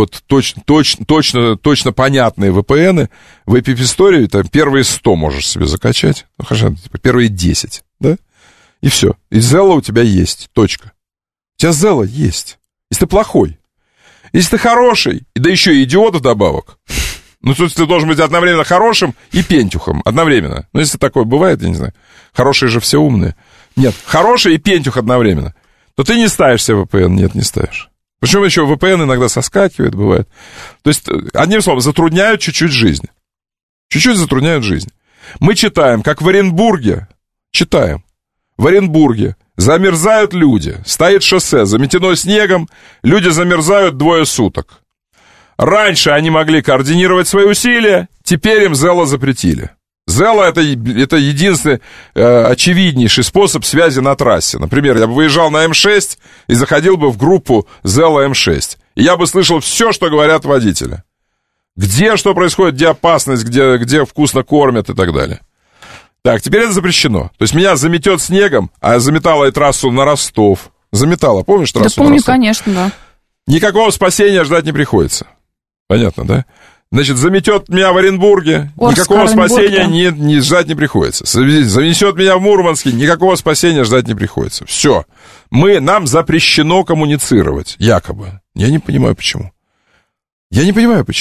точно понятные VPN-ы в IPP-сторе, там первые 100 можешь себе закачать. Хорошо, первые 10, да? И все. И Zello у тебя есть. Точка. У тебя Zello есть. Если ты плохой. Если ты хороший, да еще и идиот вдобавок. То есть ты должен быть одновременно хорошим и пентюхом. Одновременно. Если такое бывает, я не знаю. Хорошие же все умные. Нет, хороший и пентюх одновременно. То ты не ставишь себе VPN. Нет, не ставишь. Причем еще VPN иногда соскакивает, бывает. То есть, одним словом, затрудняют чуть-чуть жизнь. Чуть-чуть затрудняют жизнь. Мы читаем, как в Оренбурге. В Оренбурге замерзают люди, стоит шоссе, заметено снегом, люди замерзают 2 суток. Раньше они могли координировать свои усилия, теперь им Zello запретили. Zello это единственный очевиднейший способ связи на трассе. Например, я бы выезжал на М6 и заходил бы в группу Zello М6. И я бы слышал все, что говорят водители. Где что происходит, где опасность, где вкусно кормят и так далее. Так, теперь это запрещено. То есть меня заметет снегом, а заметала и трассу на Ростов. Заметала, помнишь трассу на Ростов? Да, помню, конечно, да. Никакого спасения ждать не приходится. Понятно, да? Значит, заметет меня в Оренбурге, никакого спасения не ждать не приходится. Занесет меня в Мурманске, никакого спасения ждать не приходится. Все. Нам запрещено коммуницировать, якобы. Я не понимаю, почему.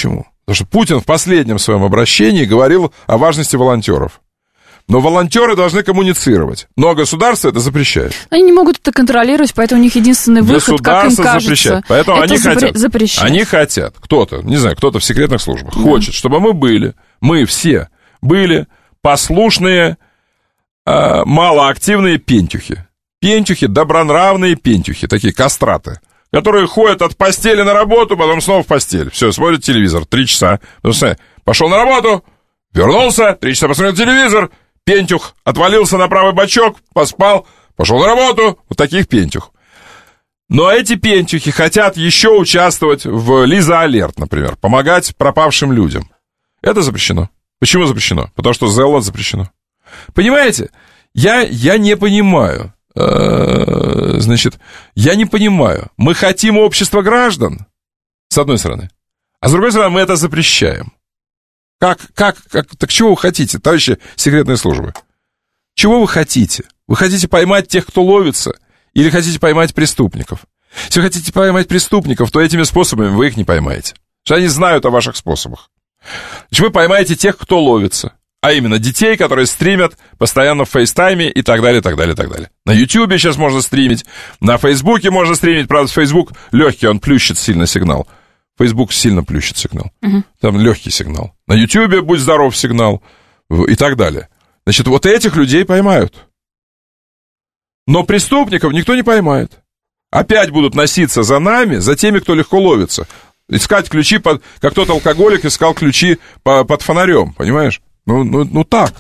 Потому что Путин в последнем своем обращении говорил о важности волонтеров. Но волонтеры должны коммуницировать. Но государство это запрещает. Они не могут это контролировать, поэтому у них единственный выход, как им кажется, запрещает. Поэтому это они хотят. Запрещать. Они хотят, кто-то, не знаю, кто-то в секретных службах, хочет, чтобы мы все были послушные, малоактивные пентюхи. Пентюхи, добронравные пентюхи, такие кастраты, которые ходят от постели на работу, потом снова в постель. Все, смотрят телевизор 3 часа. Пошел на работу, вернулся, 3 часа посмотрел телевизор, пентюх отвалился на правый бочок, поспал, пошел на работу. Вот таких пентюх. Но эти пентюхи хотят еще участвовать в Лиза Алерт, например, помогать пропавшим людям. Это запрещено. Почему запрещено? Потому что Зелла запрещено. Понимаете? Я не понимаю. Значит, я не понимаю. Мы хотим общества граждан, с одной стороны, а с другой стороны мы это запрещаем. Так чего вы хотите, товарищи секретные службы? Чего вы хотите? Вы хотите поймать тех, кто ловится, или хотите поймать преступников? Если вы хотите поймать преступников, то этими способами вы их не поймаете. Потому что они знают о ваших способах. Значит, вы поймаете тех, кто ловится. А именно детей, которые стримят постоянно в фейстайме и так далее, так далее, так далее. На Ютьюбе сейчас можно стримить, на Фейсбуке можно стримить. Правда, Фейсбук легкий, он плющит сильно сигнал. Фейсбук сильно плющит сигнал. Там легкий сигнал. На Ютьюбе будь здоров сигнал и так далее. Значит, вот этих людей поймают. Но преступников никто не поймает. Опять будут носиться за нами, за теми, кто легко ловится. Искать ключи, как тот алкоголик искал ключи под фонарем, понимаешь? Ну так.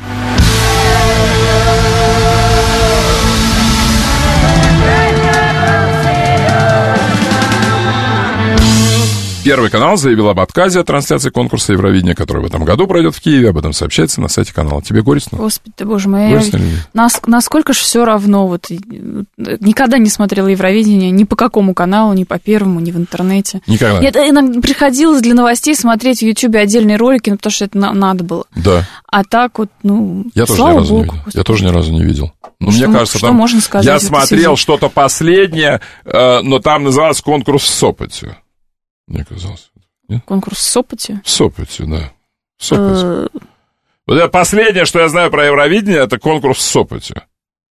Первый канал заявил об отказе от трансляции конкурса Евровидения, который в этом году пройдет в Киеве. Об этом сообщается на сайте канала. Тебе горестно? Господи ты, боже мой. Насколько же все равно. Вот, никогда не смотрела Евровидение ни по какому каналу, ни по Первому, ни в интернете. Никогда. Иногда приходилось для новостей смотреть в Ютьюбе отдельные ролики, потому что это надо было. Да. А так вот, я тоже ни разу не видел. Я тоже ни разу не видел. Ну, мне кажется, что там... можно сказать? Я смотрел что-то последнее, но там назывался конкурс в Сопоте. Мне казалось. Нет? Конкурс в Сопоте? В Сопоте, да. В Сопоте. Вот это последнее, что я знаю про Евровидение, это конкурс в Сопоте.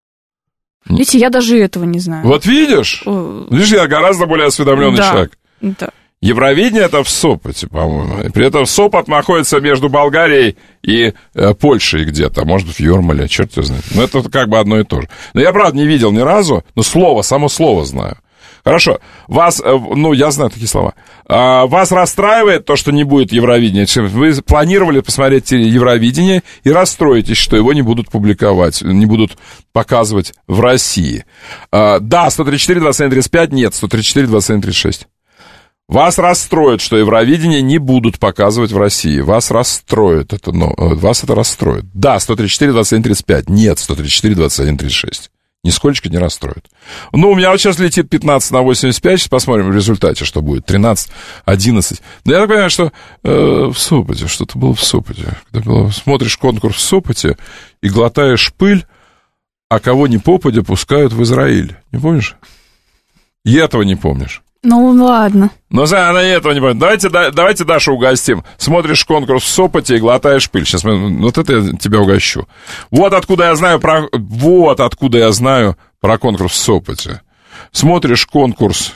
Видите, я даже этого не знаю. Вот видишь? Видишь, я гораздо более осведомленный человек. Да. Евровидение это в Сопоте, по-моему. И при этом Сопот находится между Болгарией и Польшей где-то. Может быть, в Юрмале, черт его знает. Но это как бы одно и то же. Но я, правда, не видел ни разу, но само слово знаю. Хорошо, вас, я знаю такие слова, вас расстраивает то, что не будет Евровидения? Вы планировали посмотреть Евровидение и расстроитесь, что его не будут публиковать, не будут показывать в России. Да, 134, 27, 35, нет, 134, 27, 36. Вас расстроит, что Евровидение не будут показывать в России. Вас расстроит это, вас это расстроит. Да, 134, 27, 35, нет, 134, 21, 36. Нисколько не расстроит. У меня вот сейчас летит 15 на 85, сейчас посмотрим в результате, что будет, 13, 11. Но я так понимаю, что в Сопоте, что-то было в Сопоте. Когда смотришь конкурс в Сопоте и глотаешь пыль, а кого ни попадя пускают в Израиль. Не помнишь? И этого не помнишь. Ладно. Она этого не помнит. Давайте Дашу угостим. Смотришь конкурс в Сопоте и глотаешь пыль. Сейчас вот это я тебя угощу. Вот откуда я знаю про конкурс в Сопоте. Смотришь конкурс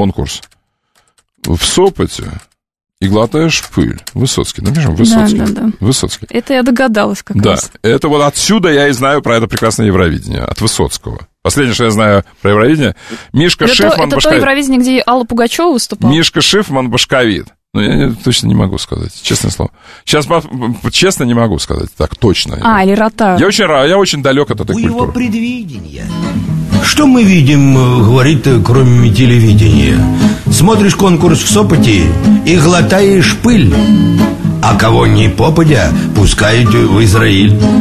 в Сопоте и глотаешь пыль. Высоцкий. Напишем Высоцкий. Да. Высоцкий. Это я догадалась как раз. Да, это вот отсюда я и знаю про это прекрасное Евровидение. От Высоцкого. Последнее, что я знаю про Евровидение, Мишка Шифман башковит. Это то Евровидение, где Алла Пугачева выступала? Мишка Шифман башковит. Я точно не могу сказать, честное слово. Сейчас честно не могу сказать, так точно. Или Ротару. Я очень далек от этой культуры. У его предвидения. Что мы видим, говорит, кроме телевидения? Смотришь конкурс в Сопоте и глотаешь пыль, а кого ни попадя пускают в Израиль.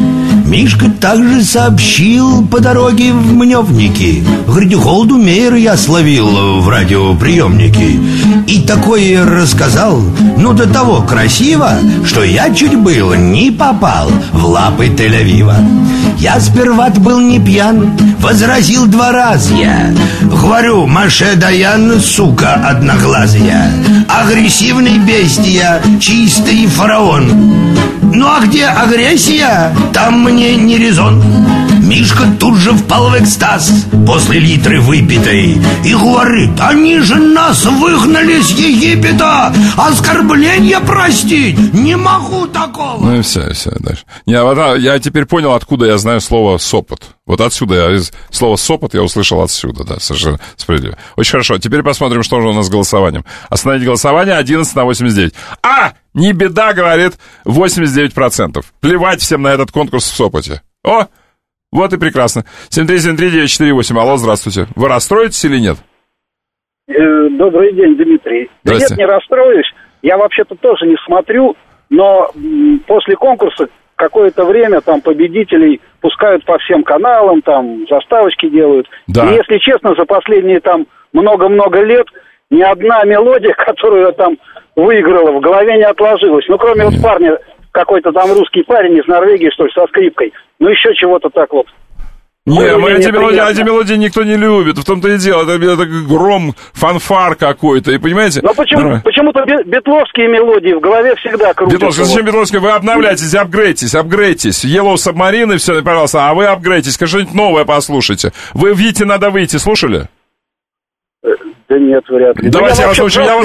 Мишка также сообщил по дороге в Мневники. Говорит, Голдумейр я словил в радиоприемнике. И такое рассказал, ну до того красиво, что я чуть было не попал в лапы Тель-Авива. Я сперва был не пьян, возразил 2 раза я. Говорю, Маше Даян, сука одноглазая, агрессивный бестия, чистый фараон. Ну а где агрессия, там мне не резон. Мишка тут же впал в экстаз после литры выпитой и говорит, они же нас выгнали с Египета, оскорбление простить не могу такого. Ну и все, дальше. Я теперь понял, откуда я знаю слово «сопот». Вот отсюда, слово «сопот» я услышал отсюда, да, совершенно справедливо. Очень хорошо, теперь посмотрим, что же у нас с голосованием. Остановить голосование 11/89. Не беда, говорит 89%. Плевать всем на этот конкурс в Сопоте. О, вот и прекрасно. 7373948. Алло, здравствуйте. Вы расстроитесь или нет? Добрый день, Дмитрий. Да нет, не расстроюсь. Я вообще-то тоже не смотрю, но после конкурса какое-то время там победителей пускают по всем каналам, там заставочки делают. Да. И если честно, за последние там много-много лет ни одна мелодия, которую я там выиграла, в голове не отложилась. Ну, кроме вот парня, какой-то там русский парень из Норвегии, что ли, со скрипкой. Ну, еще чего-то так вот. Не, эти мелодии никто не любит. В том-то и дело. Это гром, фанфар какой-то. И понимаете? Но почему-то битловские мелодии в голове всегда крутятся. Зачем битловские? Вы обновляйтесь, апгрейдитесь. Yellow Submarine и все, пожалуйста. А вы апгрейдитесь, что-нибудь новое послушайте. Вы «Вите надо выйти» слушали? Да нет, вряд ли. Давайте я вас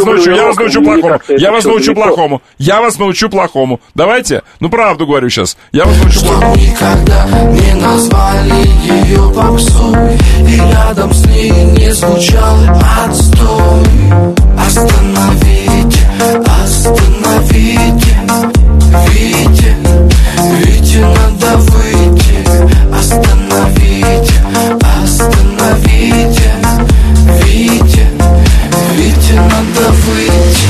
научу плохому. Давайте? Ну, правду говорю сейчас. Я вас научу плохому. Никогда не назвали ее попсой, и рядом с ней не звучал отстой. Остановите, Вите надо выйти. Остановите, Вите надо выйти.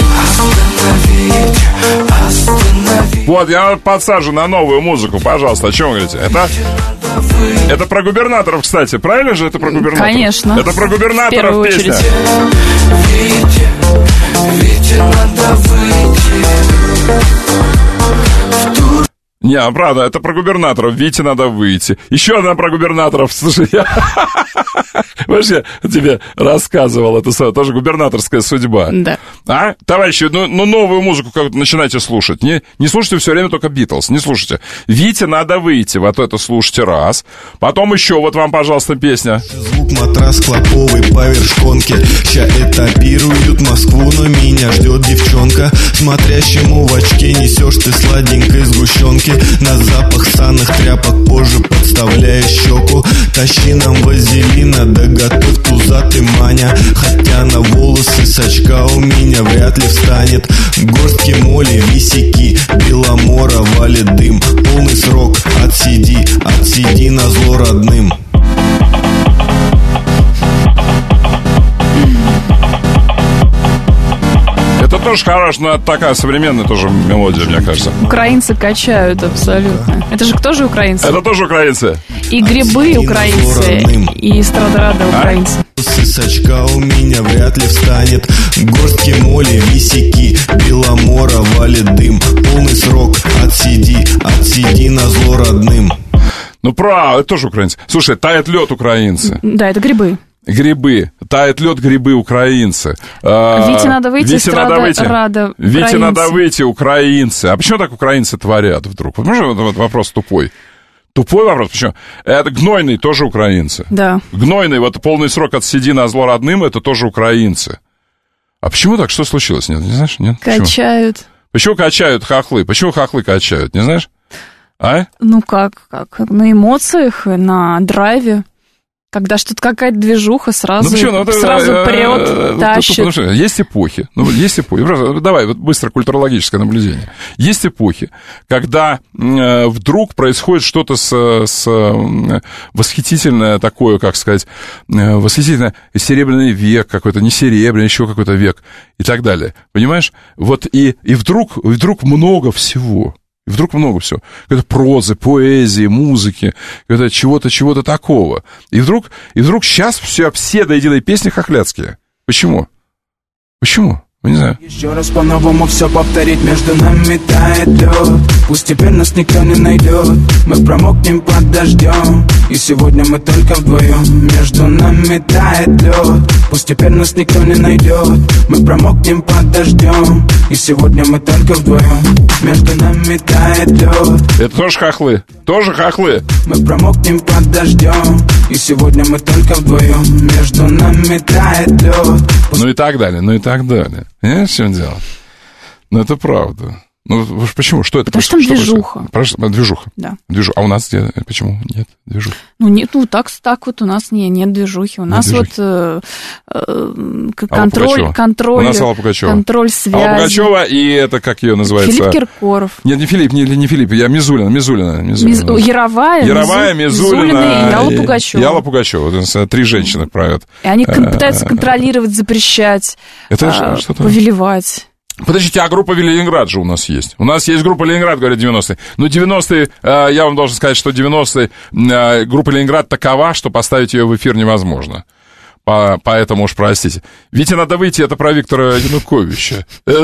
Остановите. Вот, я подсажу на новую музыку, пожалуйста. О чем вы говорите? Это про губернаторов, кстати. Правильно же это про губернаторов? Конечно. Это про губернаторов песня. Вите надо выйти. Не, правда, это про губернаторов. Вите надо выйти. Еще одна про губернаторов. Слушай, знаешь, я тебе рассказывал, это тоже губернаторская судьба. Да. Товарищи, новую музыку как-то начинайте слушать. Не слушайте все время только Битлз, не слушайте. Вите надо выйти, вот это слушайте раз. Потом еще, вот вам, пожалуйста, песня. Звук матрас клоповый по вершконке. Ща этапируют Москву, но меня ждет девчонка. Смотрящему в очке несешь ты сладенькой сгущенки. На запах станных тряпок позже подставляя щеку. Тащи нам вазелина, да готовь пузатый маня. Хотя на волосы с очка у меня вряд ли встанет. Горстки моли, висяки, Беломора валит дым. Полный срок, отсиди на зло родным. Это тоже хорошо, но это такая современная тоже мелодия, мне кажется. Украинцы качают абсолютно. Это же кто же украинцы? Это тоже украинцы. И грибы украинцы, и эстрадарада украинцы. С очка у меня вряд ли встанет. Горстки моли, висяки, Беломора валит дым. Полный срок, отсиди на зло родным. Ну, это тоже украинцы. Слушай, тает лед украинцы. Да, это грибы. Грибы. Тает лед, грибы, украинцы. Вите надо выйти, Вите надо выйти, украинцы. А почему так украинцы творят вдруг? Вот вопрос тупой. Тупой вопрос, почему? Это Гнойный, тоже украинцы. Да. Гнойный, вот полный срок отсиди на зло родным, это тоже украинцы. А почему так? Что случилось? Нет, не знаешь? Нет? Качают. Почему качают хохлы? Почему хохлы качают? Не знаешь? Ну как? На эмоциях, на драйве. Когда что-то какая-то движуха, сразу прет, тащит. Есть эпохи. Давай, вот быстро культурологическое наблюдение. Есть эпохи, когда вдруг происходит что-то с восхитительное такое, как сказать, восхитительное серебряный век какой-то, не серебряный, еще какой-то век и так далее. Понимаешь? Вот и вдруг много всего. И вдруг много всего. Какой-то прозы, поэзии, музыки, чего-то такого. И вдруг сейчас все до единой песни хохлядские. Почему? Не знаю. Еще раз по-новому все повторить, между нами тает лед. Пусть теперь нас никто не найдет, мы промокнем под дождем. И сегодня мы только вдвоем, между нами тает лед. Пусть теперь нас никто не найдет, мы промокнем под дождем. И сегодня мы только вдвоем, между нами тает лед. Это тоже хохлы, Мы промокнем под дождем. И сегодня мы только вдвоем, между нами тает лед. Ну и так далее. Понимаешь, в чем дело? Ну, это правда. Ну, почему? Что это? Потому что там движуха. Движуха? Да. А у нас где? Почему нет движухи? Так вот у нас нет движухи. У нас вот контроль. У нас Алла Пугачева. Контроль связи. Алла Пугачева, и это, как ее называется? Филипп Киркоров. Нет, не Филипп, я Мизулина. Яровая, Мизулина и Алла Пугачева. И Алла Пугачева. Вот, 3 женщины правят. И они пытаются контролировать, запрещать, повелевать. Подождите, а группа Ленинград же у нас есть. У нас есть группа Ленинград, говорят, 90-е. Но 90-е, я вам должен сказать, что 90-е группа Ленинград такова, что поставить ее в эфир невозможно. Поэтому уж простите. Вите надо выйти, это про Виктора Януковича.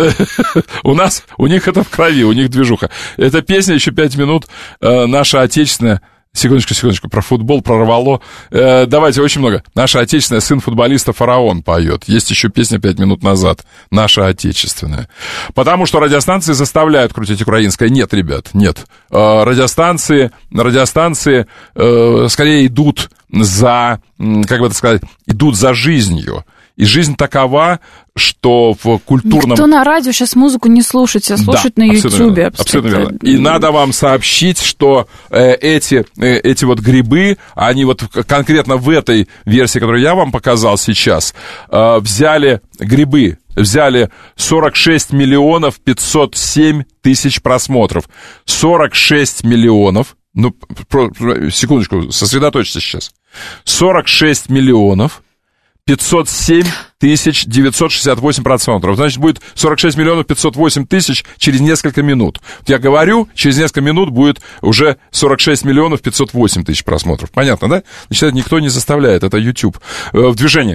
У них это в крови, у них движуха. Эта песня еще 5 минут, наша отечественная. Секундочку, про футбол прорвало. Давайте, очень много. Наша отечественная, сын футболиста «Фараон» поет. Есть еще песня 5 минут назад. Наша отечественная. Потому что радиостанции заставляют крутить украинское. Нет, ребят, нет. Радиостанции скорее идут за, идут за жизнью. И жизнь такова, что в культурном... Никто на радио сейчас музыку не слушает, а слушает на Ютьюбе. Абсолютно верно. И надо вам сообщить, что эти вот грибы, они вот конкретно в этой версии, которую я вам показал сейчас, взяли 46 миллионов 507 тысяч просмотров. 46 миллионов, секундочку, сосредоточьтесь сейчас. 46 миллионов 507 тысяч 968 просмотров. Значит, будет 46 миллионов 508 тысяч через несколько минут. Вот я говорю, через несколько минут будет уже 46 миллионов 508 тысяч просмотров. Понятно, да? Значит, это никто не заставляет, это YouTube. В движении.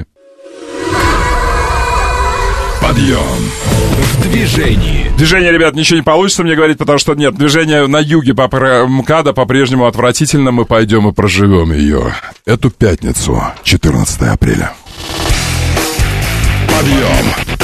Подъем в движении. Движение, ребят, ничего не получится мне говорить, потому что нет, движение на юге МКАДа по-прежнему отвратительно. Мы пойдем и проживем ее. Эту пятницу, 14 апреля. Подъем.